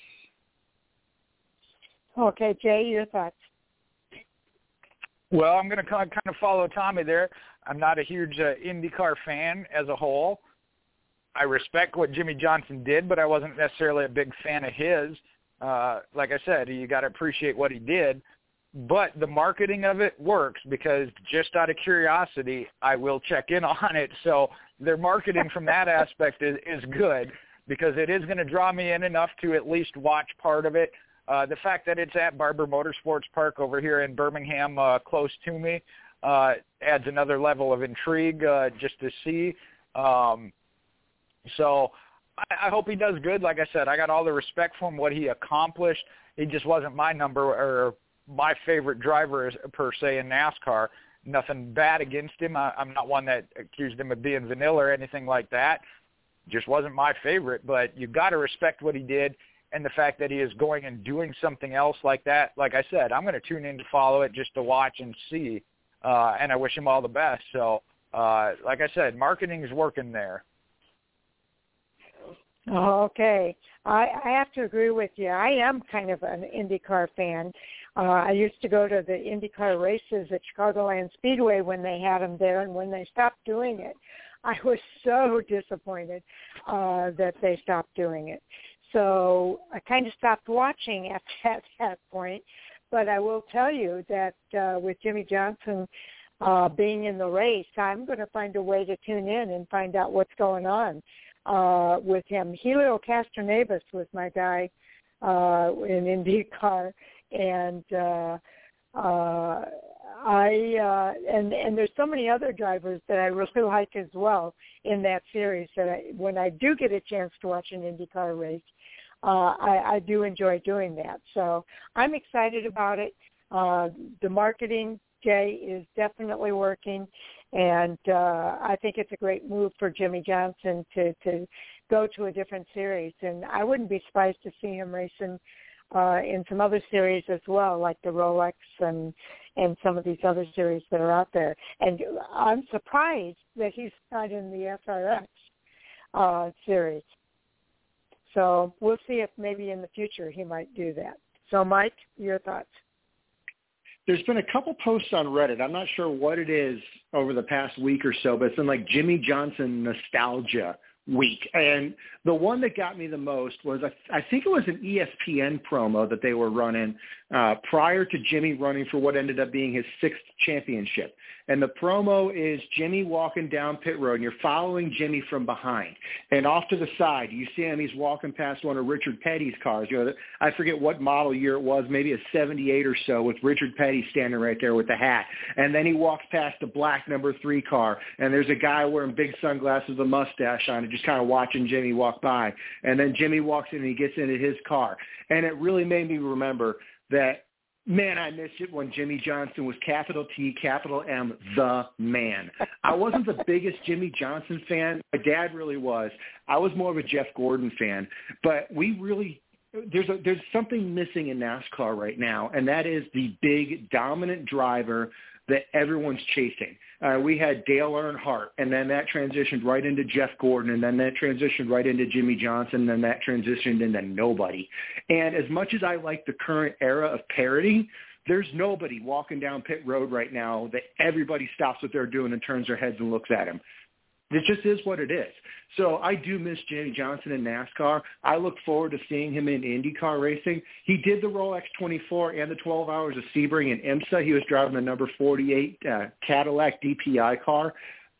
Okay, Jay, your thoughts? Well, I'm going to kind of follow Tommy there. I'm not a huge IndyCar fan as a whole. I respect what Jimmie Johnson did, but I wasn't necessarily a big fan of his. Like I said, you got to appreciate what he did. But the marketing of it works because just out of curiosity, I will check in on it. So their marketing from that aspect is good because it is going to draw me in enough to at least watch part of it. The fact that it's at Barber Motorsports Park over here in Birmingham, close to me, adds another level of intrigue just to see. So I hope he does good. Like I said, I got all the respect for him, what he accomplished. He just wasn't my number or my favorite driver per se in NASCAR. Nothing bad against him. I'm not one that accused him of being vanilla or anything like that. Just wasn't my favorite, but you got to respect what he did and the fact that he is going and doing something else like that. Like I said, I'm going to tune in to follow it just to watch and see, and I wish him all the best. So, like I said, marketing is working there. Okay. I have to agree with you. I am kind of an IndyCar fan. I used to go to the IndyCar races at Chicagoland Speedway when they had them there, and when they stopped doing it, I was so disappointed that they stopped doing it. So I kind of stopped watching at that point. But I will tell you that with Jimmie Johnson being in the race, I'm going to find a way to tune in and find out what's going on with him. Helio Castroneves was my guy in IndyCar, and and there's so many other drivers that I really like as well in that series that when I do get a chance to watch an IndyCar race, I do enjoy doing that. So I'm excited about it. The marketing, Jay, is definitely working, and I think it's a great move for Jimmie Johnson to go to a different series. And I wouldn't be surprised to see him racing in some other series as well, like the Rolex and some of these other series that are out there. And I'm surprised that he's not in the SRX series. So we'll see if maybe in the future he might do that. So, Mike, your thoughts? There's been a couple posts on Reddit. I'm not sure what it is over the past week or so, but it's been like Jimmie Johnson nostalgia week. And the one that got me the most was, I think it was an ESPN promo that they were running prior to Jimmie running for what ended up being his 6th championship. And the promo is Jimmie walking down pit road, and you're following Jimmie from behind. And off to the side, you see him, he's walking past one of Richard Petty's cars. You know, I forget what model year it was, maybe a 78 or so, with Richard Petty standing right there with the hat. And then he walks past a black number 3 car, and there's a guy wearing big sunglasses with a mustache on it, just kind of watching Jimmie walk by. And then Jimmie walks in and he gets into his car. And it really made me remember that, man, I missed it when Jimmie Johnson was capital T, capital M, the man. I wasn't the biggest Jimmie Johnson fan. My dad really was. I was more of a Jeff Gordon fan. But we really – there's something missing in NASCAR right now, and that is the big dominant driver that everyone's chasing. We had Dale Earnhardt, and then that transitioned right into Jeff Gordon, and then that transitioned right into Jimmie Johnson, and then that transitioned into nobody. And as much as I like the current era of parity, there's nobody walking down pit road right now that everybody stops what they're doing and turns their heads and looks at him. It just is what it is. So I do miss Jimmie Johnson in NASCAR. I look forward to seeing him in IndyCar racing. He did the Rolex 24 and the 12 Hours of Sebring in IMSA. He was driving the number 48 Cadillac DPI car.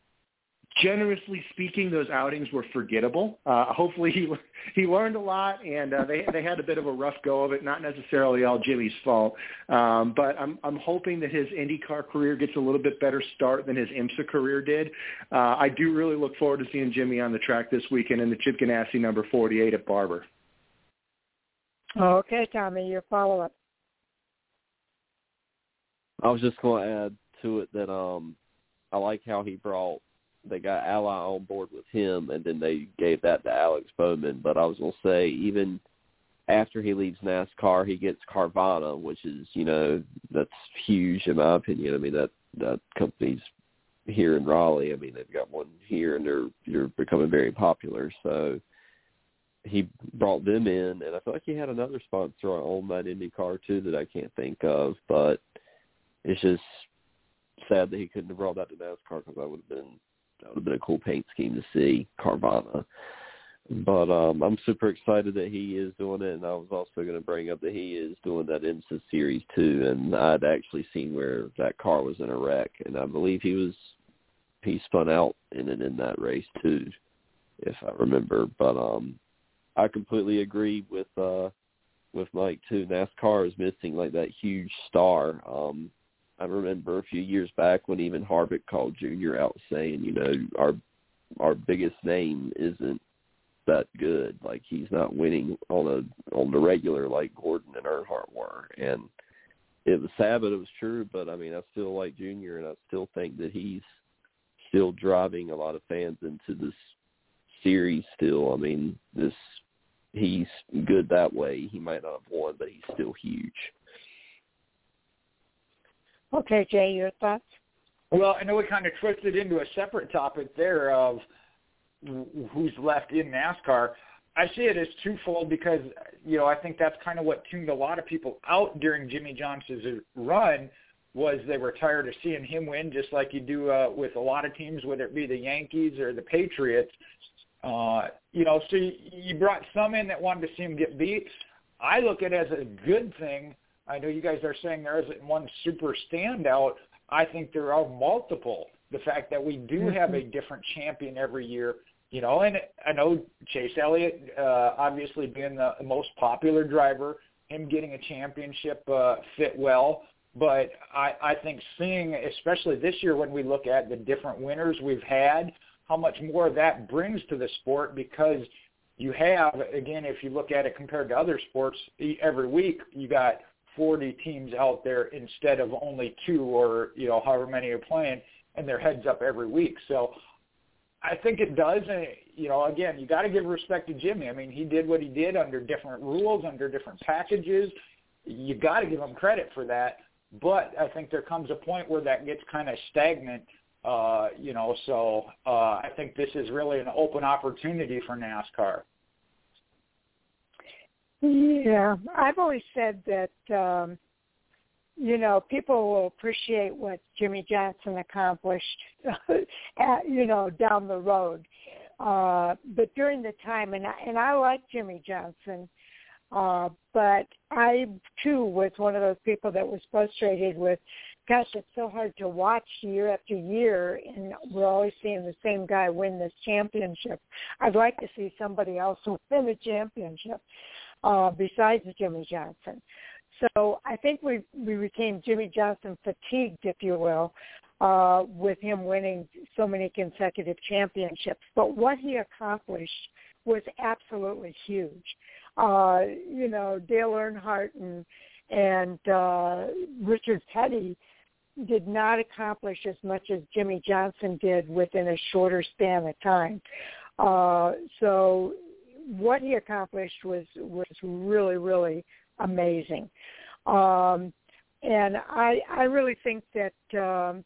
Generously speaking, those outings were forgettable. Hopefully he learned a lot, and they had a bit of a rough go of it, not necessarily all Jimmy's fault. But I'm hoping that his IndyCar career gets a little bit better start than his IMSA career did. I do really look forward to seeing Jimmie on the track this weekend in the Chip Ganassi number 48 at Barber. Okay, Tommy, your follow-up. I was just going to add to it that I like how they got Ally on board with him, and then they gave that to Alex Bowman. But I was going to say, even after he leaves NASCAR, he gets Carvana, which is, that's huge in my opinion. I mean, that company's here in Raleigh. I mean, they've got one here, and they're becoming very popular. So he brought them in, and I feel like he had another sponsor on that IndyCar too that I can't think of. But it's just sad that he couldn't have brought that to NASCAR, because that would have been a cool paint scheme to see, Carvana. But I'm super excited that he is doing it, and I was also going to bring up that he is doing that IMSA series too, and I'd actually seen where that car was in a wreck, and I believe he spun out in that race too, if I remember. But I completely agree with Mike too. NASCAR is missing like that huge star. I remember a few years back when even Harvick called Junior out saying, our biggest name isn't that good. Like, he's not winning on the regular like Gordon and Earnhardt were. And it was sad, but it was true. But, I mean, I still like Junior, and I still think that he's still driving a lot of fans into this series still. I mean, he's good that way. He might not have won, but he's still huge. Okay, Jay, your thoughts? Well, I know we kind of twisted into a separate topic there of who's left in NASCAR. I see it as twofold because, I think that's kind of what tuned a lot of people out during Jimmie Johnson's run was they were tired of seeing him win, just like you do with a lot of teams, whether it be the Yankees or the Patriots. So you brought some in that wanted to see him get beat. I look at it as a good thing. I know you guys are saying there isn't one super standout. I think there are multiple. The fact that we do have a different champion every year, and I know Chase Elliott, obviously being the most popular driver, him getting a championship fit well. But I think seeing, especially this year when we look at the different winners we've had, how much more that brings to the sport because you have, again, if you look at it compared to other sports, every week you got 40 teams out there instead of only 2 or, however many are playing, and they're heads up every week. So I think it does. And, again, you got to give respect to Jimmy. I mean, he did what he did under different rules, under different packages. You got to give him credit for that. But I think there comes a point where that gets kind of stagnant, so I think this is really an open opportunity for NASCAR. Yeah, I've always said that, people will appreciate what Jimmie Johnson accomplished, down the road. But during the time, and I like Jimmie Johnson, but I, too, was one of those people that was frustrated with, gosh, it's so hard to watch year after year, and we're always seeing the same guy win this championship. I'd like to see somebody else win a championship besides Jimmie Johnson. So I think we became Jimmie Johnson fatigued, if you will, with him winning so many consecutive championships. But what he accomplished was absolutely huge. Dale Earnhardt and Richard Petty did not accomplish as much as Jimmie Johnson did within a shorter span of time. So what he accomplished was really, really amazing. And I really think that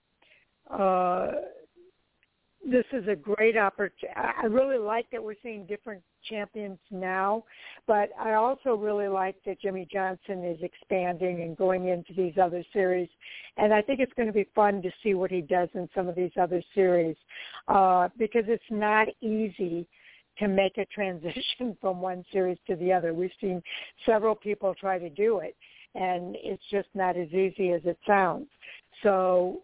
this is a great opportunity. I really like that we're seeing different champions now, but I also really like that Jimmie Johnson is expanding and going into these other series. And I think it's going to be fun to see what he does in some of these other series because it's not easy to make a transition from one series to the other. We've seen several people try to do it, and it's just not as easy as it sounds. So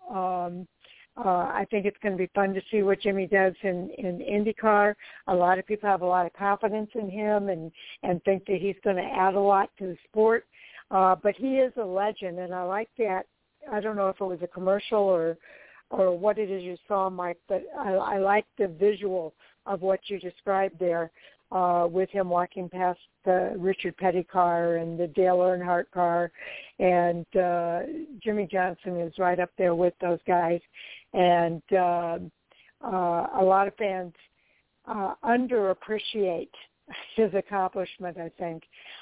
I think it's going to be fun to see what Jimmy does in IndyCar. A lot of people have a lot of confidence in him and think that he's going to add a lot to the sport. But he is a legend, and I like that. I don't know if it was a commercial or what it is you saw, Mike, but I like the visual of what you described there with him walking past the Richard Petty car and the Dale Earnhardt car. And Jimmie Johnson is right up there with those guys. And a lot of fans underappreciate his accomplishment, I think,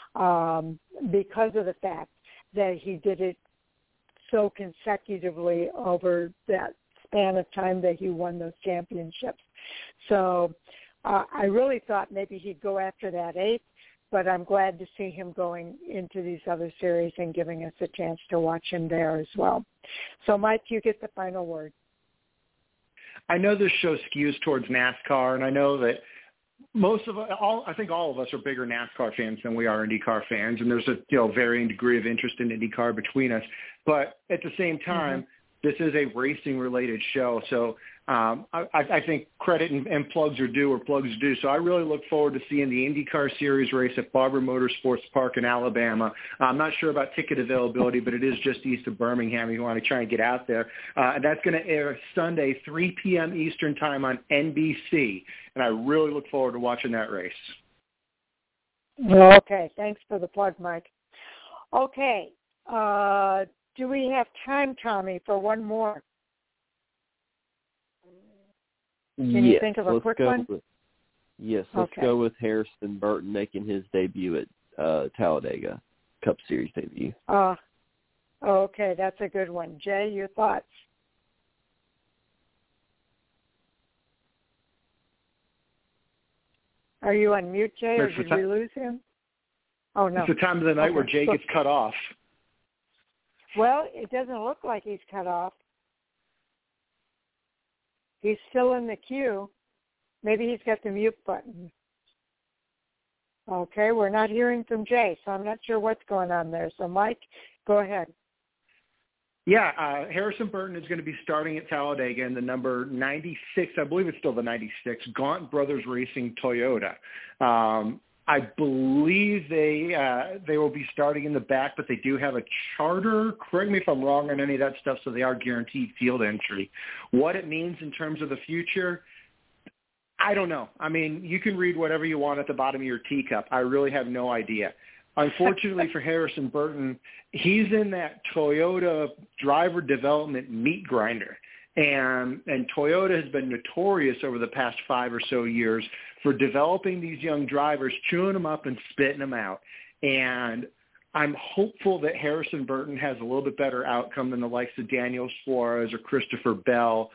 because of the fact that he did it so consecutively over that span of time that he won those championships. So I really thought maybe he'd go after that 8th, but I'm glad to see him going into these other series and giving us a chance to watch him there as well. So, Mike, you get the final word. I know this show skews towards NASCAR, and I know that I think all of us are bigger NASCAR fans than we are IndyCar fans, and there's a varying degree of interest in IndyCar between us. But at the same time, this is a racing-related show, so I think credit and plugs are due where plugs are due. So I really look forward to seeing the IndyCar Series race at Barber Motorsports Park in Alabama. I'm not sure about ticket availability, but it is just east of Birmingham if you want to try and get out there. And that's going to air Sunday, 3 p.m. Eastern Time on NBC, and I really look forward to watching that race. Okay, thanks for the plug, Mike. Okay, do we have time, Tommy, for one more? Can you think of a quick one? Let's go with Harrison Burton making his debut at Talladega Cup Series debut. Okay, that's a good one. Jay, your thoughts? Are you on mute, Jay, or did we lose him? Oh, no. It's the time of the night where Jay gets cut off. Well, it doesn't look like he's cut off. He's still in the queue. Maybe he's got the mute button. Okay, we're not hearing from Jay, so I'm not sure what's going on there. So, Mike, go ahead. Yeah, Harrison Burton is going to be starting at Talladega in the number 96, I believe it's still the 96, Gaunt Brothers Racing Toyota. I believe they will be starting in the back, but they do have a charter. Correct me if I'm wrong on any of that stuff, so they are guaranteed field entry. What it means in terms of the future, I don't know. I mean, you can read whatever you want at the bottom of your teacup. I really have no idea. Unfortunately for Harrison Burton, he's in that Toyota driver development meat grinder. And Toyota has been notorious over the past 5 or so years for developing these young drivers, chewing them up and spitting them out. And I'm hopeful that Harrison Burton has a little bit better outcome than the likes of Daniel Suarez or Christopher Bell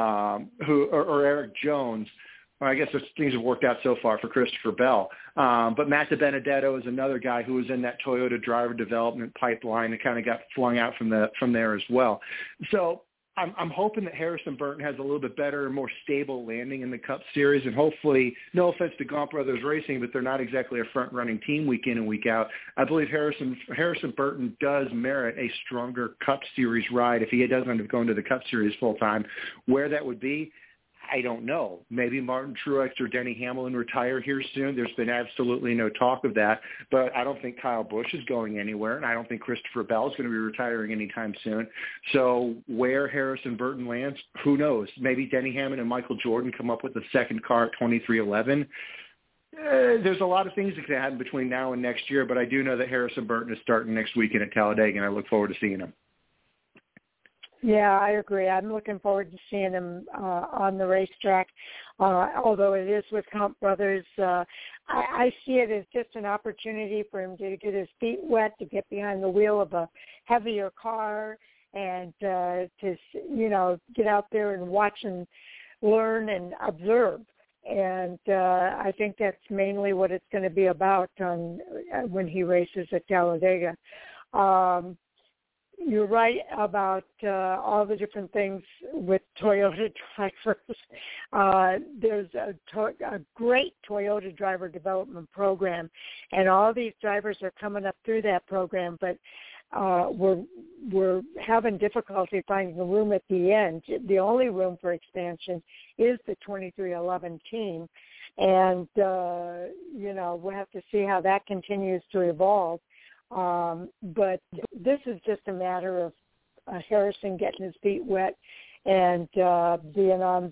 or Eric Jones. Well, I guess those things have worked out so far for Christopher Bell. But Matt DiBenedetto is another guy who was in that Toyota driver development pipeline and kind of got flung out from there as well. So I'm hoping that Harrison Burton has a little bit better and more stable landing in the Cup Series, and hopefully, no offense to Gaunt Brothers Racing, but they're not exactly a front-running team week in and week out. I believe Harrison Burton does merit a stronger Cup Series ride if he doesn't end up going to the Cup Series full-time. Where that would be, I don't know. Maybe Martin Truex or Denny Hamlin retire here soon. There's been absolutely no talk of that. But I don't think Kyle Busch is going anywhere, and I don't think Christopher Bell is going to be retiring anytime soon. So where Harrison Burton lands, who knows? Maybe Denny Hamlin and Michael Jordan come up with a second car at 2311. There's a lot of things that can happen between now and next year, but I do know that Harrison Burton is starting next weekend at Talladega, and I look forward to seeing him. Yeah, I agree. I'm looking forward to seeing him on the racetrack, although it is with Gaunt Brothers. I see it as just an opportunity for him to get his feet wet, to get behind the wheel of a heavier car, and to, get out there and watch and learn and observe. And I think that's mainly what it's going to be about when he races at Talladega. You're right about all the different things with Toyota drivers. There's a great Toyota driver development program, and all these drivers are coming up through that program, but we're having difficulty finding a room at the end. The only room for expansion is the 2311 team, and, we'll have to see how that continues to evolve. But this is just a matter of Harrison getting his feet wet and being on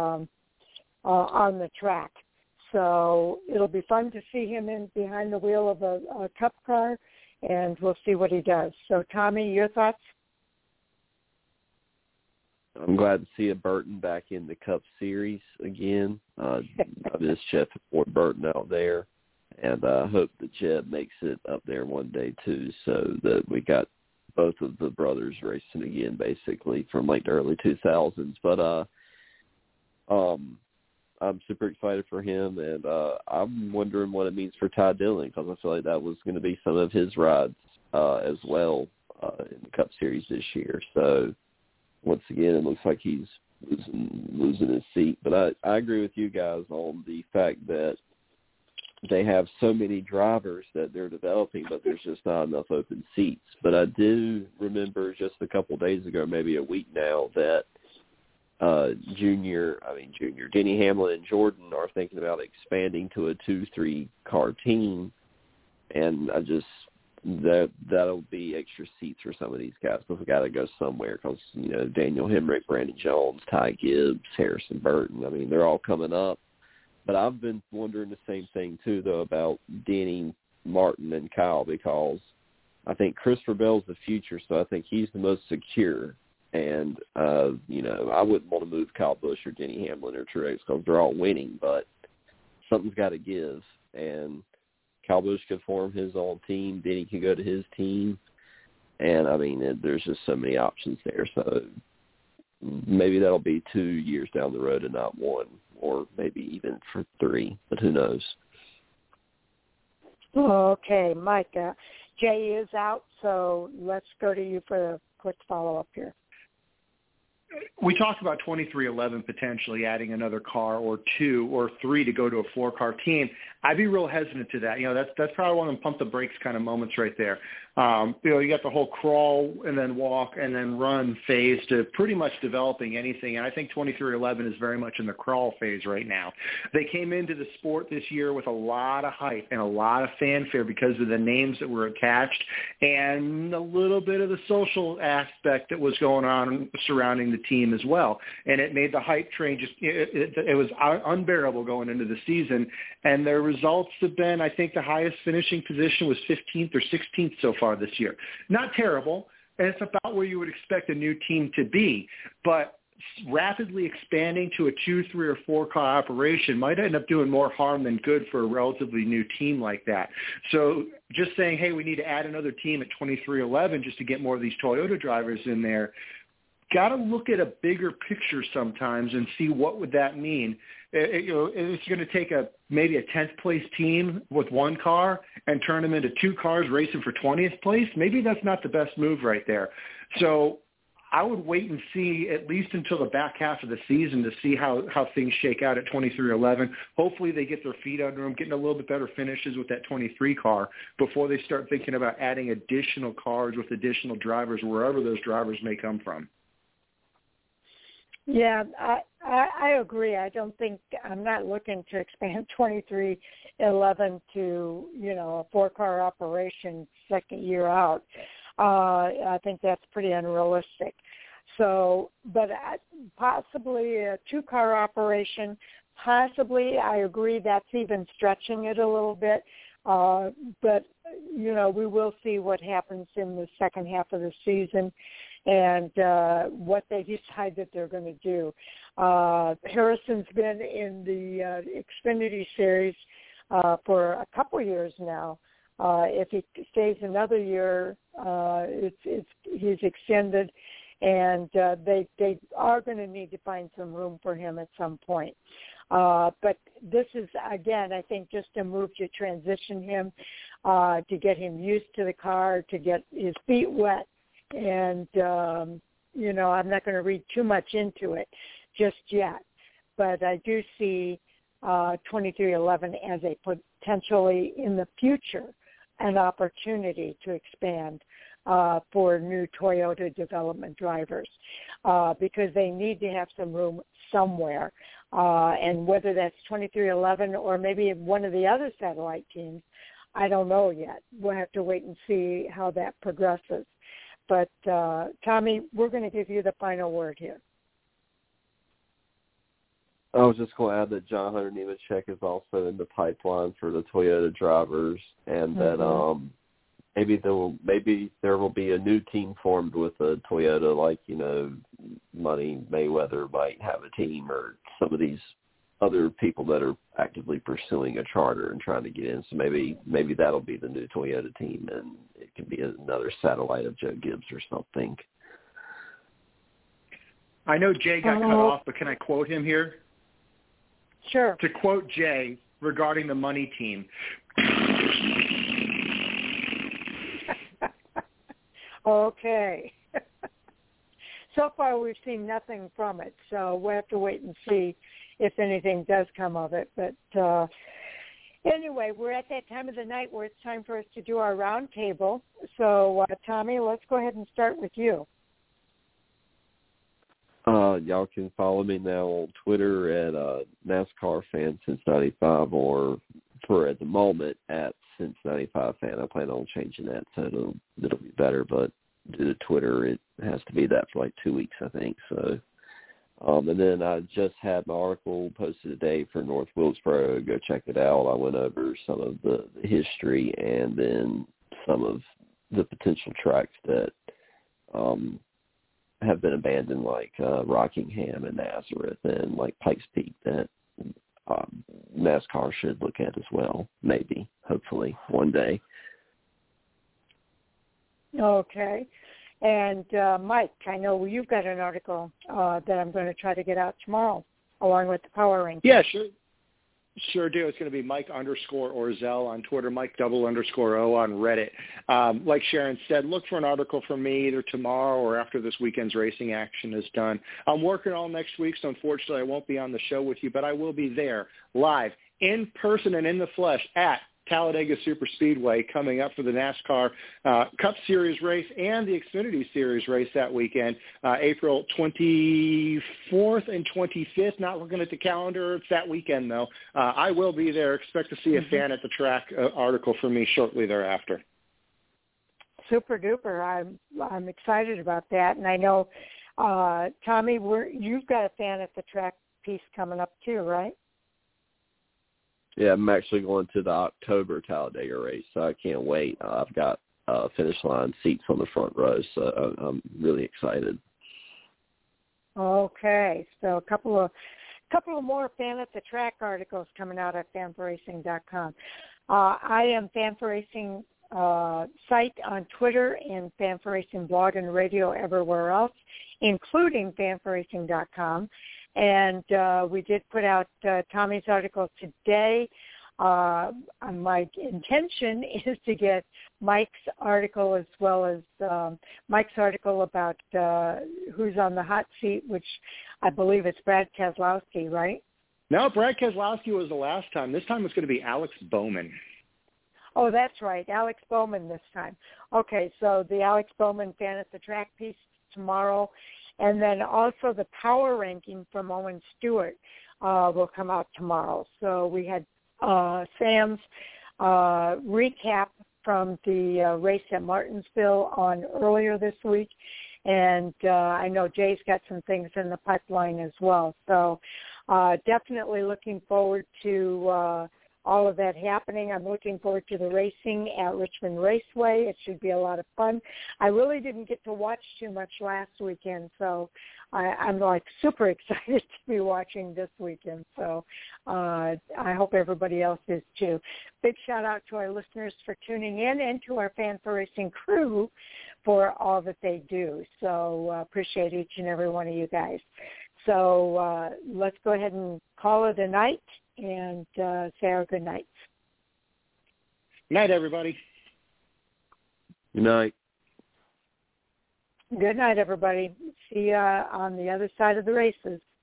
the track. So it'll be fun to see him behind the wheel of a Cup car, and we'll see what he does. So, Tommy, your thoughts? I'm glad to see a Burton back in the Cup Series again. I miss Jeff Ford Burton out there. And I hope that Jeb makes it up there one day, too, so that we got both of the brothers racing again, basically, from like the early 2000s. But I'm super excited for him, and I'm wondering what it means for Ty Dillon, because I feel like that was going to be some of his rides as well in the Cup Series this year. So, once again, it looks like he's losing his seat. But I agree with you guys on the fact that they have so many drivers that they're developing, but there's just not enough open seats. But I do remember just a couple of days ago, maybe a week now, that Denny Hamlin and Jordan are thinking about expanding to a 2-3 car team, and that'll be extra seats for some of these guys, but we got to go somewhere because Daniel Hemrick, Brandon Jones, Ty Gibbs, Harrison Burton. I mean, they're all coming up. But I've been wondering the same thing, too, though, about Denny, Martin, and Kyle, because I think Christopher Bell's the future, so I think he's the most secure. And, I wouldn't want to move Kyle Busch or Denny Hamlin or Truex because they're all winning, but something's got to give. And Kyle Busch could form his own team. Denny can go to his team. And, there's just so many options there. So maybe that'll be 2 years down the road and not one, or maybe even for 3, but who knows. Okay, Mike, Jay is out, so let's go to you for a quick follow-up here. We talked about 23XI potentially adding another car or 2 or 3 to go to a 4-car team. I'd be real hesitant to that. That's probably one of them pump the brakes kind of moments right there. You got the whole crawl and then walk and then run phase to pretty much developing anything. And I think 23XI is very much in the crawl phase right now. They came into the sport this year with a lot of hype and a lot of fanfare because of the names that were attached and a little bit of the social aspect that was going on surrounding the team as well. And it made the hype train it was unbearable going into the season. And their results have been, I think the highest finishing position was 15th or 16th so far this year. Not terrible, and it's about where you would expect a new team to be, but rapidly expanding to a 2, 3, or 4-car operation might end up doing more harm than good for a relatively new team like that. So just saying, hey, we need to add another team at 23XI just to get more of these Toyota drivers in there, got to look at a bigger picture sometimes and see what would that mean. It's going to take maybe a 10th place team with 1 car and turn them into 2 cars racing for 20th place. Maybe that's not the best move right there. So I would wait and see at least until the back half of the season to see how things shake out at 23XI. Hopefully they get their feet under them, getting a little bit better finishes with that 23 car before they start thinking about adding additional cars with additional drivers wherever those drivers may come from. Yeah, I agree. I'm not looking to expand 23XI to, a 4-car operation second year out. I think that's pretty unrealistic. So, but possibly a 2-car operation, possibly, I agree that's even stretching it a little bit. But, we will see what happens in the second half of the season and what they decide that they're going to do. Harrison's been in the Xfinity Series for a couple years now. If he stays another year, he's extended, and they are going to need to find some room for him at some point. But this is, again, I think just a move to transition him, to get him used to the car, to get his feet wet. And, I'm not going to read too much into it just yet. But I do see 23XI as a potentially in the future an opportunity to expand for new Toyota development drivers because they need to have some room somewhere. And whether that's 23XI or maybe one of the other satellite teams, I don't know yet. We'll have to wait and see how that progresses. But, Tommy, we're going to give you the final word here. I was just going to add that John Hunter Nemechek is also in the pipeline for the Toyota drivers, and that maybe there will be a new team formed with a Toyota, like, Money Mayweather might have a team, or some of these other people that are actively pursuing a charter and trying to get in. So maybe that'll be the new Toyota team, and it can be another satellite of Joe Gibbs or something. I know Jay got cut off, but can I quote him here? Sure. To quote Jay regarding the Money team. Okay. So far, we've seen nothing from it, so we'll have to wait and see if anything does come of it. But anyway, we're at that time of the night where it's time for us to do our roundtable. So, Tommy, let's go ahead and start with you. Y'all can follow me now on Twitter at NASCAR Fan Since 95, or for at the moment at Since 95 Fan. I plan on changing that so it'll be better, but due to Twitter, it has to be that for like 2 weeks, I think. So, and then I just had my article posted today for North Wilkesboro. Go check it out. I went over some of the history and then some of the potential tracks that have been abandoned, like Rockingham and Nazareth and like Pikes Peak, that NASCAR should look at as well, maybe, hopefully, one day. Okay. And Mike, I know you've got an article that I'm going to try to get out tomorrow, along with the power ranking. Yeah, sure do. It's going to be Mike_Orzel on Twitter, Mike_O on Reddit. Like Sharon said, look for an article from me either tomorrow or after this weekend's racing action is done. I'm working all next week, so unfortunately I won't be on the show with you, but I will be there live, in person and in the flesh at Talladega Superspeedway, coming up for the NASCAR Cup Series race and the Xfinity Series race that weekend, April 24th and 25th. Not looking at the calendar. It's that weekend, though. I will be there. Expect to see a fan at the track article for me shortly thereafter. Super duper. I'm excited about that. And I know, Tommy, you've got a fan at the track piece coming up too, right? Yeah, I'm actually going to the October Talladega race, so I can't wait. I've got finish line seats on the front row, so I'm really excited. Okay, so a couple of more Fan at the Track articles coming out at fanforracing.com. I am Fan for Racing site on Twitter and Fan for Racing blog and radio everywhere else, including fanforracing.com. And we did put out Tommy's article today. My intention is to get Mike's article as well as Mike's article about who's on the hot seat, which I believe is Brad Keselowski, right? No, Brad Keselowski was the last time. This time it's going to be Alex Bowman. Oh, that's right, Alex Bowman this time. Okay, so the Alex Bowman Fan at the Track piece tomorrow. And then also the power ranking from Owen Stewart will come out tomorrow. So we had Sam's recap from the race at Martinsville on earlier this week. And I know Jay's got some things in the pipeline as well. So definitely looking forward to all of that happening. I'm looking forward to the racing at Richmond Raceway. It should be a lot of fun. I really didn't get to watch too much last weekend, so I'm like super excited to be watching this weekend. So I hope everybody else is too. Big shout out to our listeners for tuning in and to our Fan for Racing crew for all that they do. So appreciate each and every one of you guys. So let's go ahead and call it a night and say our good nights. Good night, everybody. Good night. Good night, everybody. See you on the other side of the races.